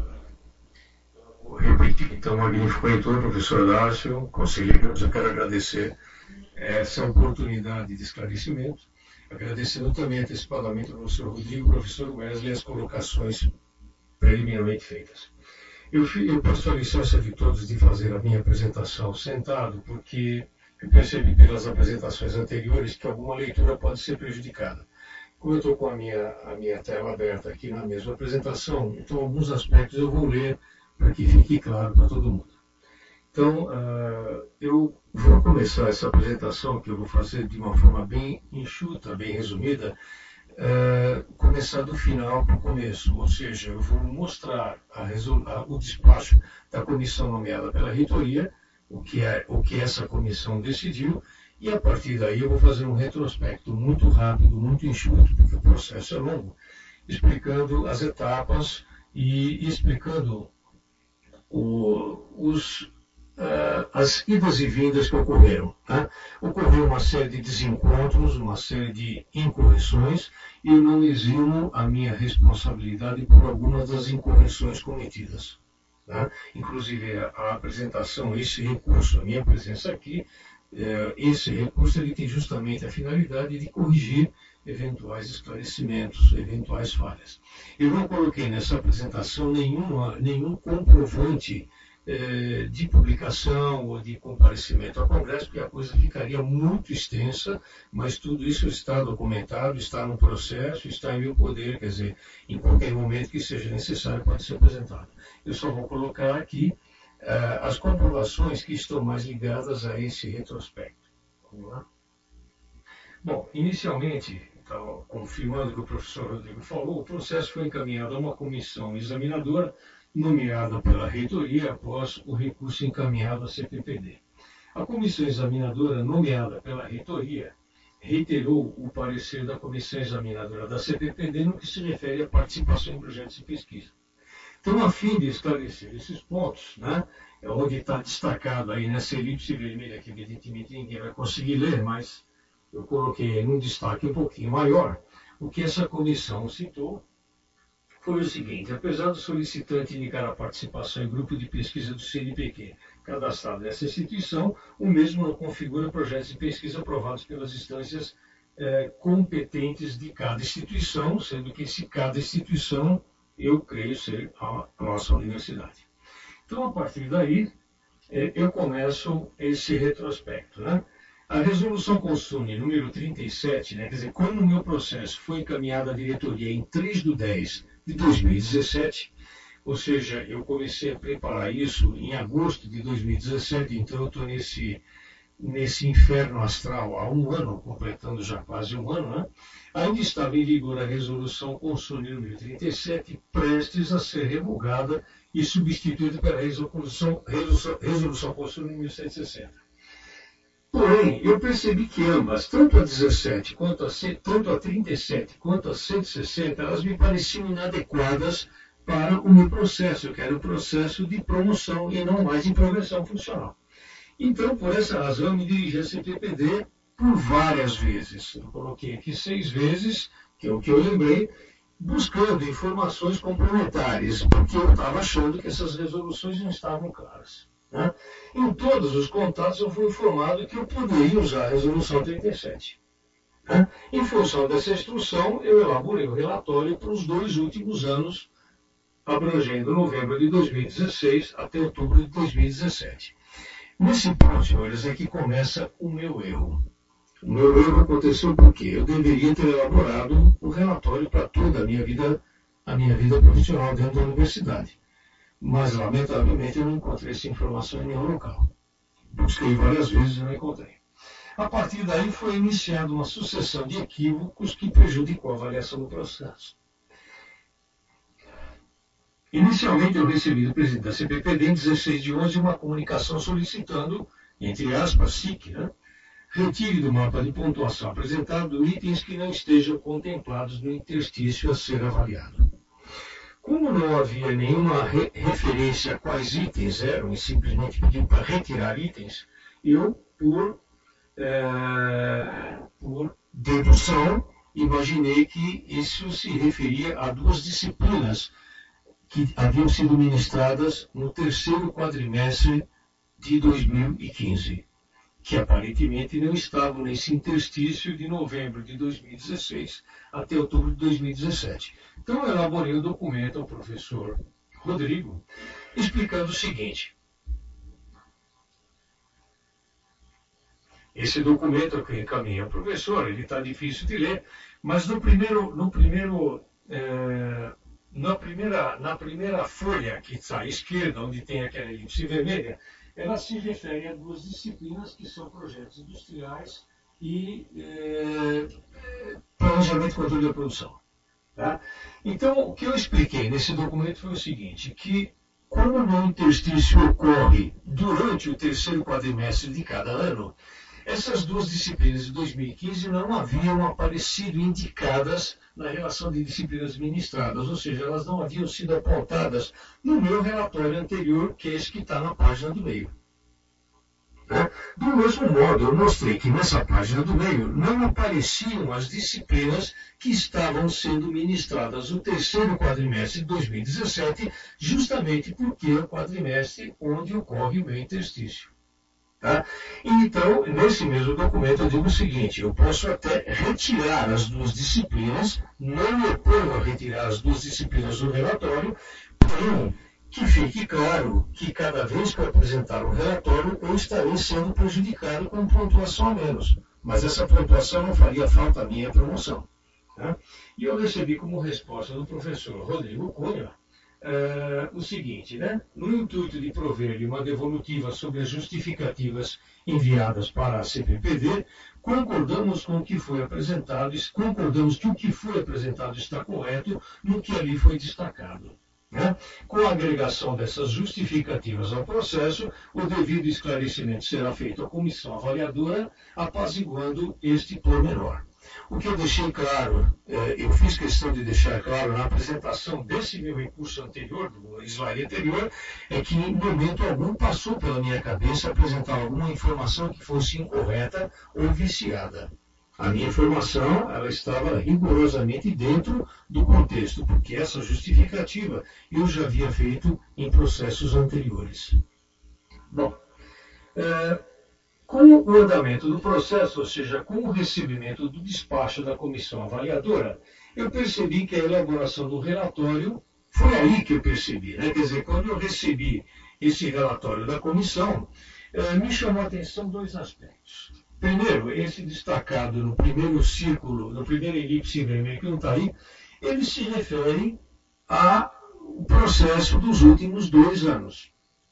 Vou repetir, então, magnífico reitor, professor Dácio, conselheiros, eu quero agradecer essa oportunidade de esclarecimento, agradecendo também antecipadamente ao professor Rodrigo, ao professor Wesley, as colocações preliminarmente feitas. Eu, eu peço a licença de todos de fazer a minha apresentação sentado, porque eu percebi pelas apresentações anteriores que alguma leitura pode ser prejudicada. Como eu estou com a minha, a minha tela aberta aqui na mesma apresentação, então alguns aspectos eu vou ler para que fique claro para todo mundo. Então, uh, eu vou começar essa apresentação, que eu vou fazer de uma forma bem enxuta, bem resumida, uh, começar do final para o começo, ou seja, eu vou mostrar a a, o despacho da comissão nomeada pela reitoria, o que, é, o que essa comissão decidiu, e a partir daí eu vou fazer um retrospecto muito rápido, muito enxuto, porque o processo é longo, explicando as etapas e explicando o, os, uh, as idas e vindas que ocorreram. Né? Ocorreu uma série de desencontros, uma série de incorreções, e eu não eximo a minha responsabilidade por algumas das incorreções cometidas. Né? Inclusive a apresentação, esse recurso, a minha presença aqui, eh, esse recurso ele tem justamente a finalidade de corrigir eventuais esclarecimentos, eventuais falhas. Eu não coloquei nessa apresentação nenhuma, nenhum comprovante eh, de publicação ou de comparecimento ao Congresso, porque a coisa ficaria muito extensa, mas tudo isso está documentado, está no processo, está em meu poder, quer dizer, em qualquer momento que seja necessário pode ser apresentado. Eu só vou colocar aqui uh, as comprovações que estão mais ligadas a esse retrospecto. Vamos lá? Bom, inicialmente, então, confirmando o que o professor Rodrigo falou, o processo foi encaminhado a uma comissão examinadora nomeada pela reitoria após o recurso encaminhado à C P P D. A comissão examinadora nomeada pela reitoria reiterou o parecer da comissão examinadora da C P P D no que se refere à participação em projetos de pesquisa. Então, a fim de esclarecer esses pontos, né, onde está destacado aí nessa elipse vermelha, que evidentemente ninguém vai conseguir ler, mas eu coloquei num destaque um pouquinho maior, o que essa comissão citou foi o seguinte: apesar do solicitante indicar a participação em grupo de pesquisa do C N P Q cadastrado nessa instituição, o mesmo não configura projetos de pesquisa aprovados pelas instâncias eh, competentes de cada instituição, sendo que se cada instituição eu creio ser a nossa universidade. Então, a partir daí, eu começo esse retrospecto. Né? A resolução Consune número trinta e sete, né, quer dizer, quando o meu processo foi encaminhado à diretoria em três de dez de dois mil e dezessete, ou seja, eu comecei a preparar isso em agosto de dois mil e dezessete, então eu estou nesse, nesse inferno astral há um ano, completando já quase um ano, né? Ainda estava em vigor a resolução Consune número trinta e sete, prestes a ser revogada e substituída pela resolução, resolução, resolução Consune número cento e sessenta. Porém, eu percebi que ambas, tanto a dezessete, quanto a, tanto a trinta e sete, quanto a cento e sessenta, elas me pareciam inadequadas para o meu processo. Eu quero um processo de promoção e não mais de progressão funcional. Então, por essa razão, eu me dirigi à C P P D por várias vezes. Eu coloquei aqui seis vezes, que é o que eu lembrei, buscando informações complementares, porque eu estava achando que essas resoluções não estavam claras. Né? Em todos os contatos eu fui informado que eu poderia usar a resolução trinta e sete. Né? Em função dessa instrução, eu elaborei o relatório para os dois últimos anos, abrangendo novembro de dois mil e dezesseis até outubro de dois mil e dezessete. Nesse ponto, senhores, é que começa o meu erro. O meu erro aconteceu porque eu deveria ter elaborado um relatório para toda a minha vida, a minha vida profissional dentro da universidade. Mas, lamentavelmente, eu não encontrei essa informação em nenhum local. Busquei várias vezes e não encontrei. A partir daí foi iniciada uma sucessão de equívocos que prejudicou a avaliação do processo. Inicialmente, eu recebi do presidente da C P P D, em dezesseis de onze, uma comunicação solicitando, entre aspas, S I C, né, retire do mapa de pontuação apresentado itens que não estejam contemplados no interstício a ser avaliado. Como não havia nenhuma re referência a quais itens eram e simplesmente pediu para retirar itens, eu, por, é, por dedução, imaginei que isso se referia a duas disciplinas que haviam sido ministradas no terceiro quadrimestre de dois mil e quinze, que aparentemente não estavam nesse interstício de novembro de dois mil e dezesseis até outubro de dois mil e dezessete. Então eu elaborei o documento ao professor Rodrigo, explicando o seguinte. Esse documento que eu encaminhei ao professor, ele está difícil de ler, mas no primeiro, no primeiro é, Na primeira, na primeira folha que está à esquerda, onde tem aquela elipse vermelha, ela se refere a duas disciplinas que são projetos industriais e é, planejamento e controle da produção. Tá? Então, o que eu expliquei nesse documento foi o seguinte, que como no interstício ocorre durante o terceiro quadrimestre de cada ano, essas duas disciplinas de dois mil e quinze não haviam aparecido indicadas na relação de disciplinas ministradas, ou seja, elas não haviam sido apontadas no meu relatório anterior, que é esse que está na página do meio. Né? Do mesmo modo, eu mostrei que nessa página do meio não apareciam as disciplinas que estavam sendo ministradas no terceiro quadrimestre de dois mil e dezessete, justamente porque é o quadrimestre onde ocorre o meu interstício. Tá? Então, nesse mesmo documento eu digo o seguinte, eu posso até retirar as duas disciplinas, não me oponho a retirar as duas disciplinas do relatório, porém, que fique claro que cada vez que eu apresentar um relatório, eu estarei sendo prejudicado com pontuação a menos. Mas essa pontuação não faria falta à minha promoção. Tá? E eu recebi como resposta do professor Rodrigo Cunha, Uh, o seguinte, né? No intuito de prover-lhe uma devolutiva sobre as justificativas enviadas para a C P P D, concordamos com o que foi apresentado, concordamos que o que foi apresentado está correto no que ali foi destacado. Né? Com a agregação dessas justificativas ao processo, o devido esclarecimento será feito à comissão avaliadora, apaziguando este pormenor. O que eu deixei claro, eu fiz questão de deixar claro na apresentação desse meu recurso anterior, do slide anterior, é que em momento algum passou pela minha cabeça apresentar alguma informação que fosse incorreta ou viciada. A minha informação ela estava rigorosamente dentro do contexto, porque essa justificativa eu já havia feito em processos anteriores. Bom, é, com o andamento do processo, ou seja, com o recebimento do despacho da comissão avaliadora, eu percebi que a elaboração do relatório, foi aí que eu percebi, né? Quer dizer, quando eu recebi esse relatório da comissão, eh, me chamou a atenção dois aspectos. Primeiro, esse destacado no primeiro círculo, no primeiro elipse vermelho que não está aí, ele se refere ao processo dos últimos dois anos.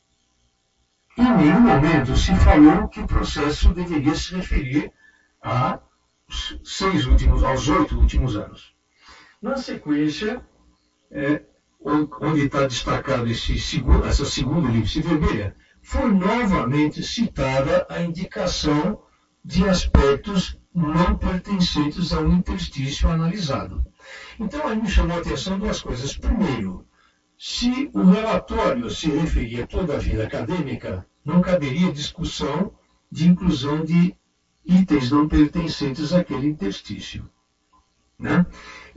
Em nenhum momento se falou que o processo deveria se referir a seis últimos, aos oito últimos anos. Na sequência, é, onde está destacado esse segundo, essa segunda elipse vermelha, foi novamente citada a indicação de aspectos não pertencentes ao interstício analisado. Então, aí me chamou a atenção duas coisas. Primeiro, se o relatório se referia a toda a vida acadêmica, não caberia discussão de inclusão de itens não pertencentes àquele interstício. Né?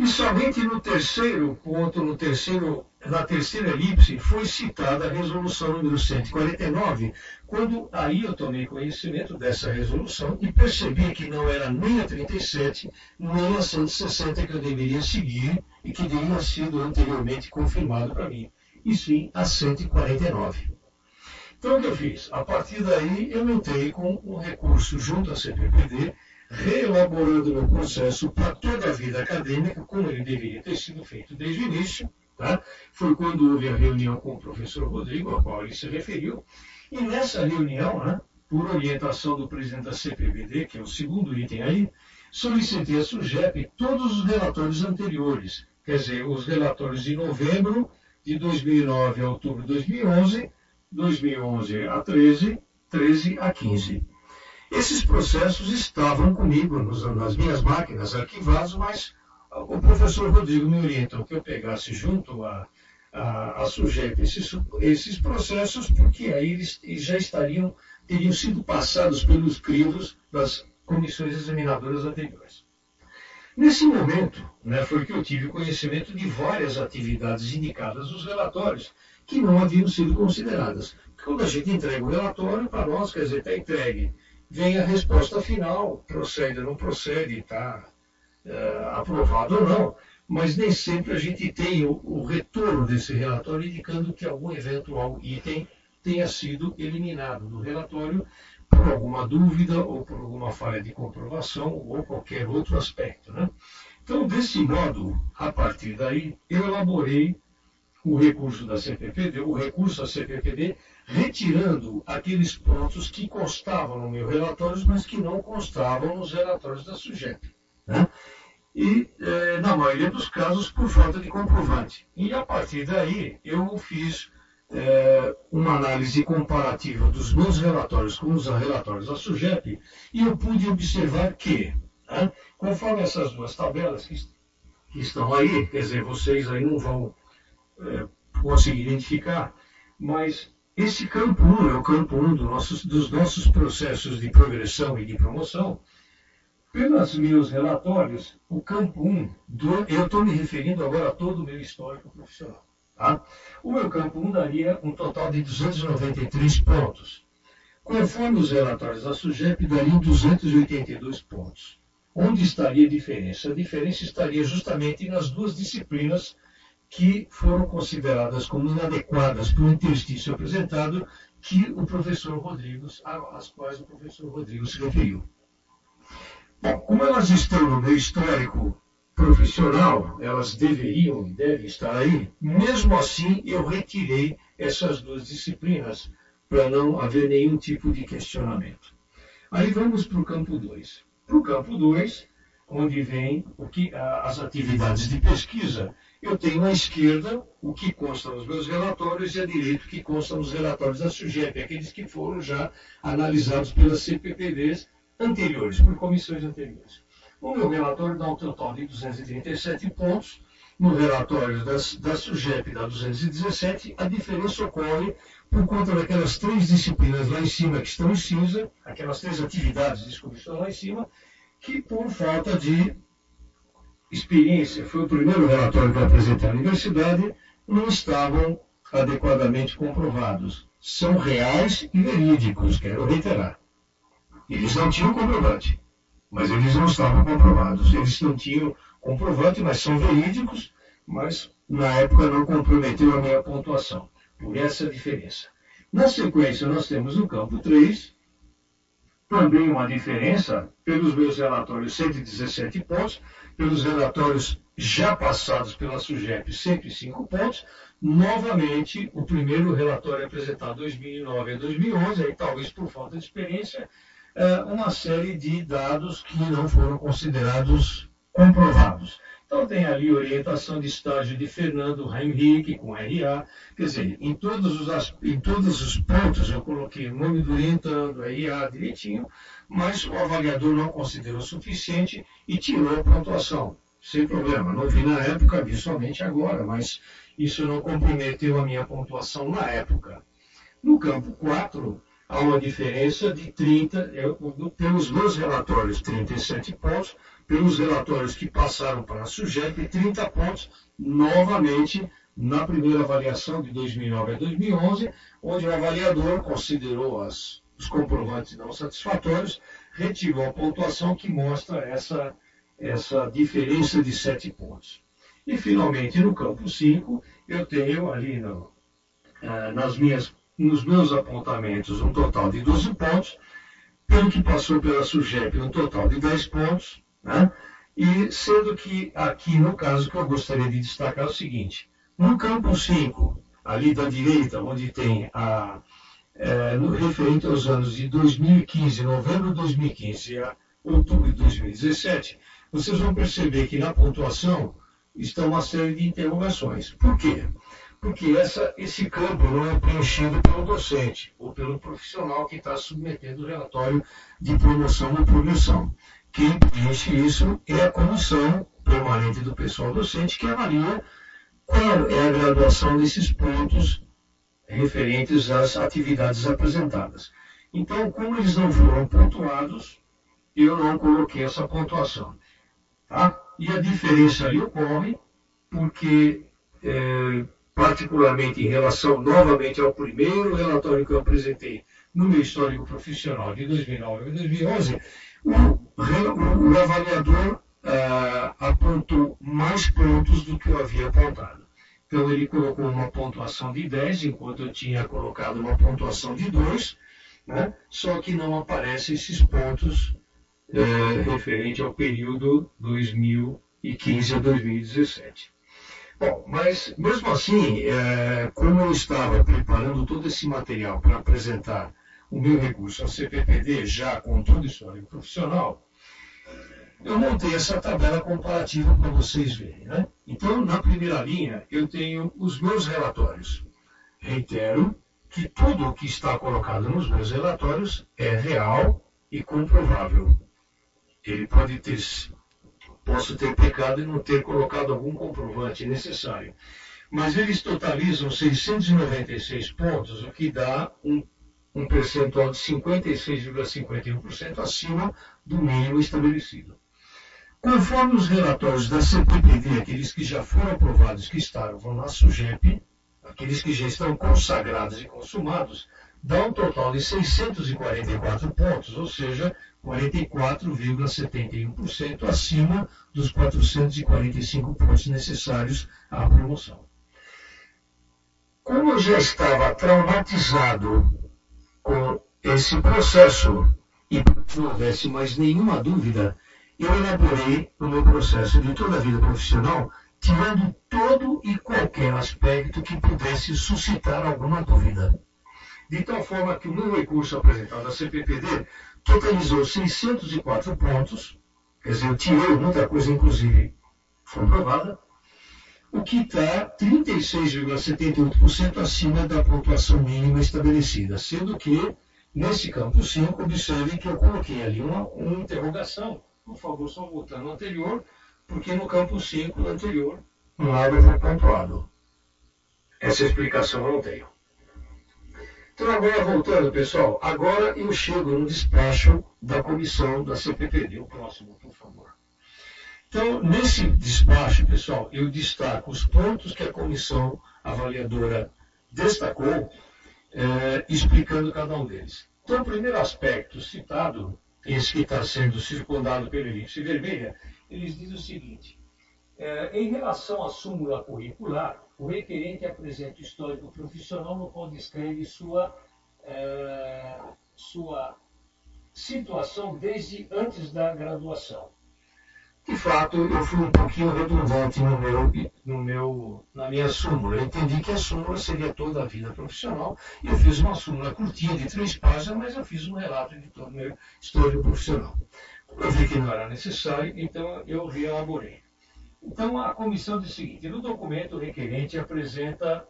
E somente no terceiro ponto, no terceiro, na terceira elipse, foi citada a resolução número cento e quarenta e nove, quando aí eu tomei conhecimento dessa resolução e percebi que não era nem a trinta e sete, nem a cento e sessenta que eu deveria seguir e que teria sido anteriormente confirmado para mim, e sim a cento e quarenta e nove. Então, o que eu fiz? A partir daí, eu entrei com um recurso junto à C P P D, reelaborando meu processo para toda a vida acadêmica, como ele deveria ter sido feito desde o início. Tá? Foi quando houve a reunião com o professor Rodrigo, a qual ele se referiu, e nessa reunião, né, por orientação do presidente da C P P D, que é o segundo item aí, solicitei a SUGEP todos os relatórios anteriores, quer dizer, os relatórios de novembro de dois mil e nove a outubro de dois mil e onze, dois mil e onze a treze, treze a quinze. Esses processos estavam comigo nos, nas minhas máquinas arquivados, mas o professor Rodrigo me orientou que eu pegasse junto a, a, a SUGEP esses, esses processos, porque aí eles já estariam, teriam sido passados pelos crivos das comissões examinadoras anteriores. Nesse momento, né, foi que eu tive conhecimento de várias atividades indicadas nos relatórios que não haviam sido consideradas. Quando a gente entrega o relatório, para nós, quer dizer, está entregue. Vem a resposta final, procede ou não procede, está uh, aprovado ou não, mas nem sempre a gente tem o, o retorno desse relatório indicando que algum eventual item tenha sido eliminado do relatório por alguma dúvida ou por alguma falha de comprovação ou qualquer outro aspecto. Né? Então, desse modo, a partir daí, eu elaborei o recurso da C P P D, o recurso da C P P D, retirando aqueles pontos que constavam no meu relatório, mas que não constavam nos relatórios da SUGEP. Né? E, eh, na maioria dos casos, por falta de comprovante. E, a partir daí, eu fiz eh, uma análise comparativa dos meus relatórios com os relatórios da SUGEP, e eu pude observar que, né, conforme essas duas tabelas que, que estão aí, quer dizer, vocês aí não vão É, conseguir identificar, mas esse campo um é o campo um do nossos, dos nossos processos de progressão e de promoção. Pelos meus relatórios, o campo um, do, eu estou me referindo agora a todo o meu histórico profissional. Tá? O meu campo um daria um total de duzentos e noventa e três pontos. Conforme os relatórios da SUGEP, dariam duzentos e oitenta e dois pontos. Onde estaria a diferença? A diferença estaria justamente nas duas disciplinas que foram consideradas como inadequadas pelo interstício apresentado, que o professor Rodrigo, às quais o professor Rodrigo se referiu. Bom, como elas estão no meu histórico profissional, elas deveriam e devem estar aí, mesmo assim eu retirei essas duas disciplinas para não haver nenhum tipo de questionamento. Aí vamos para o campo dois. Para o campo dois, onde vem o que, as atividades de pesquisa, eu tenho à esquerda o que consta nos meus relatórios e à direita o que consta nos relatórios da SUGEP, aqueles que foram já analisados pelas C P P Ds anteriores, por comissões anteriores. O meu relatório dá um total de duzentos e trinta e sete pontos, no relatório da, da SUGEP dá duzentos e dezessete, a diferença ocorre por conta daquelas três disciplinas lá em cima que estão em cinza, aquelas três atividades, desculpa, que estão lá em cima, que por falta de experiência, foi o primeiro relatório que eu apresentei à universidade, não estavam adequadamente comprovados. São reais e verídicos, quero reiterar. Eles não tinham comprovante, mas eles não estavam comprovados. Eles não tinham comprovante, mas são verídicos, mas na época não comprometeu a minha pontuação. Por essa diferença. Na sequência, nós temos no campo três, também uma diferença, pelos meus relatórios cento e dezessete pontos, pelos relatórios já passados pela SUGEP cento e cinco pontos, novamente o primeiro relatório apresentado dois mil e nove a dois mil e onze, aí talvez por falta de experiência, uma série de dados que não foram considerados comprovados. Então tem ali orientação de estágio de Fernando Heinrich com R A, quer dizer, em todos os, em todos os pontos eu coloquei o nome do orientando, R A direitinho, mas o avaliador não considerou suficiente e tirou a pontuação, sem problema. Não vi na época, vi somente agora, mas isso não comprometeu a minha pontuação na época. No campo quatro, há uma diferença de trinta, eu, pelos meus relatórios, trinta e sete pontos, pelos relatórios que passaram para a SUGEP, trinta pontos novamente na primeira avaliação de dois mil e nove a dois mil e onze, onde o avaliador considerou as, os comprovantes não satisfatórios, retirou a pontuação que mostra essa, essa diferença de sete pontos. E, finalmente, no campo cinco, eu tenho ali no, nas minhas, nos meus apontamentos um total de doze pontos, pelo que passou pela SUGEP um total de dez pontos, né? E sendo que aqui, no caso, que eu gostaria de destacar é o seguinte: no campo cinco, ali da direita, onde tem a, é, no, referente aos anos de dois mil e quinze, novembro de dois mil e quinze a outubro de dois mil e dezessete, vocês vão perceber que na pontuação está uma série de interrogações. Por quê? Porque essa, esse campo não é preenchido pelo docente ou pelo profissional que está submetendo o relatório de promoção ou progressão. Quem preenche isso é a comissão permanente do pessoal docente, que avalia qual é a graduação desses pontos referentes às atividades apresentadas. Então, como eles não foram pontuados, eu não coloquei essa pontuação. Tá? E a diferença ali ocorre porque, é, particularmente em relação novamente ao primeiro relatório que eu apresentei no meu histórico profissional de dois mil e nove a dois mil e onze, o, o, o avaliador uh, apontou mais pontos do que eu havia apontado. Então ele colocou uma pontuação de dez, enquanto eu tinha colocado uma pontuação de dois, né? Só que não aparecem esses pontos uh, referente ao período dois mil e quinze a dois mil e dezessete. Bom, mas mesmo assim, é, como eu estava preparando todo esse material para apresentar o meu recurso ao C P P D, já com todo o histórico profissional, eu montei essa tabela comparativa para vocês verem, né? Então, na primeira linha, eu tenho os meus relatórios. Reitero que tudo o que está colocado nos meus relatórios é real e comprovável. Ele pode ter... Posso ter pecado e não ter colocado algum comprovante necessário. Mas eles totalizam seiscentos e noventa e seis pontos, o que dá um, um percentual de cinquenta e seis vírgula cinquenta e um por cento acima do mínimo estabelecido. Conforme os relatórios da C P P D, aqueles que já foram aprovados, que estavam na SUGEP, aqueles que já estão consagrados e consumados, dá um total de seiscentos e quarenta e quatro pontos, ou seja, quarenta e quatro vírgula setenta e um por cento acima dos quatrocentos e quarenta e cinco pontos necessários à promoção. Como eu já estava traumatizado com esse processo e não houvesse mais nenhuma dúvida, eu elaborei o meu processo de toda a vida profissional, tirando todo e qualquer aspecto que pudesse suscitar alguma dúvida. De tal forma que o meu recurso apresentado à C P P D totalizou seiscentos e quatro pontos, quer dizer, eu tirei muita coisa, inclusive comprovada, o que está trinta e seis vírgula setenta e oito por cento acima da pontuação mínima estabelecida, sendo que, nesse campo cinco, observem que eu coloquei ali uma, uma interrogação. Por favor, só voltando ao anterior, porque no campo cinco, no anterior, nada foi pontuado. Essa explicação eu não tenho. Então, agora voltando, pessoal, agora eu chego no despacho da comissão da C P P D. O próximo, por favor. Então, nesse despacho, pessoal, eu destaco os pontos que a comissão avaliadora destacou, eh, explicando cada um deles. Então, o primeiro aspecto citado, esse que está sendo circundado pela elipse vermelha, eles dizem o seguinte: eh, em relação à súmula curricular, o requerente apresenta o histórico profissional no qual descreve sua, eh, sua situação desde antes da graduação. De fato, eu fui um pouquinho redundante no meu, no meu, na minha súmula. Eu entendi que a súmula seria toda a vida profissional e eu fiz uma súmula curtinha de três páginas, mas eu fiz um relato de todo o meu histórico profissional. Eu vi que não era necessário, então eu reelaborei. Então, a comissão diz o seguinte: no documento, o requerente apresenta,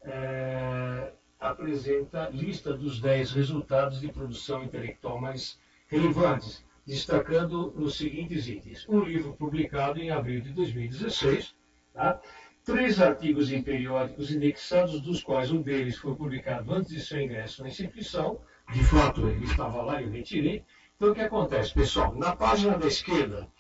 é, apresenta lista dos dez resultados de produção intelectual mais relevantes, destacando nos seguintes itens: um livro publicado em abril de dois mil e dezesseis, tá? Três artigos em periódicos indexados, dos quais um deles foi publicado antes de seu ingresso na instituição. De fato, ele estava lá e eu retirei. Então, o que acontece, pessoal? Na página da esquerda,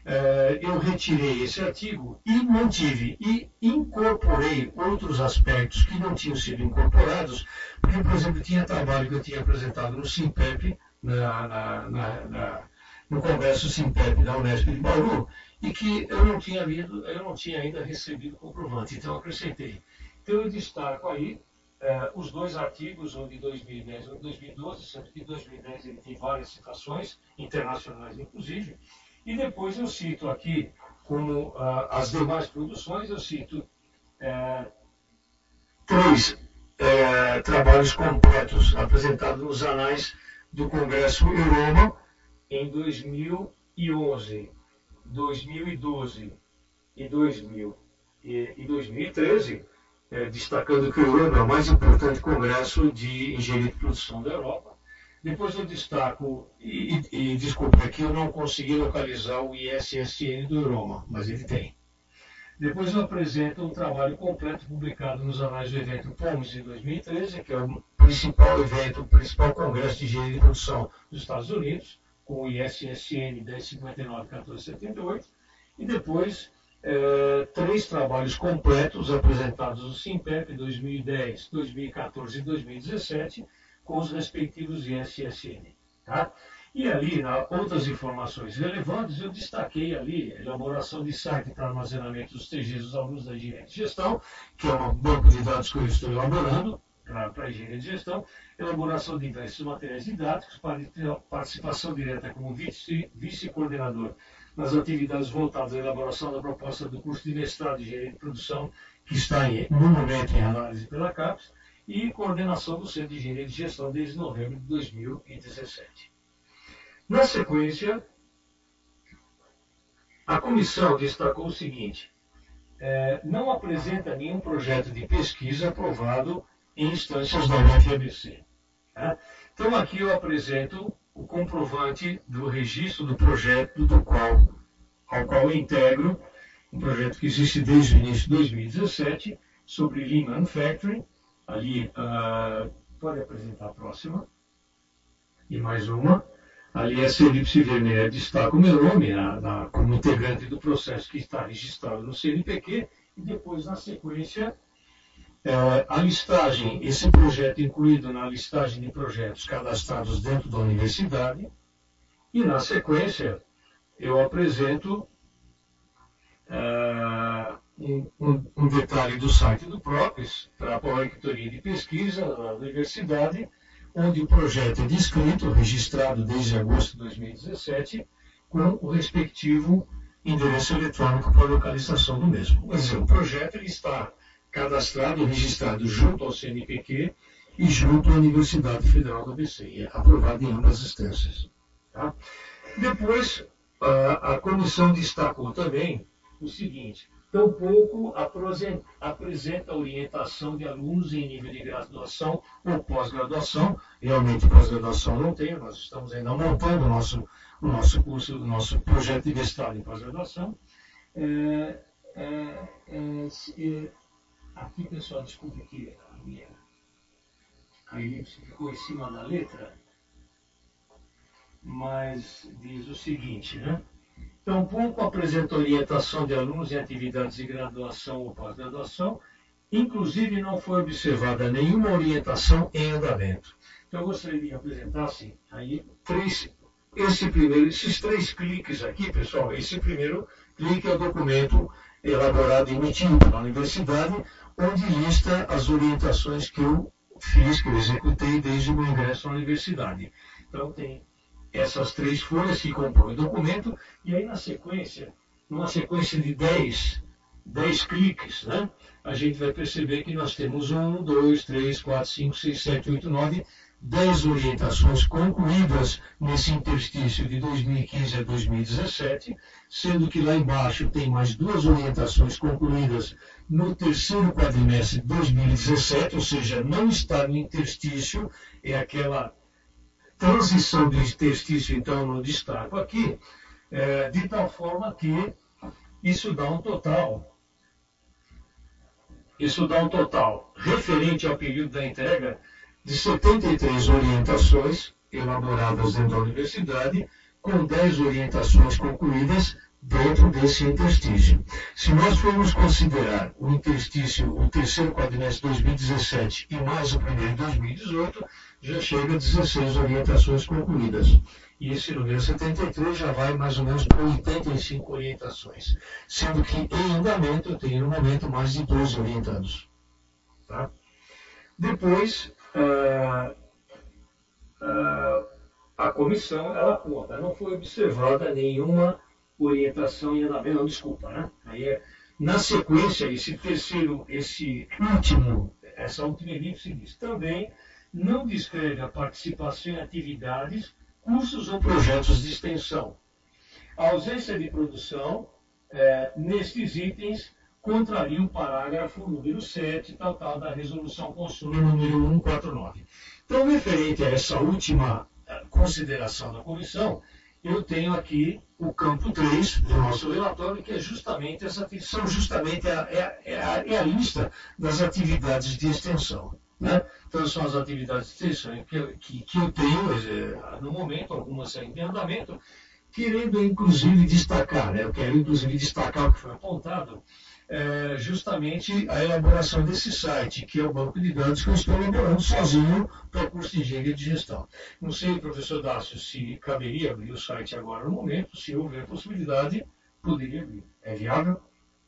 eh, eu retirei esse artigo e mantive, e incorporei outros aspectos que não tinham sido incorporados, porque, por exemplo, tinha trabalho que eu tinha apresentado no SIMPEP, na, na, na, na, no Congresso SIMPEP da Unesp de Bauru, e que eu não tinha lido, eu não tinha ainda recebido comprovante, então eu acrescentei. Então eu destaco aí eh, os dois artigos, um de dois mil e dez e um de dois mil e doze, sendo que em dois mil e dez ele tem várias citações, internacionais inclusive, e depois eu cito aqui, como ah, as demais produções, eu cito eh, três eh, trabalhos completos apresentados nos anais do Congresso Euroma em dois mil e onze, dois mil e doze e, dois mil, e, e dois mil e treze, eh, destacando que o Euroma é o mais importante congresso de engenharia de produção da Europa. Depois eu destaco, e, e, e desculpa, aqui eu não consegui localizar o I S S N do Euroma, mas ele tem. Depois eu apresento um trabalho completo publicado nos anais do evento P O M S em dois mil e treze, que é o principal evento, o principal congresso de engenharia de produção dos Estados Unidos, com o I S S N dez cinquenta e nove quatorze setenta e oito, e depois eh, três trabalhos completos apresentados no SIMPEP em dois mil e dez, dois mil e quatorze e dois mil e dezessete, com os respectivos I S S N. Tá? E ali, na, outras informações relevantes, eu destaquei ali a elaboração de site para armazenamento dos T Gs dos alunos da engenharia de gestão, que é um banco de dados que eu estou elaborando para a engenharia de gestão, elaboração de diversos materiais didáticos, para participação direta como vice, vice-coordenador nas atividades voltadas à elaboração da proposta do curso de mestrado de engenharia de produção, que está em, no momento em análise pela CAPES, e coordenação do Centro de Engenharia de Gestão desde novembro de dois mil e dezessete. Na sequência, a comissão destacou o seguinte: eh, não apresenta nenhum projeto de pesquisa aprovado em instâncias da U F A B C. Tá? Então aqui eu apresento o comprovante do registro do projeto do qual, ao qual eu integro, um projeto que existe desde o início de dois mil e dezessete, sobre Lean Manufacturing. Ali, uh, pode apresentar a próxima. E mais uma. Ali a Celipse Werner destaca o meu nome na, na, como integrante do processo que está registrado no C N P Q. E depois, na sequência, uh, a listagem, esse projeto incluído na listagem de projetos cadastrados dentro da universidade. E na sequência, eu apresento Uh, um, um, um detalhe do site do PROPES para a Pró-Reitoria de Pesquisa da Universidade, onde o projeto é descrito, registrado desde agosto de dois mil e dezessete, com o respectivo endereço eletrônico para a localização do mesmo. Quer dizer, o projeto ele está cadastrado e registrado junto ao C N P Q e junto à Universidade Federal do A B C, e é aprovado em ambas instâncias. Tá? Depois, a, a comissão destacou também o seguinte: tampouco apresenta orientação de alunos em nível de graduação ou pós-graduação. Realmente pós-graduação não tem, nós estamos ainda montando o nosso, o nosso curso, o nosso projeto de mestrado em pós-graduação. É, é, é, aqui, pessoal, desculpe que a minha a elipse ficou em cima da letra, mas diz o seguinte, né? Tampouco apresenta orientação de alunos em atividades de graduação ou pós-graduação, inclusive não foi observada nenhuma orientação em andamento. Então eu gostaria de apresentar assim, aí, três, esse primeiro, esses três cliques aqui, pessoal. Esse primeiro clique é o documento elaborado e emitido pela universidade, onde lista as orientações que eu fiz, que eu executei desde o meu ingresso na universidade. Então tem essas três folhas que compõem o documento, e aí na sequência, numa sequência de dez, dez cliques, né, a gente vai perceber que nós temos um, dois, três, quatro, cinco, seis, sete, oito, nove, dez orientações concluídas nesse interstício de dois mil e quinze a dois mil e dezessete, sendo que lá embaixo tem mais duas orientações concluídas no terceiro quadrimestre de dois mil e dezessete, ou seja, não está no interstício, é aquela transição do interstício, então, no destaco aqui, é, de tal forma que isso dá um total, isso dá um total referente ao período da entrega de setenta e três orientações elaboradas dentro da universidade, com dez orientações concluídas dentro desse interstício. Se nós formos considerar o interstício, o terceiro quadrimestre de dois mil e dezessete e mais o primeiro de dois mil e dezoito, já chega a dezesseis orientações concluídas. E esse número setenta e três já vai mais ou menos para oitenta e cinco orientações. Sendo que em andamento eu tenho no momento mais de doze orientados. Tá? Depois, ah, ah, a comissão, ela aponta, não foi observada nenhuma orientação em andamento, não, desculpa, né? Aí é, na sequência, esse terceiro, esse último, essa última elipse diz, também não descreve a participação em atividades, cursos ou projetos de extensão. A ausência de produção, é, nestes itens, contraria o parágrafo número sete, tal, tal, da resolução consulta número cento e quarenta e nove. Então, referente a essa última consideração da comissão, eu tenho aqui o campo três do nosso relatório, que é justamente essa, são justamente a, é, é, a, é a lista das atividades de extensão. Né? Então, são as atividades de extensão que, eu, que, que eu tenho é, no momento, algumas ainda em andamento, querendo inclusive destacar, né? Eu quero inclusive destacar o que foi apontado, é, justamente a elaboração desse site, que é o banco de dados que eu estou elaborando sozinho para o curso de engenharia de gestão. Não sei, professor Dácio, se caberia abrir o site agora no momento, se houver possibilidade, poderia abrir. É viável?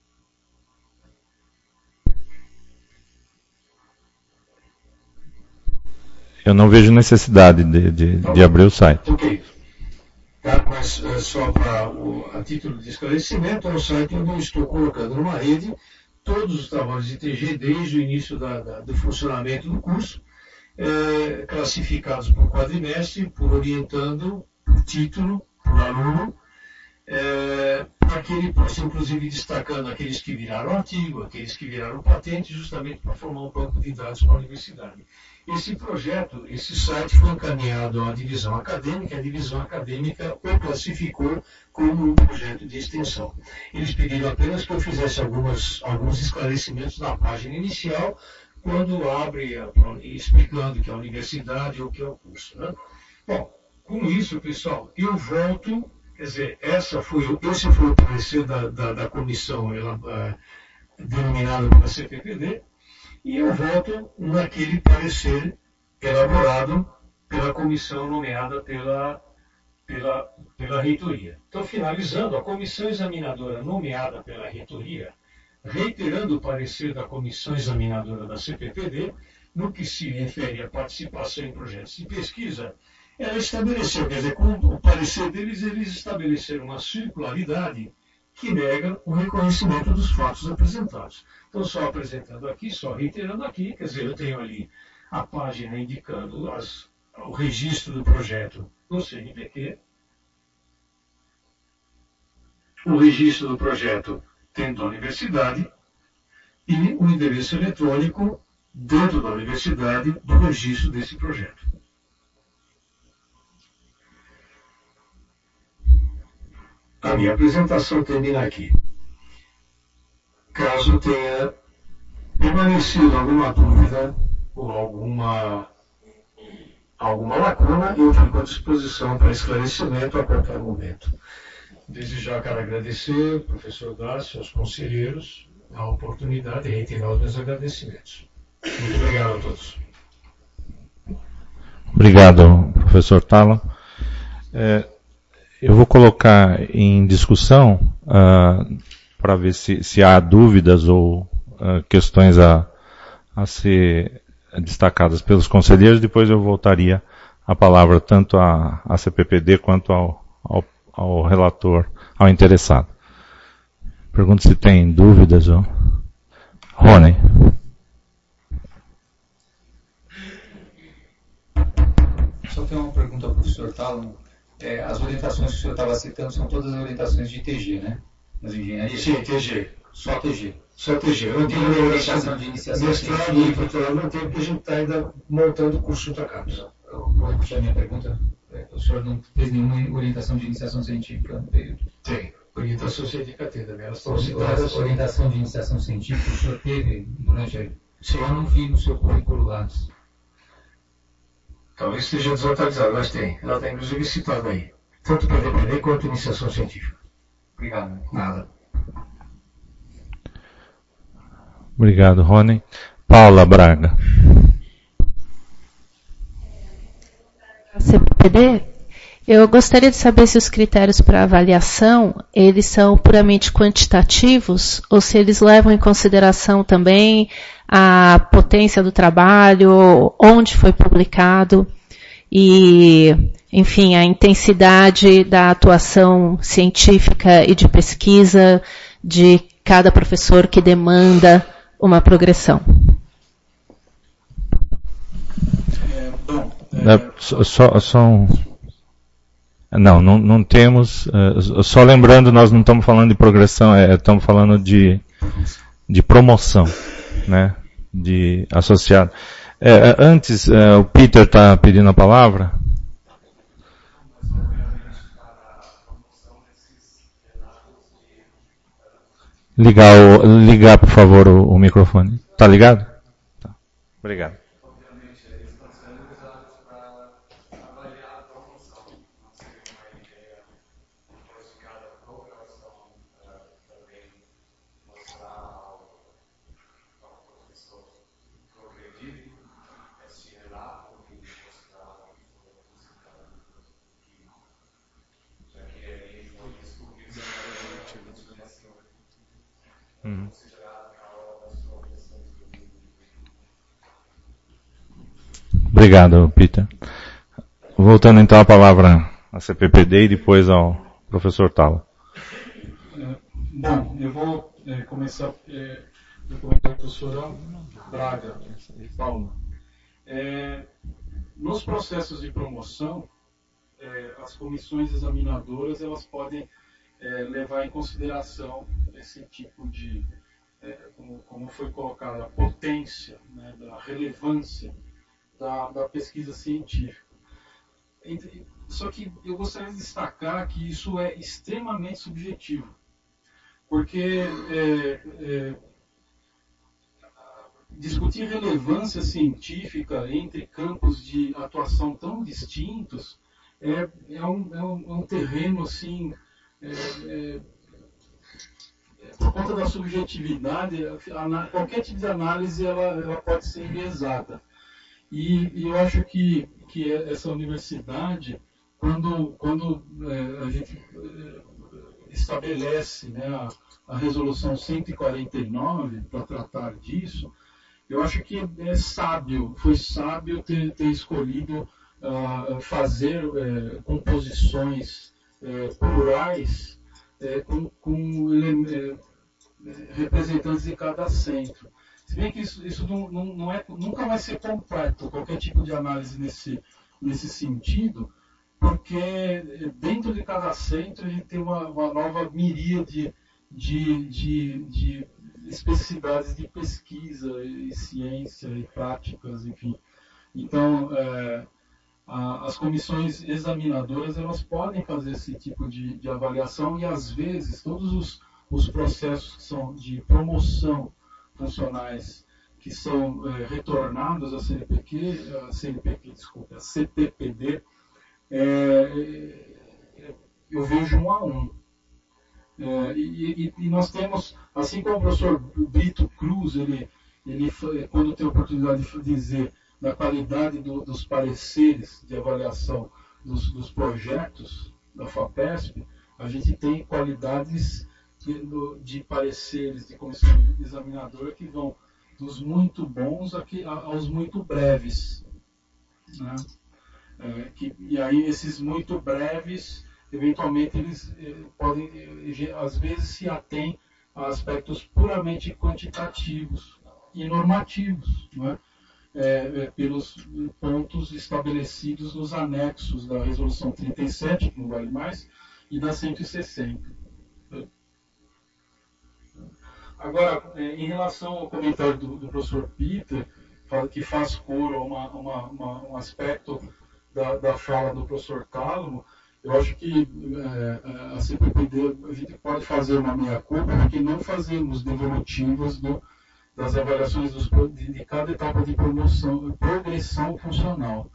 Eu não vejo necessidade de, de, tá de abrir o site. Ok. Tá, mas é, só para a título de esclarecimento, é um site onde eu estou colocando numa rede todos os trabalhos de T G desde o início da, da, do funcionamento do curso, é, classificados por quadrimestre, por orientando, por título, por aluno, é, para que ele possa, inclusive, destacando aqueles que viraram artigo, aqueles que viraram patente, justamente para formar um banco de dados para a universidade. Esse projeto, esse site foi encaminhado à divisão acadêmica, a divisão acadêmica o classificou como um projeto de extensão. Eles pediram apenas que eu fizesse algumas, alguns esclarecimentos na página inicial, quando abre, explicando que é a universidade ou que é o curso. Né? Bom, com isso, pessoal, eu volto, quer dizer, essa foi, esse foi o parecer da, da, da comissão ela, uh, denominada pela C P P D, e eu volto naquele parecer elaborado pela comissão nomeada pela, pela, pela reitoria. Então, finalizando, a comissão examinadora nomeada pela reitoria, reiterando o parecer da comissão examinadora da C P P D, no que se refere à participação em projetos de pesquisa, ela estabeleceu, quer dizer, com o parecer deles, eles estabeleceram uma circularidade que nega o reconhecimento dos fatos apresentados. Então, só apresentando aqui, só reiterando aqui, quer dizer, eu tenho ali a página indicando as, o registro do projeto no C N P Q, o registro do projeto dentro da universidade e o endereço eletrônico dentro da universidade do registro desse projeto. A minha apresentação termina aqui. Caso tenha permanecido alguma dúvida ou alguma, alguma lacuna, eu fico à disposição para esclarecimento a qualquer momento. Desde já quero agradecer ao professor Dácio, aos conselheiros, a oportunidade e reiterar os meus agradecimentos. Muito obrigado a todos. Obrigado, professor Tala. É, eu vou colocar em discussão uh, para ver se, se há dúvidas ou uh, questões a, a ser destacadas pelos conselheiros. Depois eu voltaria a palavra tanto à, à C P P D quanto ao, ao, ao relator, ao interessado. Pergunto se tem dúvidas. Ou... Rony. Só tenho uma pergunta para o professor Tala. É, as orientações que o senhor estava citando são todas as orientações de T G, né? Nas engenharias? Sim, T G. Só T G. Só T G. Eu não tenho orientação de iniciação mestrado e doutorado, não tenho, porque a gente está ainda montando o curso junto a CAPES. Vou repetir a minha pergunta. O senhor não fez nenhuma orientação de iniciação científica no período? Tem. Orientação científica tem também. Elas estão citadas. Orientação de iniciação científica o senhor teve durante a... Sim. Eu não vi no seu currículo lá. Talvez esteja desatualizado, mas tem. Ela está inclusive citada aí. Tanto para D P D quanto iniciação científica. Obrigado. Nada. Obrigado, Rony. Paula Braga. C P P D, eu gostaria de saber se os critérios para avaliação, eles são puramente quantitativos ou se eles levam em consideração também a potência do trabalho, onde foi publicado e, enfim, a intensidade da atuação científica e de pesquisa de cada professor que demanda uma progressão. É, bom, É, só, só, só um... Não, não, não temos. Uh, só lembrando, nós não estamos falando de progressão, é, estamos falando de, de promoção, né? De associado. É, antes, uh, o Peter está pedindo a palavra. Ligar, o, ligar por favor, o, o microfone. Está ligado? Tá. Obrigado. Uhum. Obrigado, Peter. Voltando então a palavra à C P P D e depois ao professor Tala. É, bom, eu vou é, começar é, do comentário da professora Braga, Paula. É, nos processos de promoção, é, as comissões examinadoras elas podem é, levar em consideração esse tipo de, é, como, como foi colocado, a potência, né, da relevância da, da pesquisa científica. Entre, só que eu gostaria de destacar que isso é extremamente subjetivo, porque é, é, discutir relevância científica entre campos de atuação tão distintos é, é, um, é, um, é um terreno assim, é, é, por conta da subjetividade, a, qualquer tipo de análise ela, ela pode ser enviesada. E, e eu acho que, que essa universidade, quando, quando é, a gente é, estabelece, né, a, a resolução cento e quarenta e nove para tratar disso, eu acho que é sábio, foi sábio ter, ter escolhido uh, fazer uh, composições uh, plurais uh, com, com uh, representantes de cada centro. Se bem que isso, isso não, não, não é, nunca vai ser completo, qualquer tipo de análise nesse, nesse sentido, porque dentro de cada centro a gente tem uma, uma nova miríade de, de, de especificidades de pesquisa e ciência e práticas, enfim. Então, é, a, as comissões examinadoras elas podem fazer esse tipo de, de avaliação e, às vezes, todos os, os processos que são de promoção funcionais que são é, retornados à C N P Q, a C N P Q, desculpa, a C P P D, é, eu vejo um a um. É, e, e, e nós temos, assim como o professor Brito Cruz, ele, ele quando tem a oportunidade de dizer da qualidade do, dos pareceres de avaliação dos, dos projetos da FAPESP, a gente tem qualidades de, de pareceres de comissão examinadora que vão dos muito bons aqui, aos muito breves. Né? É, que, e aí esses muito breves, eventualmente eles eh, podem, eh, às vezes se atém a aspectos puramente quantitativos e normativos, não é? É, é, pelos pontos estabelecidos nos anexos da Resolução trinta e sete, que não vale mais, e da cento e sessenta. Agora, é, em relação ao comentário do, do professor Peter, que faz coro a uma, uma, uma, um aspecto da, da fala do professor Cálamo, eu acho que é, a C P P D, a gente pode fazer uma meia-culpa, porque não fazemos devolutivas do, das avaliações dos, de, de cada etapa de promoção, progressão funcional.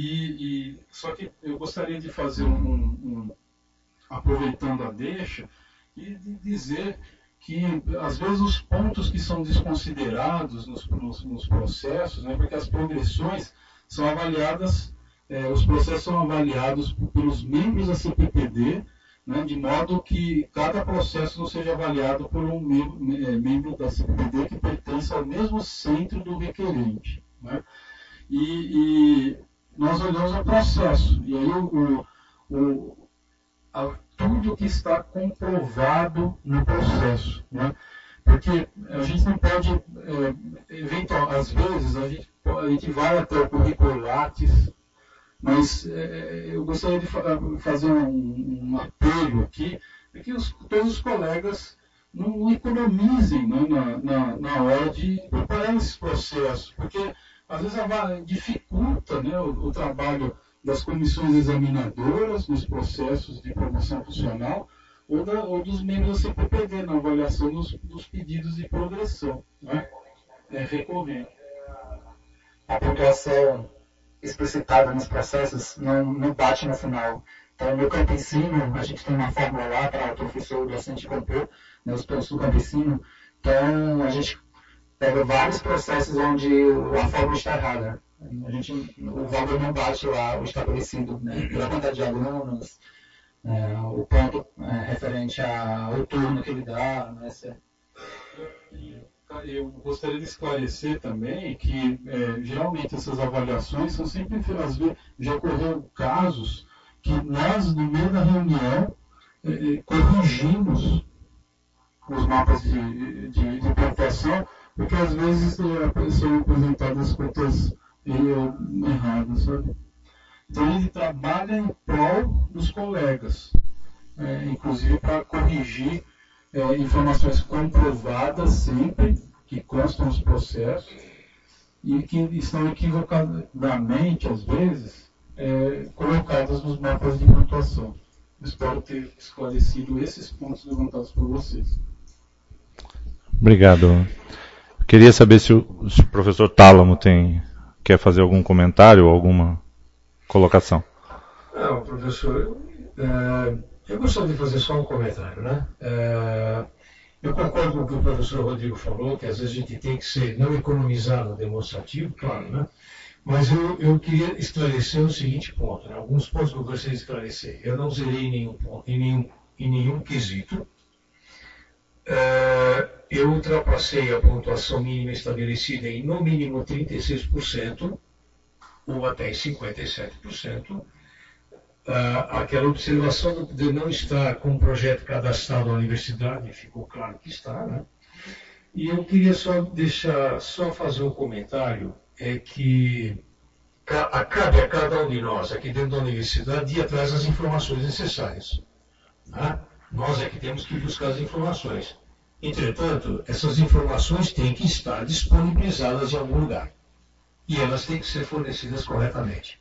E, e, só que eu gostaria de fazer um, um aproveitando a deixa, e de dizer que, às vezes, os pontos que são desconsiderados nos, nos, nos processos, né, porque as progressões são avaliadas, eh, os processos são avaliados pelos membros da C P P D, né, de modo que cada processo não seja avaliado por um membro, eh, membro da C P P D que pertence ao mesmo centro do requerente. Né? E, e nós olhamos o processo, e aí o, o, o, a, tudo que está comprovado no processo. Né? Porque a gente não pode, é, eventual, às vezes, a gente, a gente vai até o currículo Lattes, mas é, eu gostaria de fa fazer um, um apelo aqui, para que os, todos os colegas não, não economizem, né, na, na, na hora de preparar esses processos, porque às vezes dificulta, né, o, o trabalho das comissões examinadoras nos processos de promoção funcional ou, da, ou dos membros da C P P D na avaliação dos, dos pedidos de progressão. Né? É recorrente. A pontuação explicitada nos processos não, não bate no final. Então, no campesino, a gente tem uma fórmula lá para o professor o docente compor, né, os pontos do campesino. Então, a gente pega vários processos onde a fórmula está errada. A gente, o valor não bate lá o estabelecido, né, pela quantidade de alunos, é, o ponto é, referente ao turno que ele dá. Né, se... Eu gostaria de esclarecer também que, é, geralmente, essas avaliações são sempre, às vezes, já ocorreram casos que nós, no meio da reunião, é, corrigimos os mapas de, de, de pontuação, porque às vezes é, são apresentadas contas erradas, sabe? Então ele trabalha em prol dos colegas, é, inclusive para corrigir é, informações comprovadas sempre, que constam nos processos, e que estão equivocadamente, às vezes, é, colocadas nos mapas de pontuação. Espero ter esclarecido esses pontos levantados por vocês. Obrigado. Queria saber se o, se o professor Tálamo tem, quer fazer algum comentário ou alguma colocação. Não, professor, é, eu gostaria de fazer só um comentário, né? É, eu concordo com o que o professor Rodrigo falou, que às vezes a gente tem que ser, não economizar no demonstrativo, claro, né? Mas eu, eu queria esclarecer o seguinte ponto, né? Alguns pontos que eu gostaria de esclarecer. Eu não zerei em nenhum ponto, em nenhum, em nenhum quesito. É, eu ultrapassei a pontuação mínima estabelecida em no mínimo trinta e seis por cento ou até em cinquenta e sete por cento. Ah, aquela observação de não estar com um projeto cadastrado na universidade, ficou claro que está, né? E eu queria só deixar, só fazer um comentário, é que cabe a cada um de nós aqui dentro da universidade ir atrás das informações necessárias. Né? Nós é que temos que buscar as informações. Entretanto, essas informações têm que estar disponibilizadas em algum lugar. E elas têm que ser fornecidas corretamente.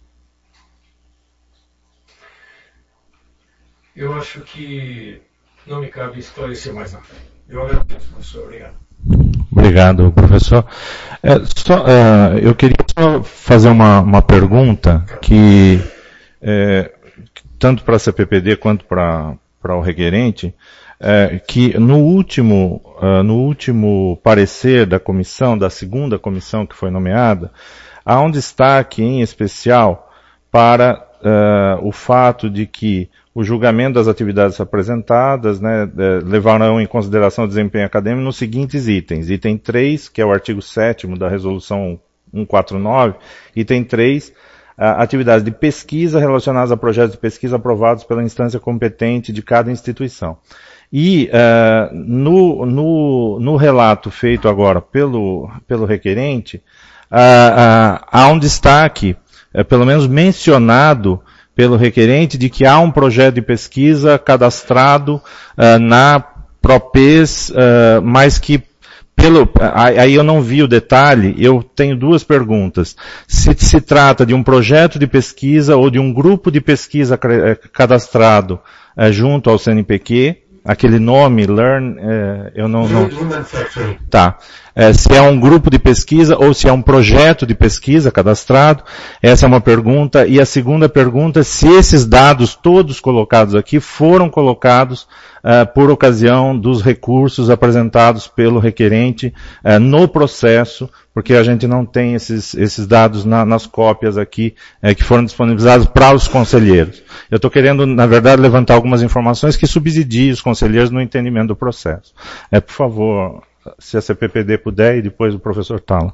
Eu acho que não me cabe esclarecer mais nada. Eu agradeço, professor. Obrigado. Obrigado, professor. É, só, é, eu queria só fazer uma, uma pergunta que, é, tanto para a C P P D quanto para o requerente, é, que no último, uh, no último parecer da comissão, da segunda comissão que foi nomeada, há um destaque em especial para uh, o fato de que o julgamento das atividades apresentadas, né, levarão em consideração o desempenho acadêmico nos seguintes itens. Item três, que é o artigo sétimo da resolução cento e quarenta e nove. Item três, atividades de pesquisa relacionadas a projetos de pesquisa aprovados pela instância competente de cada instituição. E uh, no, no, no relato feito agora pelo, pelo requerente, uh, uh, há um destaque, uh, pelo menos mencionado, pelo requerente, de que há um projeto de pesquisa cadastrado uh, na Propes, uh, mas que pelo, aí eu não vi o detalhe, eu tenho duas perguntas. Se se trata de um projeto de pesquisa ou de um grupo de pesquisa cadastrado uh, junto ao C N Pq, aquele nome, Learn, uh, eu não... não... Tá. é, se é um grupo de pesquisa ou se é um projeto de pesquisa cadastrado. Essa é uma pergunta. E a segunda pergunta, se esses dados todos colocados aqui foram colocados Uh, por ocasião dos recursos apresentados pelo requerente uh, no processo, porque a gente não tem esses, esses dados na, nas cópias aqui uh, que foram disponibilizados para os conselheiros. Eu estou querendo, na verdade, levantar algumas informações que subsidiem os conselheiros no entendimento do processo. Uh, por favor, se a C P P D puder, e depois o professor Tala.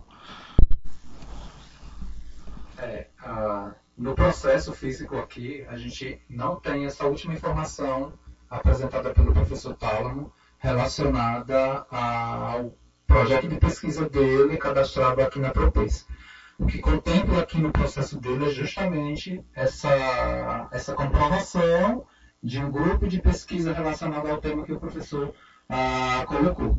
É, uh, no processo físico aqui, a gente não tem essa última informação apresentada pelo professor Tálamo, relacionada ao projeto de pesquisa dele, cadastrado aqui na Propes. O que contempla aqui no processo dele é justamente essa, essa comprovação de um grupo de pesquisa relacionado ao tema que o professor ah, colocou.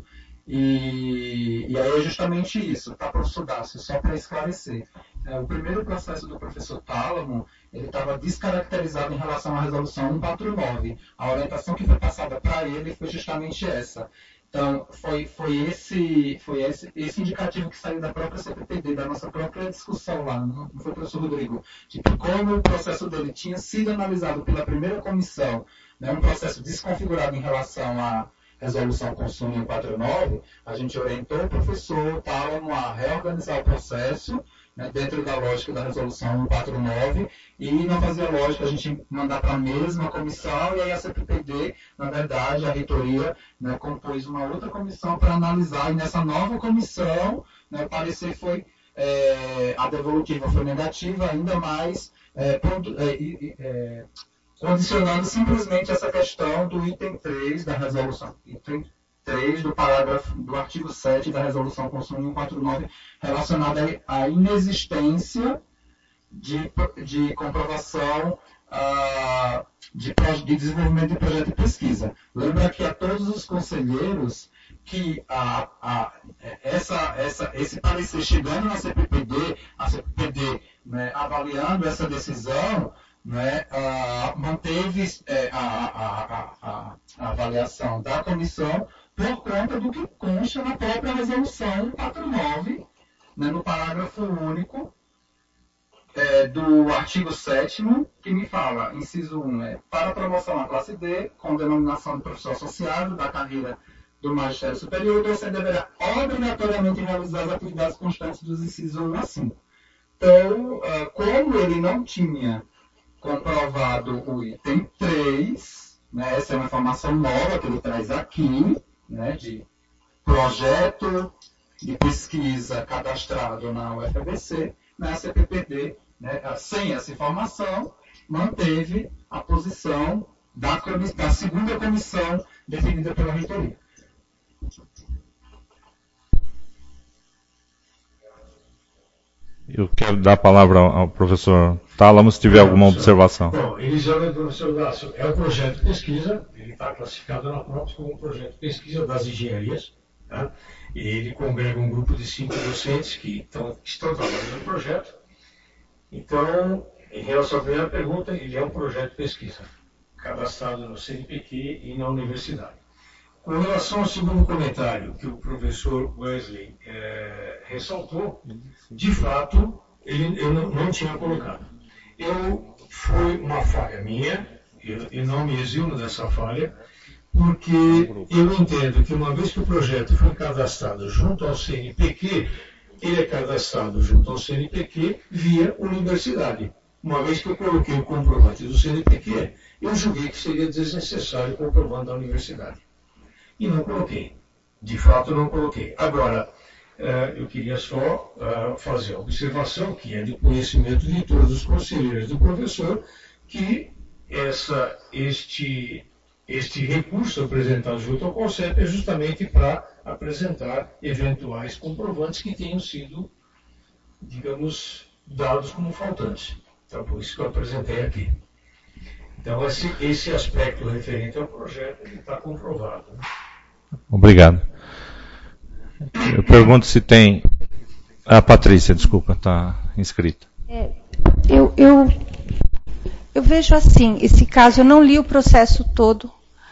E, e aí é justamente isso, tá, professor Dácio? Só para esclarecer. É, o primeiro processo do professor Tálamo, ele estava descaracterizado em relação à resolução cento e quarenta e nove. A orientação que foi passada para ele foi justamente essa. Então, foi, foi, esse, foi esse, esse indicativo que saiu da própria C P P D, da nossa própria discussão lá, não foi o professor Rodrigo, de que como o processo dele tinha sido analisado pela primeira comissão, né, um processo desconfigurado em relação à resolução consumo cento e quarenta e nove, a gente orientou o professor Tálamo a reorganizar o processo, né, dentro da lógica da resolução cento e quarenta e nove, e não fazia lógica a gente mandar para a mesma comissão, e aí a C P P D, na verdade, a reitoria, né, compôs uma outra comissão para analisar, e nessa nova comissão, né, o parecer foi, é, a devolutiva foi negativa, ainda mais é, ponto, é, é, condicionando simplesmente essa questão do item três da resolução, item três do parágrafo do artigo sete da resolução consumo cento e quarenta e nove, relacionada à inexistência de, de comprovação uh, de, de desenvolvimento de projeto de pesquisa. Lembra que a todos os conselheiros que a, a, essa, essa, esse parecer chegando na C P P D, a C P P D, né, avaliando essa decisão, né, uh, manteve é, a, a, a, a avaliação da comissão por conta do que consta na própria resolução cento e quarenta e nove, né, no parágrafo único é, do artigo sétimo, que me fala, inciso um, é, para promoção à classe D, com denominação de professor associado da carreira do magistério superior, o docente deverá obrigatoriamente realizar as atividades constantes dos incisos um a cinco. Então, uh, como ele não tinha comprovado o item três, né, essa é uma informação nova que ele traz aqui, né, de projeto de pesquisa cadastrado na U F A B C, na C P P D, né, sem essa informação, manteve a posição da, da segunda comissão definida pela reitoria. Eu quero dar a palavra ao professor Tálamo, se tiver alguma observação. Bom, inicialmente, professor Dácio, é um projeto de pesquisa, ele está classificado na própria como um projeto de pesquisa das engenharias, tá? E ele congrega um grupo de cinco docentes que estão, estão trabalhando no projeto. Então, em relação à primeira pergunta, ele é um projeto de pesquisa, cadastrado no C N P Q e na universidade. Com relação ao segundo comentário que o professor Wesley é, ressaltou, de fato, ele, eu não, não tinha colocado. Eu, foi uma falha minha, eu, eu não me eximo dessa falha, porque eu entendo que uma vez que o projeto foi cadastrado junto ao C N P Q, ele é cadastrado junto ao C N P Q via universidade. Uma vez que eu coloquei o comprovante do C N P Q, eu julguei que seria desnecessário o comprovante da universidade. E não coloquei. De fato, não coloquei. Agora, uh, eu queria só uh, fazer a observação, que é de conhecimento de todos os conselheiros do professor, que essa, este, este recurso apresentado junto ao CONCEP é justamente para apresentar eventuais comprovantes que tenham sido, digamos, dados como faltantes. Então, por isso que eu apresentei aqui. Então, esse, esse aspecto referente ao projeto está comprovado. Né? Obrigado. Eu pergunto se tem... A Patrícia, desculpa, está inscrita. É, eu, eu, eu vejo assim, esse caso, eu não li o processo todo,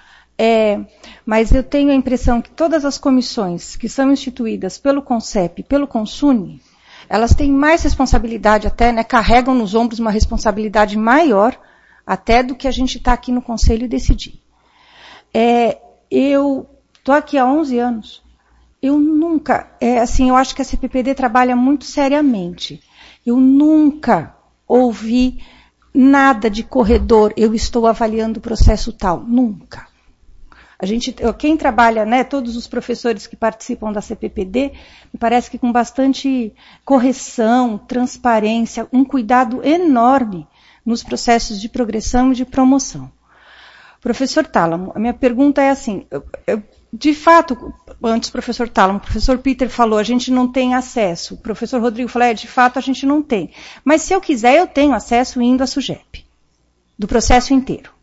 É, mas eu tenho a impressão que todas as comissões que são instituídas pelo CONCEP e pelo CONSUNE, elas têm mais responsabilidade até, né, carregam nos ombros uma responsabilidade maior até do que a gente está aqui no Conselho e decidir. É, eu estou aqui há onze anos. Eu nunca, é, assim, eu acho que a C P P D trabalha muito seriamente. Eu nunca ouvi nada de corredor, eu estou avaliando o processo tal. Nunca. A gente, quem trabalha, né, todos os professores que participam da C P P D, me parece que com bastante correção, transparência, um cuidado enorme nos processos de progressão e de promoção. Professor Tálamo, a minha pergunta é assim, eu, eu, de fato, antes o professor Tálamo, o professor Peter falou, a gente não tem acesso. O professor Rodrigo falou, é, de fato a gente não tem. Mas se eu quiser, eu tenho acesso indo à SUGEP, do processo inteiro.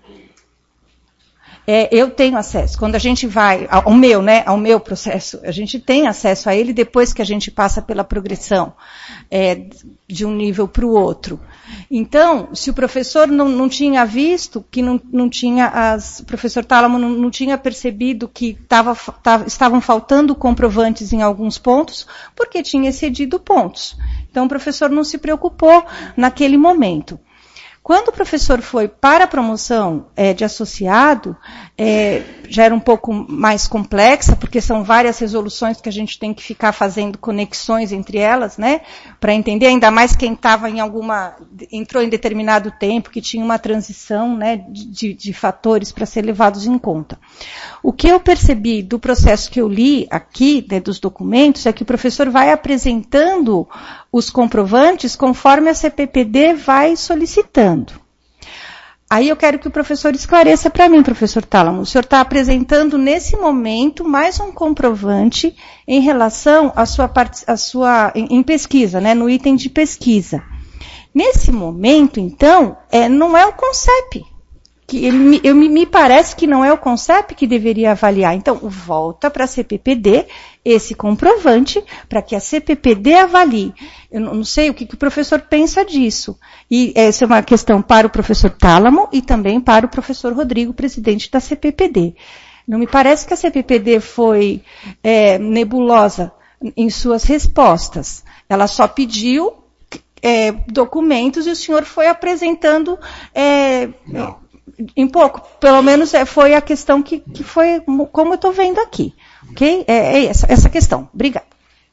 É, eu tenho acesso. Quando a gente vai ao meu, né, ao meu processo, a gente tem acesso a ele depois que a gente passa pela progressão é, de um nível para o outro. Então, se o professor não, não tinha visto, que não, não tinha, as, o professor Tálamo não, não tinha percebido que tava, tava, estavam faltando comprovantes em alguns pontos, porque tinha excedido pontos. Então, o professor não se preocupou naquele momento. Quando o professor foi para a promoção é, de associado, é, já era um pouco mais complexa, porque são várias resoluções que a gente tem que ficar fazendo conexões entre elas, né, para entender, ainda mais quem estava em alguma, entrou em determinado tempo, que tinha uma transição, né, de, de fatores para ser levados em conta. O que eu percebi do processo que eu li aqui, né, dos documentos, é que o professor vai apresentando os comprovantes conforme a C P P D vai solicitando. Aí eu quero que o professor esclareça para mim, professor Tálamo. O senhor está apresentando nesse momento mais um comprovante em relação à sua, à sua em, em pesquisa, né, no item de pesquisa. Nesse momento, então, é, não é o CONCEP. Que eu, eu, me parece que não é o CONCEP que deveria avaliar. Então, volta para a C P P D esse comprovante para que a C P P D avalie. Eu não sei o que, que o professor pensa disso. E essa é uma questão para o professor Tálamo e também para o professor Rodrigo, presidente da C P P D. Não me parece que a C P P D foi é, nebulosa em suas respostas. Ela só pediu é, documentos e o senhor foi apresentando... É, não. Em pouco, pelo menos foi a questão que, que foi como eu estou vendo aqui. Ok? É, é essa, essa questão. Obrigada.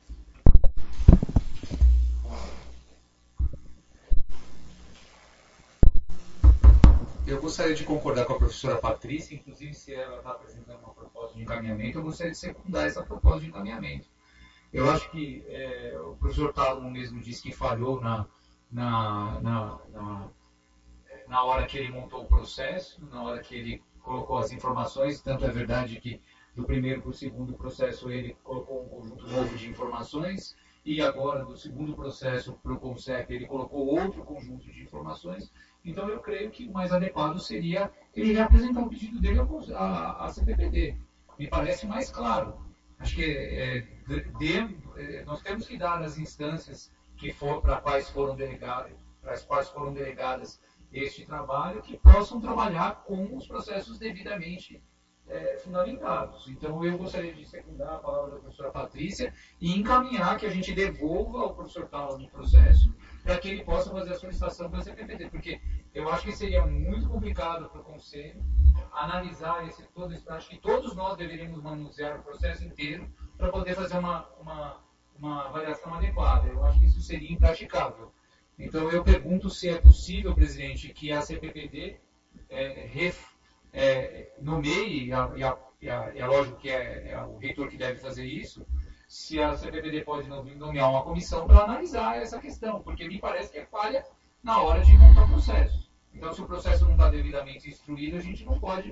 Eu gostaria de concordar com a professora Patrícia, inclusive se ela está apresentando uma proposta de encaminhamento, eu gostaria de secundar essa proposta de encaminhamento. Eu acho que é, o professor Tálamo mesmo disse que falhou na, na, na, na na hora que ele montou o processo, na hora que ele colocou as informações, tanto é verdade que do primeiro para o segundo processo ele colocou um conjunto novo de informações, e agora do segundo processo para o CONCEP ele colocou outro conjunto de informações. Então eu creio que o mais adequado seria ele reapresentar o pedido dele à C P P D. Me parece mais claro. Acho que é, de, de, nós temos que dar as instâncias que for, para quais foram delegadas, para as quais foram delegadas este trabalho, que possam trabalhar com os processos devidamente é, fundamentados. Então, eu gostaria de secundar a palavra da professora Patrícia e encaminhar que a gente devolva ao professor Tálamo no processo para que ele possa fazer a solicitação para a C P P D, porque eu acho que seria muito complicado para o Conselho analisar esse, todo esse... Acho que todos nós deveríamos manusear o processo inteiro para poder fazer uma, uma, uma avaliação adequada. Eu acho que isso seria impraticável. Então, eu pergunto se é possível, presidente, que a C P P D é, ref, é, nomeie, e, a, e, a, e, a, e é lógico que é, é o reitor que deve fazer isso, se a C P P D pode nomear uma comissão para analisar essa questão, porque me parece que é falha na hora de montar o processo. Então, se o processo não está devidamente instruído, a gente não pode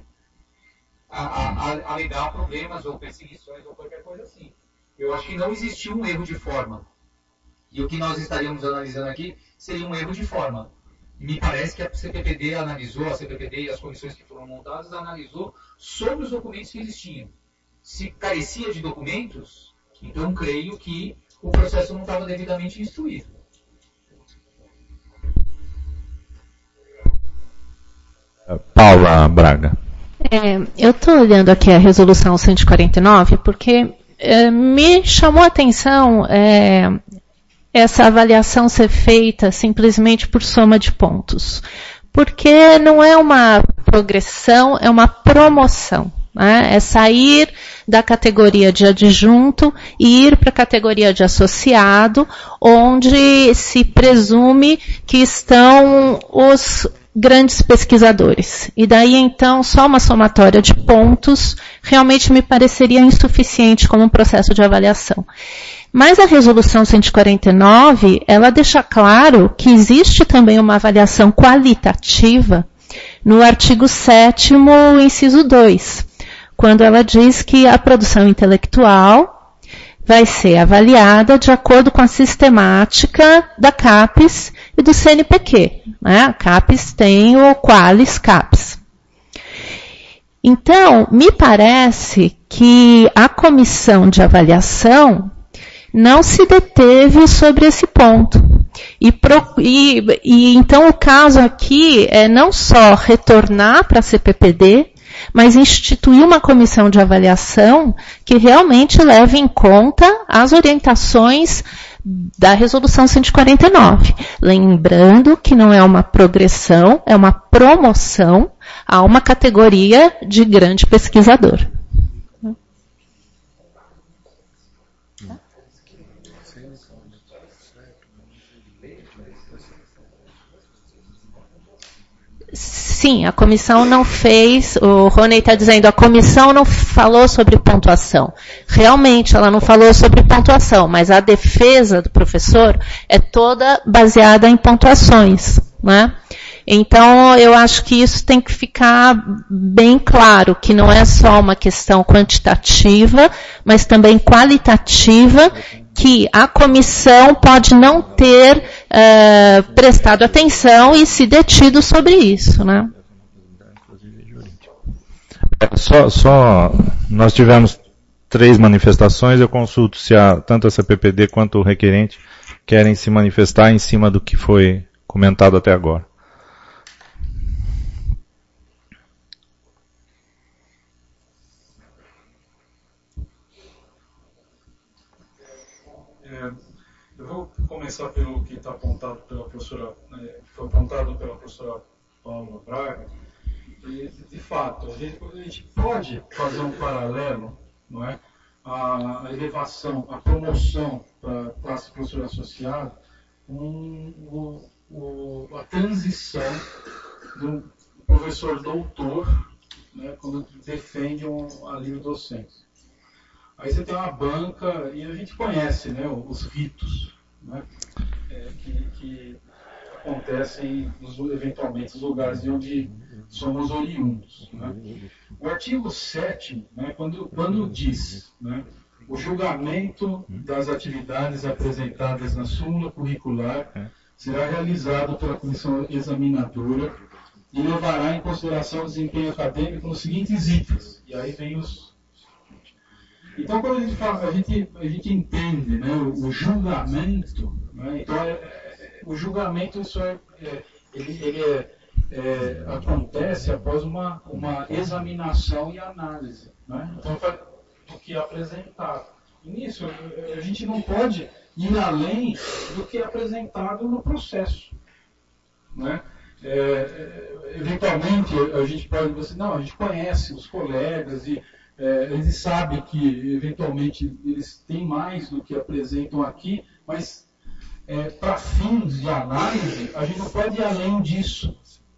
a, a, a, alegar problemas ou perseguições ou qualquer coisa assim. Eu acho que não existiu um erro de forma. E o que nós estaríamos analisando aqui seria um erro de forma. Me parece que a C P P D analisou, a C P P D e as comissões que foram montadas analisou sobre os documentos que eles tinham. Se carecia de documentos, então creio que o processo não estava devidamente instruído. Paula Braga. É, eu estou olhando aqui a resolução cento e quarenta e nove porque é, me chamou a atenção é, essa avaliação ser feita simplesmente por soma de pontos. Porque não é uma progressão, é uma promoção. Né? É sair da categoria de adjunto e ir para a categoria de associado, onde se presume que estão os grandes pesquisadores. E daí, então, só uma somatória de pontos realmente me pareceria insuficiente como um processo de avaliação. Mas a resolução cento e quarenta e nove, ela deixa claro que existe também uma avaliação qualitativa no artigo sétimo, inciso dois, quando ela diz que a produção intelectual vai ser avaliada de acordo com a sistemática da CAPES e do C N P Q. Né? A CAPES tem o Qualis CAPES. Então, me parece que a comissão de avaliação não se deteve sobre esse ponto. E, pro, e, e então o caso aqui é não só retornar para a C P P D, mas instituir uma comissão de avaliação que realmente leve em conta as orientações da resolução cento e quarenta e nove. Lembrando que não é uma progressão, é uma promoção a uma categoria de grande pesquisador. Sim, a comissão não fez, o Rony está dizendo, a comissão não falou sobre pontuação. Realmente, ela não falou sobre pontuação, mas a defesa do professor é toda baseada em pontuações, né? Então, eu acho que isso tem que ficar bem claro, que não é só uma questão quantitativa, mas também qualitativa, que a comissão pode não ter uh, prestado atenção e se detido sobre isso, né? Só, só nós tivemos três manifestações, eu consulto se a, tanto a C P P D quanto o requerente querem se manifestar em cima do que foi comentado até agora. Eu vou começar pelo que está apontado pela professora, né, foi apontado pela professora Paula Braga. E, de fato, a gente, a gente pode fazer um paralelo, não é? A, a elevação, a promoção para a classe professor associado, um, o, o, a transição do professor doutor, né, quando defende um, a livre docência. Aí você tem uma banca, e a gente conhece, né, os ritos, né, é, que, que acontecem nos, eventualmente nos lugares de onde somos oriundos. Né. O artigo sétimo, né, quando, quando diz, né, o julgamento das atividades apresentadas na súmula curricular será realizado pela comissão examinadora e levará em consideração o desempenho acadêmico nos seguintes itens. E aí vem os... Então, quando a gente, fala, a gente, a gente entende, né, o, o julgamento, né, então é, é, o julgamento isso é, é, ele, ele é, é, acontece após uma, uma examinação e análise. Né, então, do que é apresentado. E nisso, a gente não pode ir além do que é apresentado no processo. Né? É, eventualmente, a gente pode dizer assim, não, a gente conhece os colegas e É, eles sabem que, eventualmente, eles têm mais do que apresentam aqui, mas, é, para fins de análise, a gente não pode ir além disso.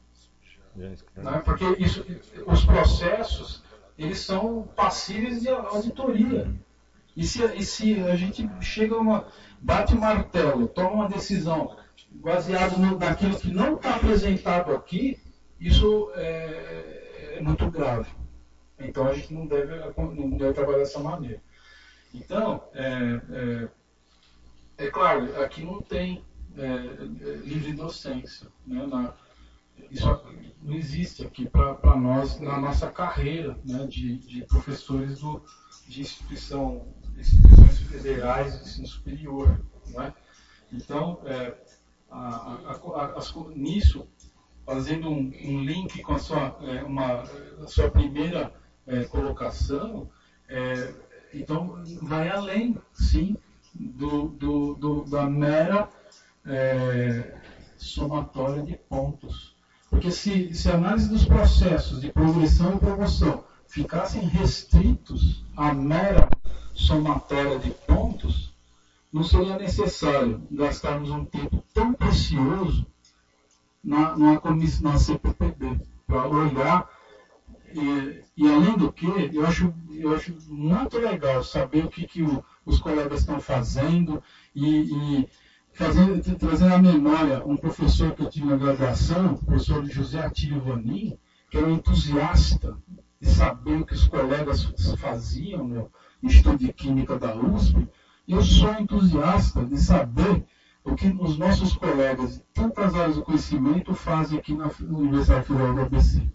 Né? Porque isso, os processos, eles são passíveis de auditoria. E se, e se a gente chega a uma, bate o martelo, toma uma decisão baseada no, naquilo que não está apresentado aqui, isso é, é muito grave. Então a gente não deve, não deve trabalhar dessa maneira. Então, é, é, é claro, aqui não tem é, livre docência. Né, na, isso não existe aqui para nós na nossa carreira, né, de, de professores do, de instituição, instituições federais de ensino superior. Né? Então, é, a, a, a, as, nisso, fazendo um, um link com a sua, é, uma, a sua primeira é, colocação, é, então vai além, sim, do, do, do, da mera é, somatória de pontos. Porque se, se a análise dos processos de progressão e promoção ficassem restritos à mera somatória de pontos, não seria necessário gastarmos um tempo tão precioso na, na, na C P P D, para olhar, e, e além do que, eu acho, eu acho muito legal saber o que, que o, os colegas estão fazendo, e, e fazendo, trazendo à memória um professor que eu tive na graduação, o professor José Atílio Vanin, que era um entusiasta de saber o que os colegas faziam no Instituto de Química da U S P. Eu sou entusiasta de saber o que os nossos colegas de tantas áreas do conhecimento fazem aqui na Universidade Federal do A B C.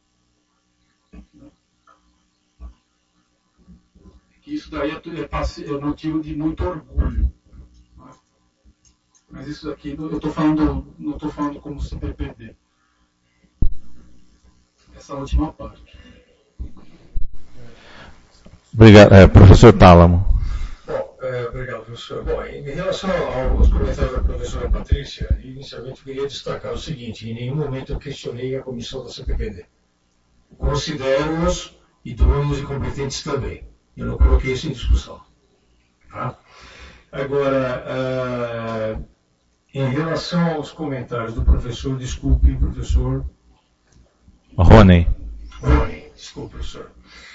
Isso daí é motivo de muito orgulho. Mas isso aqui, eu estou falando, não estou falando como C P P D. Essa última parte. Obrigado, é, professor Tálamo. Bom, é, obrigado, professor. Bom, em relação aos comentários da professora Patrícia, inicialmente eu queria destacar o seguinte: em nenhum momento eu questionei a comissão da C P P D. Considero-os idôneos e competentes também. Eu não coloquei isso em discussão. Tá? Agora, uh, em relação aos comentários do professor, desculpe, professor. Rony. Rony, desculpe, professor.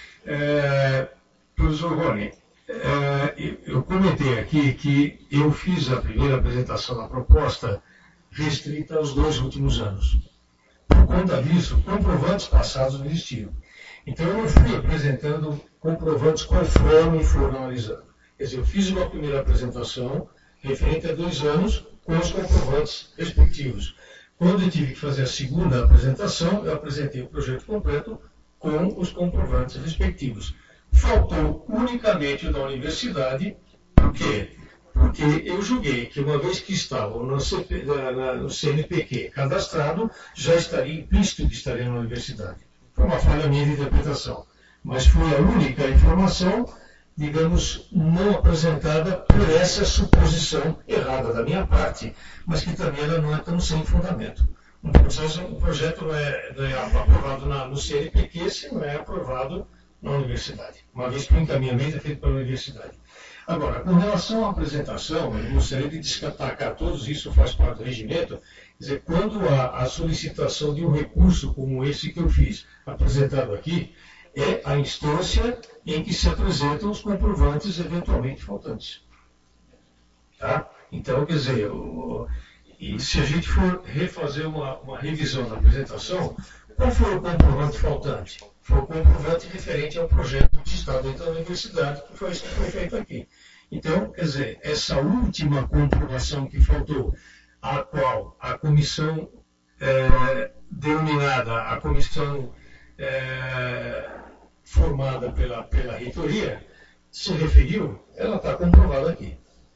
É, professor Rony, é, eu comentei aqui que eu fiz a primeira apresentação da proposta restrita aos dois últimos anos. Por conta disso, comprovantes passados não existiam. Então eu não fui apresentando comprovantes conforme foram analisando. Quer dizer, eu fiz uma primeira apresentação referente a dois anos com os comprovantes respectivos. Quando eu tive que fazer a segunda apresentação, eu apresentei o projeto completo com os comprovantes respectivos. Faltou unicamente o da universidade. Por quê? Porque eu julguei que uma vez que estavam no, C P, na, no C N P Q cadastrado, já estaria implícito que estaria na universidade. Foi uma falha minha de interpretação. Mas foi a única informação, digamos, não apresentada por essa suposição errada da minha parte, mas que também ela não é tão sem fundamento. Um, processo, um projeto não é, não é aprovado na, no C N P Q se não é aprovado na universidade, uma vez que o encaminhamento é feito pela universidade. Agora, com relação à apresentação, eu gostaria de destacar todos, isso faz parte do regimento, quer dizer, quando há a solicitação de um recurso como esse que eu fiz, apresentado aqui, é a instância em que se apresentam os comprovantes eventualmente faltantes. Tá? Então, quer dizer, o, e se a gente for refazer uma, uma revisão da apresentação, qual foi o comprovante faltante? Foi o comprovante referente ao projeto de Estado dentro da universidade, que foi isso que foi feito aqui. Então, quer dizer, essa última comprovação que faltou, a qual a comissão é, denominada, a comissão é, formada pela, pela reitoria, se referiu, ela está comprovada aqui.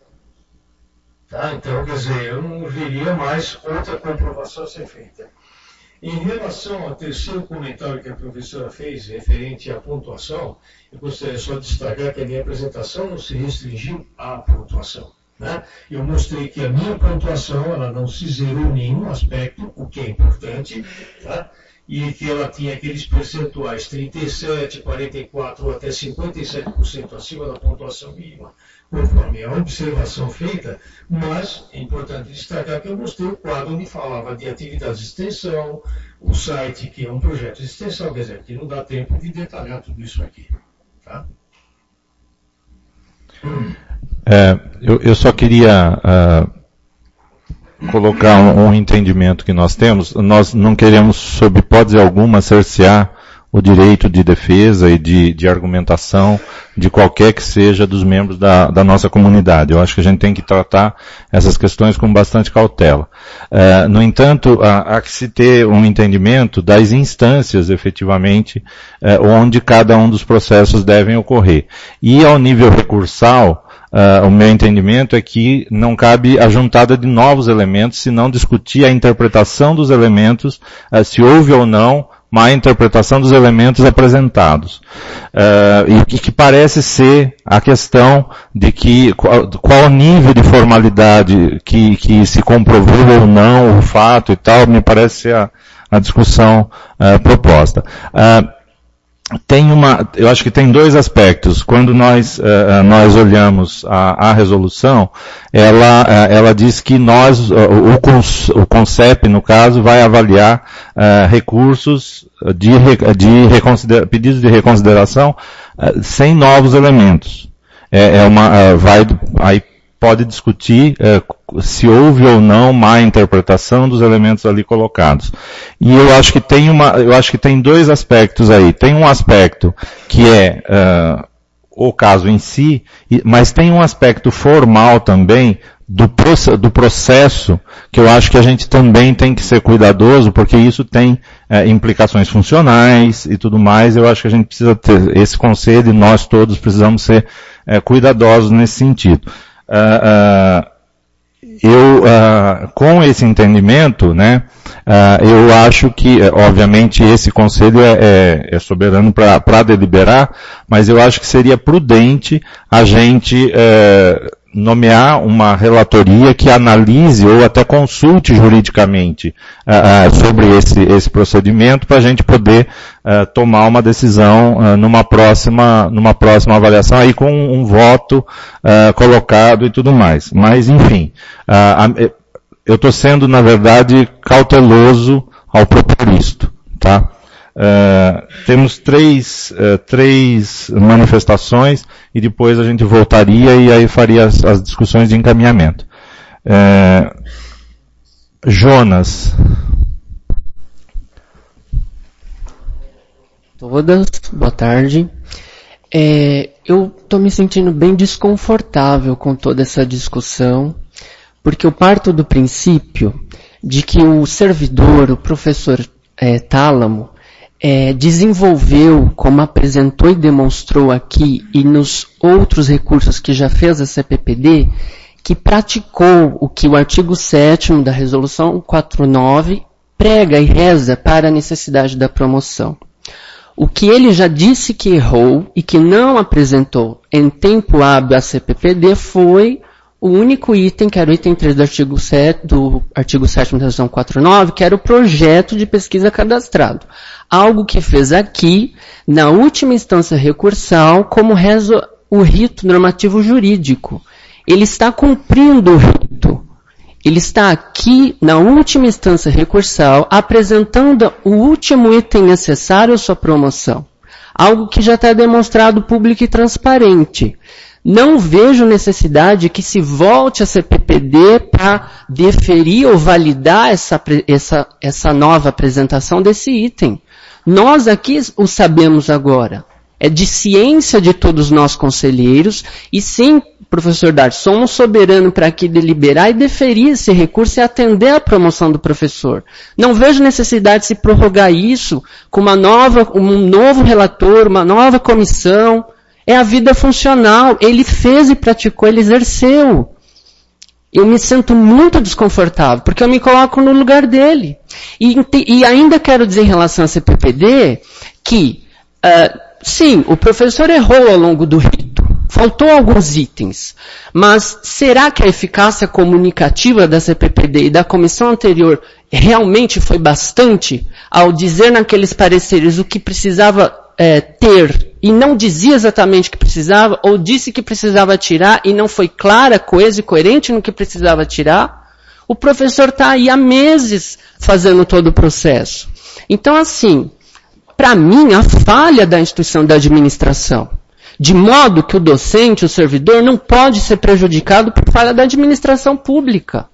Tá? Então, quer dizer, eu não veria mais outra comprovação a ser feita. Em relação ao terceiro comentário que a professora fez, referente à pontuação, eu gostaria só de destacar que a minha apresentação não se restringiu à pontuação. Né? Eu mostrei que a minha pontuação ela não se zerou em nenhum aspecto, o que é importante, tá? E que ela tinha aqueles percentuais trinta e sete, quarenta e quatro ou até cinquenta e sete por cento acima da pontuação mínima, conforme a observação feita, mas é importante destacar que eu mostrei o quadro onde falava de atividades de extensão, o site que é um projeto de extensão, quer dizer, que não dá tempo de detalhar tudo isso aqui. Tá? É, eu, eu só queria uh, colocar um, um entendimento que nós temos. Nós não queremos, sob hipótese alguma, cercear o direito de defesa e de, de argumentação de qualquer que seja dos membros da, da nossa comunidade. Eu acho que a gente tem que tratar essas questões com bastante cautela. Uh, no entanto, há, há que se ter um entendimento das instâncias, efetivamente, uh, onde cada um dos processos devem ocorrer. E ao nível recursal, uh, o meu entendimento é que não cabe a juntada de novos elementos, senão discutir a interpretação dos elementos, uh, se houve ou não má interpretação dos elementos apresentados. Uh, e que parece ser a questão de que qual, qual o nível de formalidade que, que se comprovou ou não o fato e tal, me parece ser a, a discussão uh, proposta. Uh, Tem uma, eu acho que tem dois aspectos. Quando nós, uh, nós olhamos a, a resolução, ela, uh, ela diz que nós, uh, o, cons, o CONCEP, no caso, vai avaliar uh, recursos de, de reconsider, pedidos de reconsideração uh, sem novos elementos. É, é uma, uh, vai, aí pode discutir uh, se houve ou não má interpretação dos elementos ali colocados. E eu acho que tem uma, eu acho que tem dois aspectos aí. Tem um aspecto que é uh, o caso em si, mas tem um aspecto formal também do, do processo que eu acho que a gente também tem que ser cuidadoso, porque isso tem uh, implicações funcionais e tudo mais. Eu acho que a gente precisa ter esse conselho e nós todos precisamos ser uh, cuidadosos nesse sentido. Uh, uh, eu, uh, com esse entendimento, né, uh, eu acho que, obviamente, esse conselho é, é, é soberano para deliberar, mas eu acho que seria prudente a gente uh, nomear uma relatoria que analise ou até consulte juridicamente uh, uh, sobre esse, esse procedimento para a gente poder uh, tomar uma decisão uh, numa próxima, numa próxima avaliação aí com um, um voto uh, colocado e tudo mais. Mas, enfim, uh, eu estou sendo, na verdade, cauteloso ao propor isto, tá? Uh, temos três, uh, três manifestações e depois a gente voltaria e aí faria as, as discussões de encaminhamento. Uh, Jonas. Todas, boa tarde. É, eu estou me sentindo bem desconfortável com toda essa discussão, porque eu parto do princípio de que o servidor, o professor é, Tálamo, É, desenvolveu, como apresentou e demonstrou aqui, e nos outros recursos que já fez a C P P D, que praticou o que o artigo sétimo da Resolução quatro nove prega e reza para a necessidade da promoção. O que ele já disse que errou e que não apresentou em tempo hábil à C P P D foi o único item, que era o item três do artigo sete, do artigo sétimo da Resolução quatro nove, que era o projeto de pesquisa cadastrado. Algo que fez aqui, na última instância recursal, como reza o rito normativo jurídico. Ele está cumprindo o rito. Ele está aqui, na última instância recursal, apresentando o último item necessário à sua promoção. Algo que já está demonstrado público e transparente. Não vejo necessidade que se volte a C P P D para deferir ou validar essa, essa, essa nova apresentação desse item. Nós aqui o sabemos agora. É de ciência de todos nós conselheiros e sim, professor Dart, somos soberanos para aqui deliberar e deferir esse recurso e atender a promoção do professor. Não vejo necessidade de se prorrogar isso com uma nova, um novo relator, uma nova comissão. É a vida funcional. Ele fez e praticou, ele exerceu. Eu me sinto muito desconfortável, porque eu me coloco no lugar dele. E, e ainda quero dizer em relação à C P P D, que, uh, sim, o professor errou ao longo do rito. Faltou alguns itens. Mas será que a eficácia comunicativa da C P P D e da comissão anterior realmente foi bastante ao dizer naqueles pareceres o que precisava é, ter e não dizia exatamente o que precisava, ou disse que precisava tirar e não foi clara, coesa e coerente no que precisava tirar? O professor está aí há meses fazendo todo o processo. Então, assim, para mim, a falha da instituição da administração, de modo que o docente, o servidor, não pode ser prejudicado por falha da administração pública.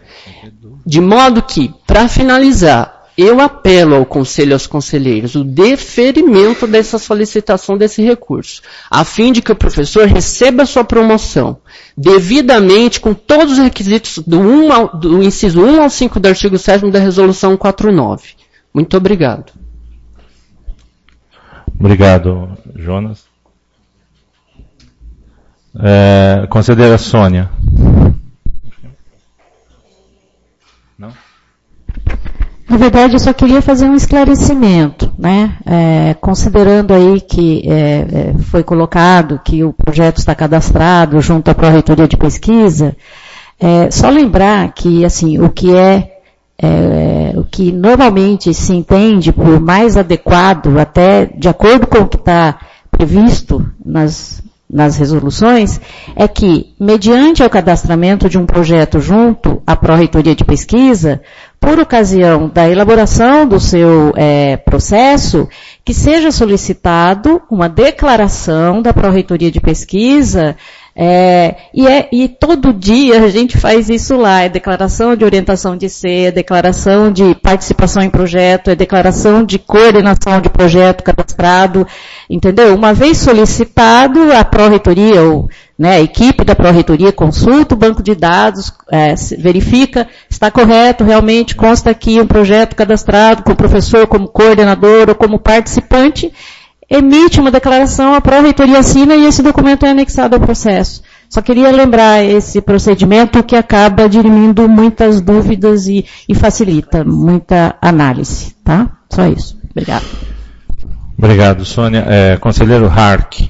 De modo que, para finalizar, eu apelo ao Conselho e aos conselheiros o deferimento dessa solicitação desse recurso, a fim de que o professor receba a sua promoção, devidamente com todos os requisitos do, um ao, do inciso um ao cinco do artigo sétimo da Resolução quatro nove. Muito obrigado. Obrigado, Jonas. É, conselheira Sônia. Não? Na verdade, eu só queria fazer um esclarecimento, né? É, considerando aí que é, é, foi colocado que o projeto está cadastrado junto à Pró-Reitoria de Pesquisa, é, só lembrar que, assim, o que é, é, o que normalmente se entende por mais adequado, até de acordo com o que está previsto nas, nas resoluções, é que, mediante o cadastramento de um projeto junto à Pró-Reitoria de Pesquisa, por ocasião da elaboração do seu é, processo, que seja solicitado uma declaração da Pró-Reitoria de Pesquisa, é, e, é, e todo dia a gente faz isso lá, é declaração de orientação de ser, é declaração de participação em projeto, é declaração de coordenação de projeto cadastrado, entendeu? Uma vez solicitado, a Pró-Reitoria, ou né, a equipe da Pró-Reitoria consulta o banco de dados, é, verifica, está correto, realmente consta aqui um projeto cadastrado com o professor como coordenador ou como participante, emite uma declaração, a Pró-Reitoria assina e esse documento é anexado ao processo. Só queria lembrar esse procedimento que acaba dirimindo muitas dúvidas e, e facilita muita análise, tá? Só isso. Obrigado. Obrigado, Sônia. É, conselheiro Hark.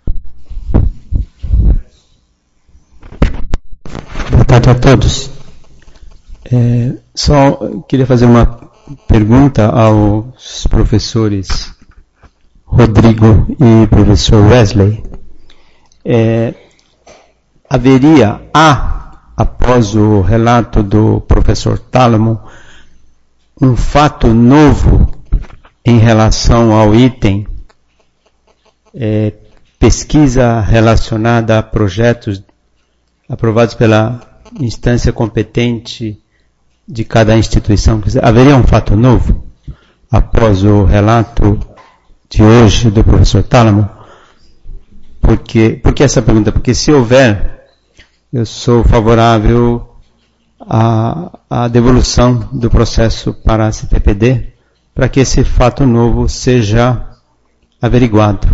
Boa tarde a todos. É, só queria fazer uma pergunta aos professores Rodrigo e professor Wesley. É, haveria, há, após o relato do professor Tálamo, um fato novo em relação ao item é, pesquisa relacionada a projetos aprovados pela instância competente de cada instituição? Quer dizer, haveria um fato novo após o relato de hoje do professor Tálamo? Porque, por que essa pergunta? Porque se houver, eu sou favorável à, à devolução do processo para a C T P D, para que esse fato novo seja averiguado.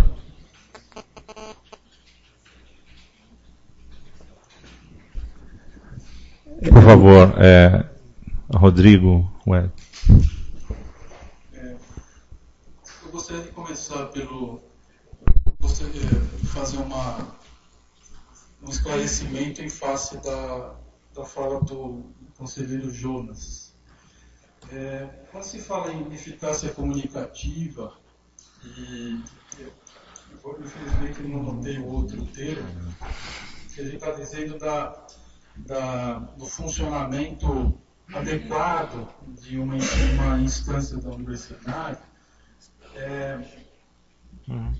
Por favor, é, Rodrigo. Ué. É, eu gostaria de começar pelo gostaria de fazer uma, um esclarecimento em face da, da fala do conselheiro Jonas. É, quando se fala em eficácia comunicativa, e eu, infelizmente não notei o outro termo, que a gente está dizendo da Da, do funcionamento adequado de uma, uma instância da universidade, é, uhum.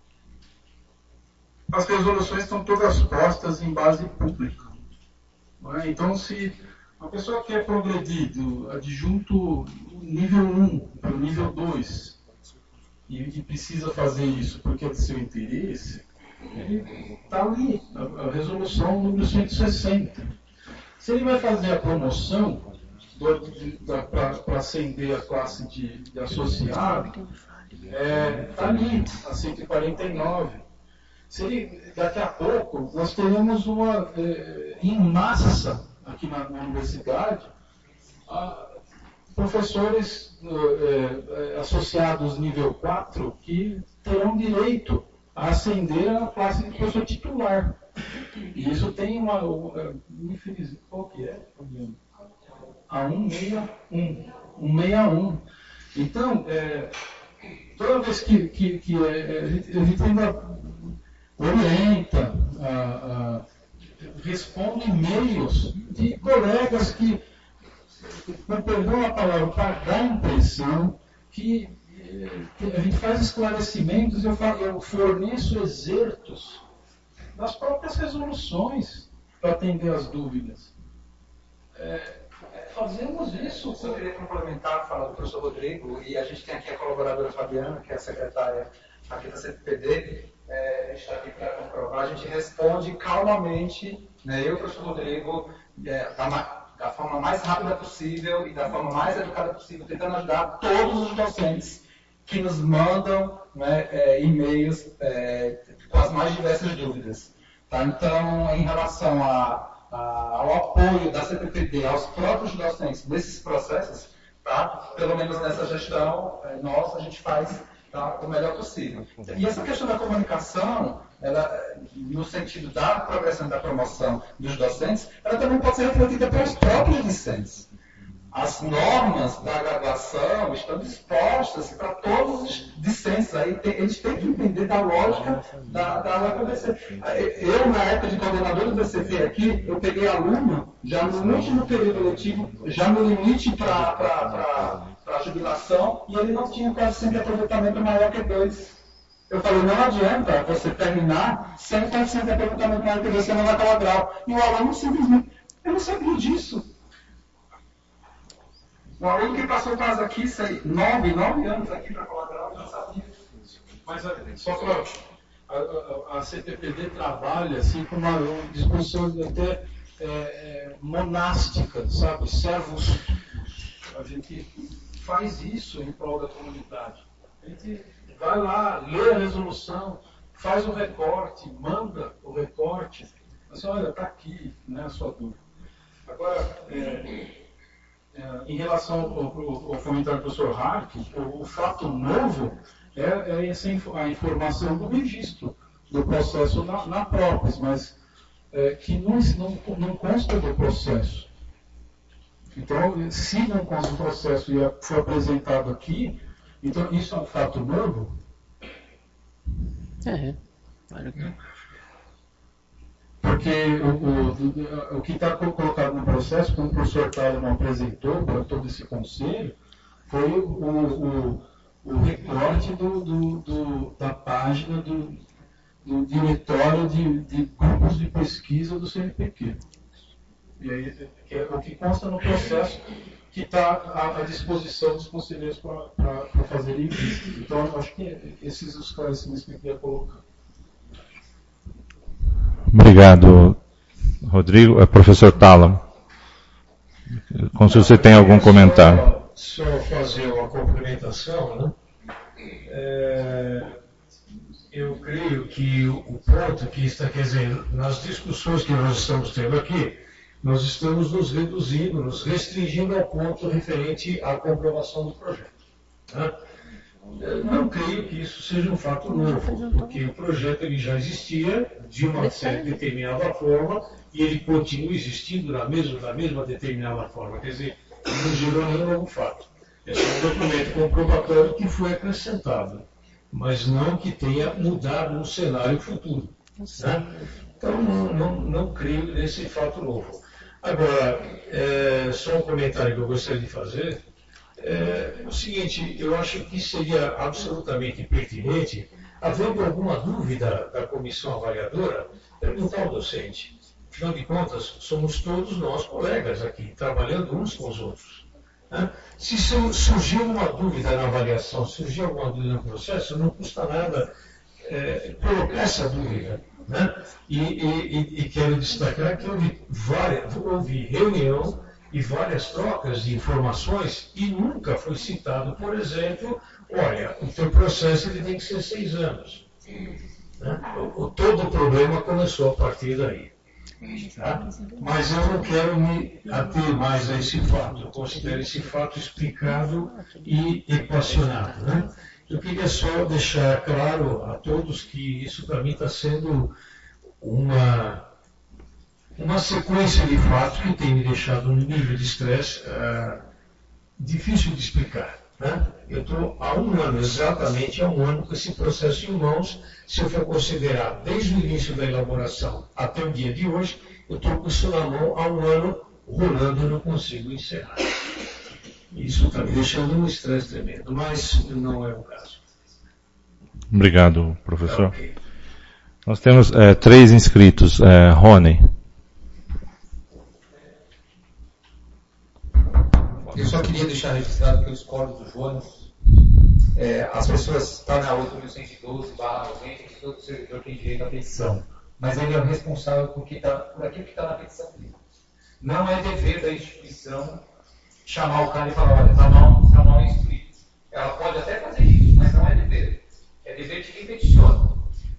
As resoluções estão todas postas em base pública. Não é? Então, se a pessoa quer progredir do adjunto nível um para o nível dois e, e precisa fazer isso porque é de seu interesse, ele está ali, a, a resolução número cento e sessenta. Se ele vai fazer a promoção para ascender a classe de, de associado, está é, ali, a cento e quarenta e nove. Se ele, daqui a pouco, nós teremos uma, é, em massa, aqui na, na universidade, a, professores é, é, associados nível quatro que terão direito a ascender a classe de professor titular. E isso tem uma... Infelizmente, qual que é? A cento e sessenta e um. cento e sessenta e um. Então, é, toda vez que, que, que é, a, gente, a gente ainda orienta, a, a, responde e-mails de colegas que, não perdão a palavra, para dar a impressão que a gente faz esclarecimentos, eu, falo, eu forneço excertos das próprias resoluções para atender as dúvidas. É, fazemos isso. Eu queria complementar a fala do professor Rodrigo, e a gente tem aqui a colaboradora Fabiana, que é a secretária aqui da C T P D, é, a gente está aqui para comprovar, a gente responde calmamente, né, eu e o professor Rodrigo, é, da, da forma mais rápida possível e da forma mais educada possível, tentando ajudar todos os docentes que nos mandam, né, é, e-mails é, com as mais diversas dúvidas. Tá? Então, em relação a, a, ao apoio da C P P D aos próprios docentes nesses processos, tá? Pelo menos nessa gestão é, nossa, a gente faz, tá, o melhor possível. E essa questão da comunicação, ela, no sentido da progressão e da promoção dos docentes, ela também pode ser refletida pelos próprios discentes. As normas da graduação estão dispostas para todos os discentes. Aí tem, eles têm que entender da lógica da, da U F A B C. Eu, na época de coordenador do B C P aqui, eu peguei aluno já no último período letivo, já no limite para a jubilação, e ele não tinha coeficiente de aproveitamento maior que dois. Eu falei, não adianta você terminar sem coeficiente de aproveitamento maior que dois, você não vai colar grau. E o aluno simplesmente, eu não sabia disso. O aluno que passou quase aqui, sei, nove, nove anos aqui para colateral, já sabia. Mas só para a, a, a C P P D trabalha assim com uma, uma disposição até é, é, monástica, sabe? Servos. A gente faz isso em prol da comunidade. A gente vai lá, lê a resolução, faz o recorte, manda o recorte. Assim, olha, está aqui, né, a sua dúvida. Agora, é, É, em relação ao, ao, ao comentário do professor Hark, o, o fato novo é, é essa inf a informação do registro do processo na, na própria, mas é, que não, não, não consta do processo. Então, se não consta do processo e foi apresentado aqui, então isso é um fato novo? É, claro que é. Porque o, o, o que está colocado no processo, como o professor Thalman apresentou para todo esse conselho, foi o, o, o recorte do, do, do, da página do, do diretório de, de grupos de pesquisa do C N P Q. E aí, que é o que consta no processo que está à, à disposição dos conselheiros para fazerem isso. Então, eu acho que esses os esclarecimentos que eu queria colocar. Obrigado, Rodrigo. É, professor Thalman, como se você tem algum comentário. Só, só fazer uma complementação, né? É, eu creio que o, o ponto que está, quer dizer, nas discussões que nós estamos tendo aqui, nós estamos nos reduzindo, nos restringindo ao ponto referente à comprovação do projeto. Né? Não creio que isso seja um fato novo, porque o projeto ele já existia de uma certa determinada forma e ele continua existindo da mesma, da mesma determinada forma. Quer dizer, não gerou nenhum novo fato. É só um documento comprobatório que foi acrescentado, mas não que tenha mudado no cenário futuro. Né? Então, não, não, não creio nesse fato novo. Agora, é, só um comentário que eu gostaria de fazer. É o seguinte, eu acho que seria absolutamente pertinente, havendo alguma dúvida da comissão avaliadora, perguntar ao docente. Afinal de contas, somos todos nós colegas aqui, trabalhando uns com os outros. Né? Se surgir uma dúvida na avaliação, se surgir alguma dúvida no processo, não custa nada é, colocar essa dúvida. Né? E, e, e quero destacar que houve, várias, houve reunião e várias trocas de informações e nunca foi citado, por exemplo, olha, o teu processo ele tem que ser seis anos. Né? O, o, todo o problema começou a partir daí. Tá? Mas eu não quero me ater mais a esse fato. Eu considero esse fato explicado e equacionado. Né? Eu queria só deixar claro a todos que isso para mim está sendo uma... uma sequência de fatos que tem me deixado num nível de estresse uh, difícil de explicar. Né? Eu estou há um ano, exatamente há um ano, com esse processo em mãos. Se eu for considerar desde o início da elaboração até o dia de hoje, eu estou com isso na mão há um ano, rolando e não consigo encerrar. Isso está me deixando num estresse tremendo, mas não é o caso. Obrigado, professor. Okay. Nós temos é, três inscritos. É, Rony. Eu só queria deixar registrado que eu discordo do Jonas. É, as pessoas estão na oito mil cento e doze barra noventa, que todo servidor tem direito à petição. Mas ele é o responsável por, que tá, por aquilo que está na petição dele. Não é dever da instituição chamar o cara e falar, olha, está mal, tá mal instruído. Ela pode até fazer isso, mas não é dever. É dever de quem peticiona.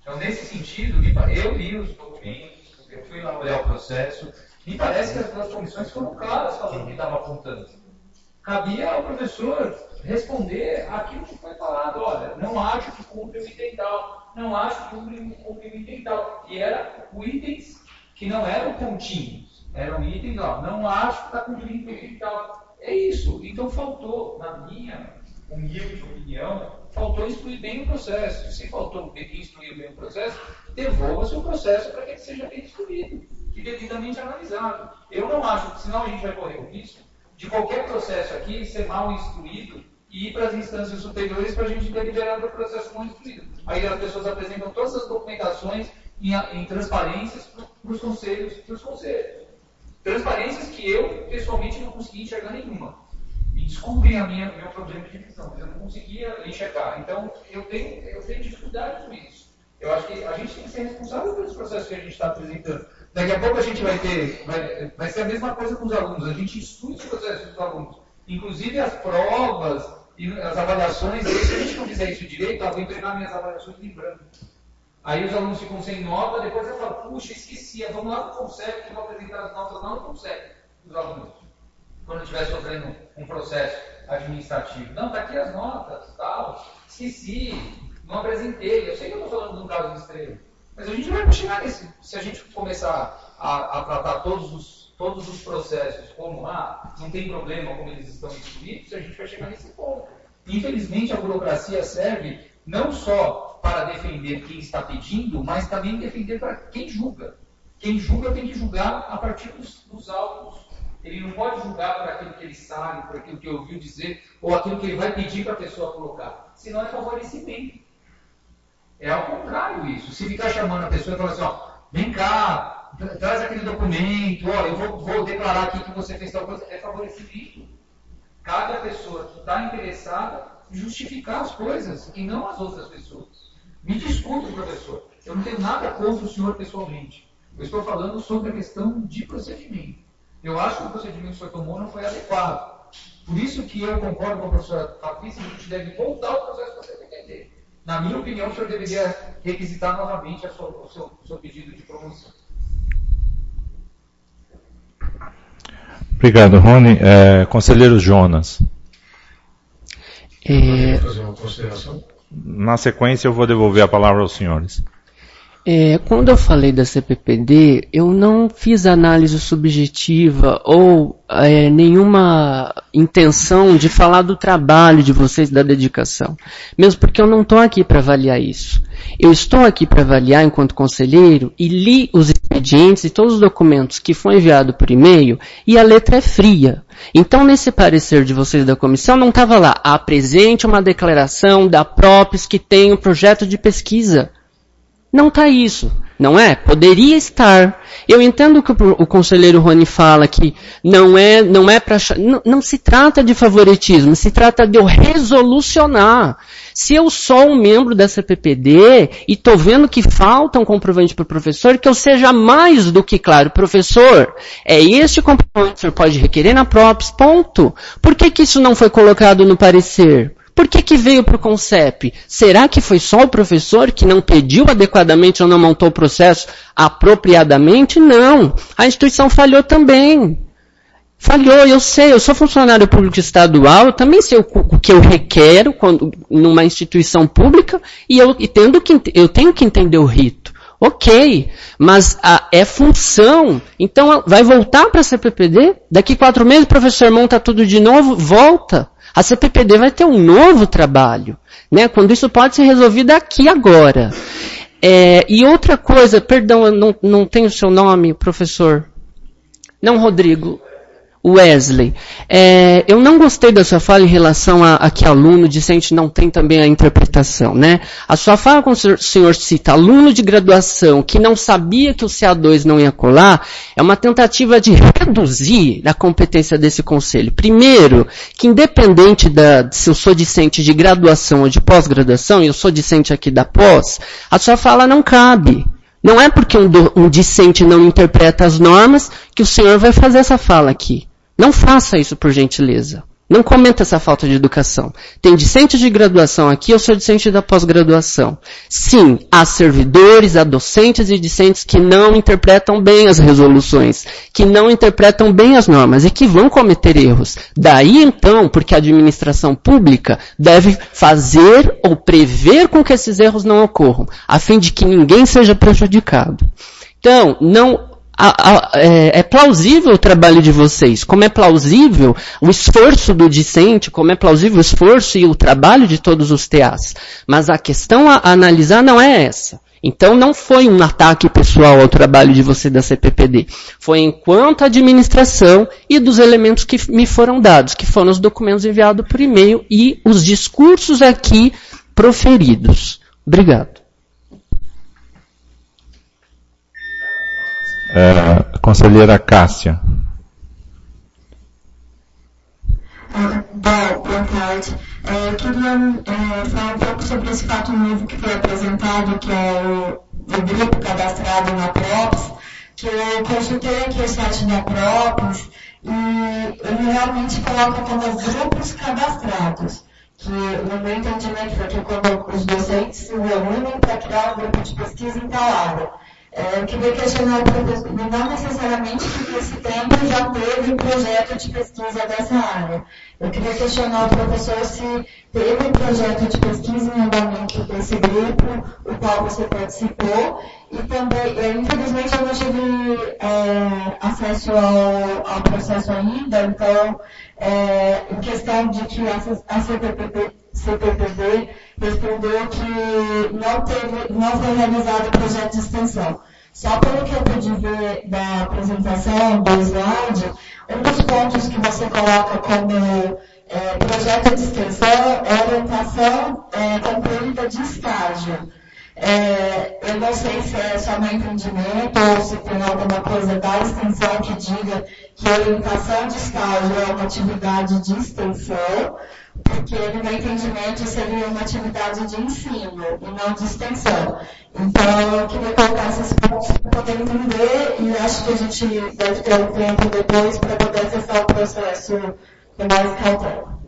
Então, nesse sentido, eu li os documentos, eu fui lá olhar o processo, me parece que as duas comissões foram claras falando o que estava apontando. Cabia ao professor responder aquilo que foi falado. Olha, não acho que cumpre o item tal, não acho que cumpre, cumpre o item tal. E eram itens que não eram contínuos, eram itens, ó, não acho que está cumprindo o item tal. É isso. Então faltou, na minha humilde opinião, faltou instruir bem o processo. Se faltou instruir bem o processo, devolva seu processo para que ele seja bem instruído e devidamente analisado. Eu não acho que, senão a gente vai correr o risco de qualquer processo aqui ser mal instruído e ir para as instâncias superiores para a gente deliberar do processo mal instruído. Aí as pessoas apresentam todas as documentações em, em transparências para os conselhos, para os conselhos. Transparências que eu, pessoalmente, não consegui enxergar nenhuma. Me desculpem a minha, meu problema de visão, mas eu não conseguia enxergar. Então, eu tenho, eu tenho dificuldade com isso. Eu acho que a gente tem que ser responsável pelos processos que a gente está apresentando. Daqui a pouco a gente vai ter, vai, vai ser a mesma coisa com os alunos. A gente estuda os processos dos alunos. Inclusive as provas e as avaliações. Se a gente não fizer isso direito, eu vou entregar minhas avaliações em branco. Aí os alunos ficam sem nota, depois eu falo, puxa, esqueci, vamos lá no Consep, que eu vou apresentar as notas lá no Consep dos alunos. Quando estiver sofrendo um processo administrativo. Não, tá aqui as notas, tal, esqueci, não apresentei. Eu sei que eu estou falando de um caso extremo, mas a gente vai chegar nesse, se a gente começar a, a tratar todos os, todos os processos como, ah, não tem problema como eles estão instruídos, a gente vai chegar nesse ponto. Infelizmente, a burocracia serve não só para defender quem está pedindo, mas também defender para quem julga. Quem julga tem que julgar a partir dos, dos autos. Ele não pode julgar por aquilo que ele sabe, por aquilo que ouviu dizer, ou aquilo que ele vai pedir para a pessoa colocar. Senão é favorecimento. É ao contrário isso. Se ficar chamando a pessoa e falar assim, ó, vem cá, traz aquele documento, ó, eu vou, vou declarar aqui que você fez tal coisa, é favorecimento. Cabe à pessoa que está interessada justificar as coisas e não as outras pessoas. Me desculpe, professor, eu não tenho nada contra o senhor pessoalmente. Eu estou falando sobre a questão de procedimento. Eu acho que o procedimento que o senhor tomou não foi adequado. Por isso que eu concordo com a professora Patrícia que a gente deve voltar ao processo para você entender. Na minha opinião, o senhor deveria requisitar novamente a sua, o, seu, o seu pedido de promoção. Obrigado, Rony. É, conselheiro Jonas. É... fazer uma consideração? Na sequência, eu vou devolver a palavra aos senhores. É, quando eu falei da C P P D, eu não fiz análise subjetiva ou é, nenhuma intenção de falar do trabalho de vocês, da dedicação. Mesmo porque eu não estou aqui para avaliar isso. Eu estou aqui para avaliar enquanto conselheiro e li os expedientes e todos os documentos que foram enviados por e-mail e a letra é fria. Então, nesse parecer de vocês da comissão, não estava lá, apresente uma declaração da Propes que tem um projeto de pesquisa. Não está isso, não é? Poderia estar. Eu entendo que o, o conselheiro Rony fala que não é, não é para... Não, não se trata de favoritismo, se trata de eu resolucionar. Se eu sou um membro da C P P D e estou vendo que falta um comprovante para o professor, que eu seja mais do que claro, professor, é este comprovante que o senhor pode requerer na Propes, ponto. Por que que isso não foi colocado no parecer? Por que que veio para o Consep? Será que foi só o professor que não pediu adequadamente ou não montou o processo apropriadamente? Não. A instituição falhou também. Falhou, eu sei, eu sou funcionário público estadual, eu também sei o, o que eu requero quando, numa instituição pública e eu, e tendo que, eu tenho que entender o rito. Ok, mas a, é função. Então vai voltar para a C P P D? Daqui quatro meses o professor monta tudo de novo, volta. A C P P D vai ter um novo trabalho, né? Quando isso pode ser resolvido aqui agora. É, e outra coisa, perdão, eu não, não tenho o seu nome, professor. Não, Rodrigo. Wesley. É, eu não gostei da sua fala em relação a, a que aluno discente não tem também a interpretação, né? A sua fala, quando o senhor cita aluno de graduação que não sabia que o C A dois não ia colar, é uma tentativa de reduzir a competência desse conselho. Primeiro, que independente da, se eu sou discente de graduação ou de pós-graduação, e eu sou discente aqui da pós, a sua fala não cabe. Não é porque um, do, um discente não interpreta as normas que o senhor vai fazer essa fala aqui. Não faça isso, por gentileza. Não comenta essa falta de educação. Tem discente de graduação aqui, eu sou discente da pós-graduação. Sim, há servidores, há docentes e discentes que não interpretam bem as resoluções, que não interpretam bem as normas e que vão cometer erros. Daí então, porque a administração pública deve fazer ou prever com que esses erros não ocorram, a fim de que ninguém seja prejudicado. Então, não... É plausível o trabalho de vocês, como é plausível o esforço do discente, como é plausível o esforço e o trabalho de todos os T As. Mas a questão a analisar não é essa. Então não foi um ataque pessoal ao trabalho de você da C P P D. Foi enquanto administração e dos elementos que me foram dados, que foram os documentos enviados por e-mail e os discursos aqui proferidos. Obrigado. É, conselheira Cássia. Boa, boa tarde. É, eu queria é, falar um pouco sobre esse fato novo que foi apresentado, que é o, o grupo cadastrado na Props, que eu consultei aqui o site da Props e ele realmente coloca como grupos cadastrados, que no meu entendimento foi que quando os docentes se reúnem para criar um grupo de pesquisa em tal área. É, eu queria questionar o professor, não necessariamente porque esse tempo já teve um projeto de pesquisa dessa área. Eu queria questionar o professor se teve um projeto de pesquisa em andamento desse grupo, o qual você participou, e também, eu, infelizmente, eu não tive é, acesso ao, ao processo ainda, então, é, em questão de que a, a C P P D C P P D respondeu que não, teve, não foi realizado o projeto de extensão. Só pelo que eu pude ver da apresentação, do slide, um dos pontos que você coloca como é, projeto de extensão é orientação é, concluída de estágio. É, eu não sei se é só meu entendimento ou se tem alguma coisa da extensão que diga que orientação de estágio é uma atividade de extensão, porque no meu entendimento seria uma atividade de ensino e não de extensão. Então eu queria colocar esses pontos para poder entender e acho que a gente deve ter um tempo depois para poder acessar o processo com mais cautela.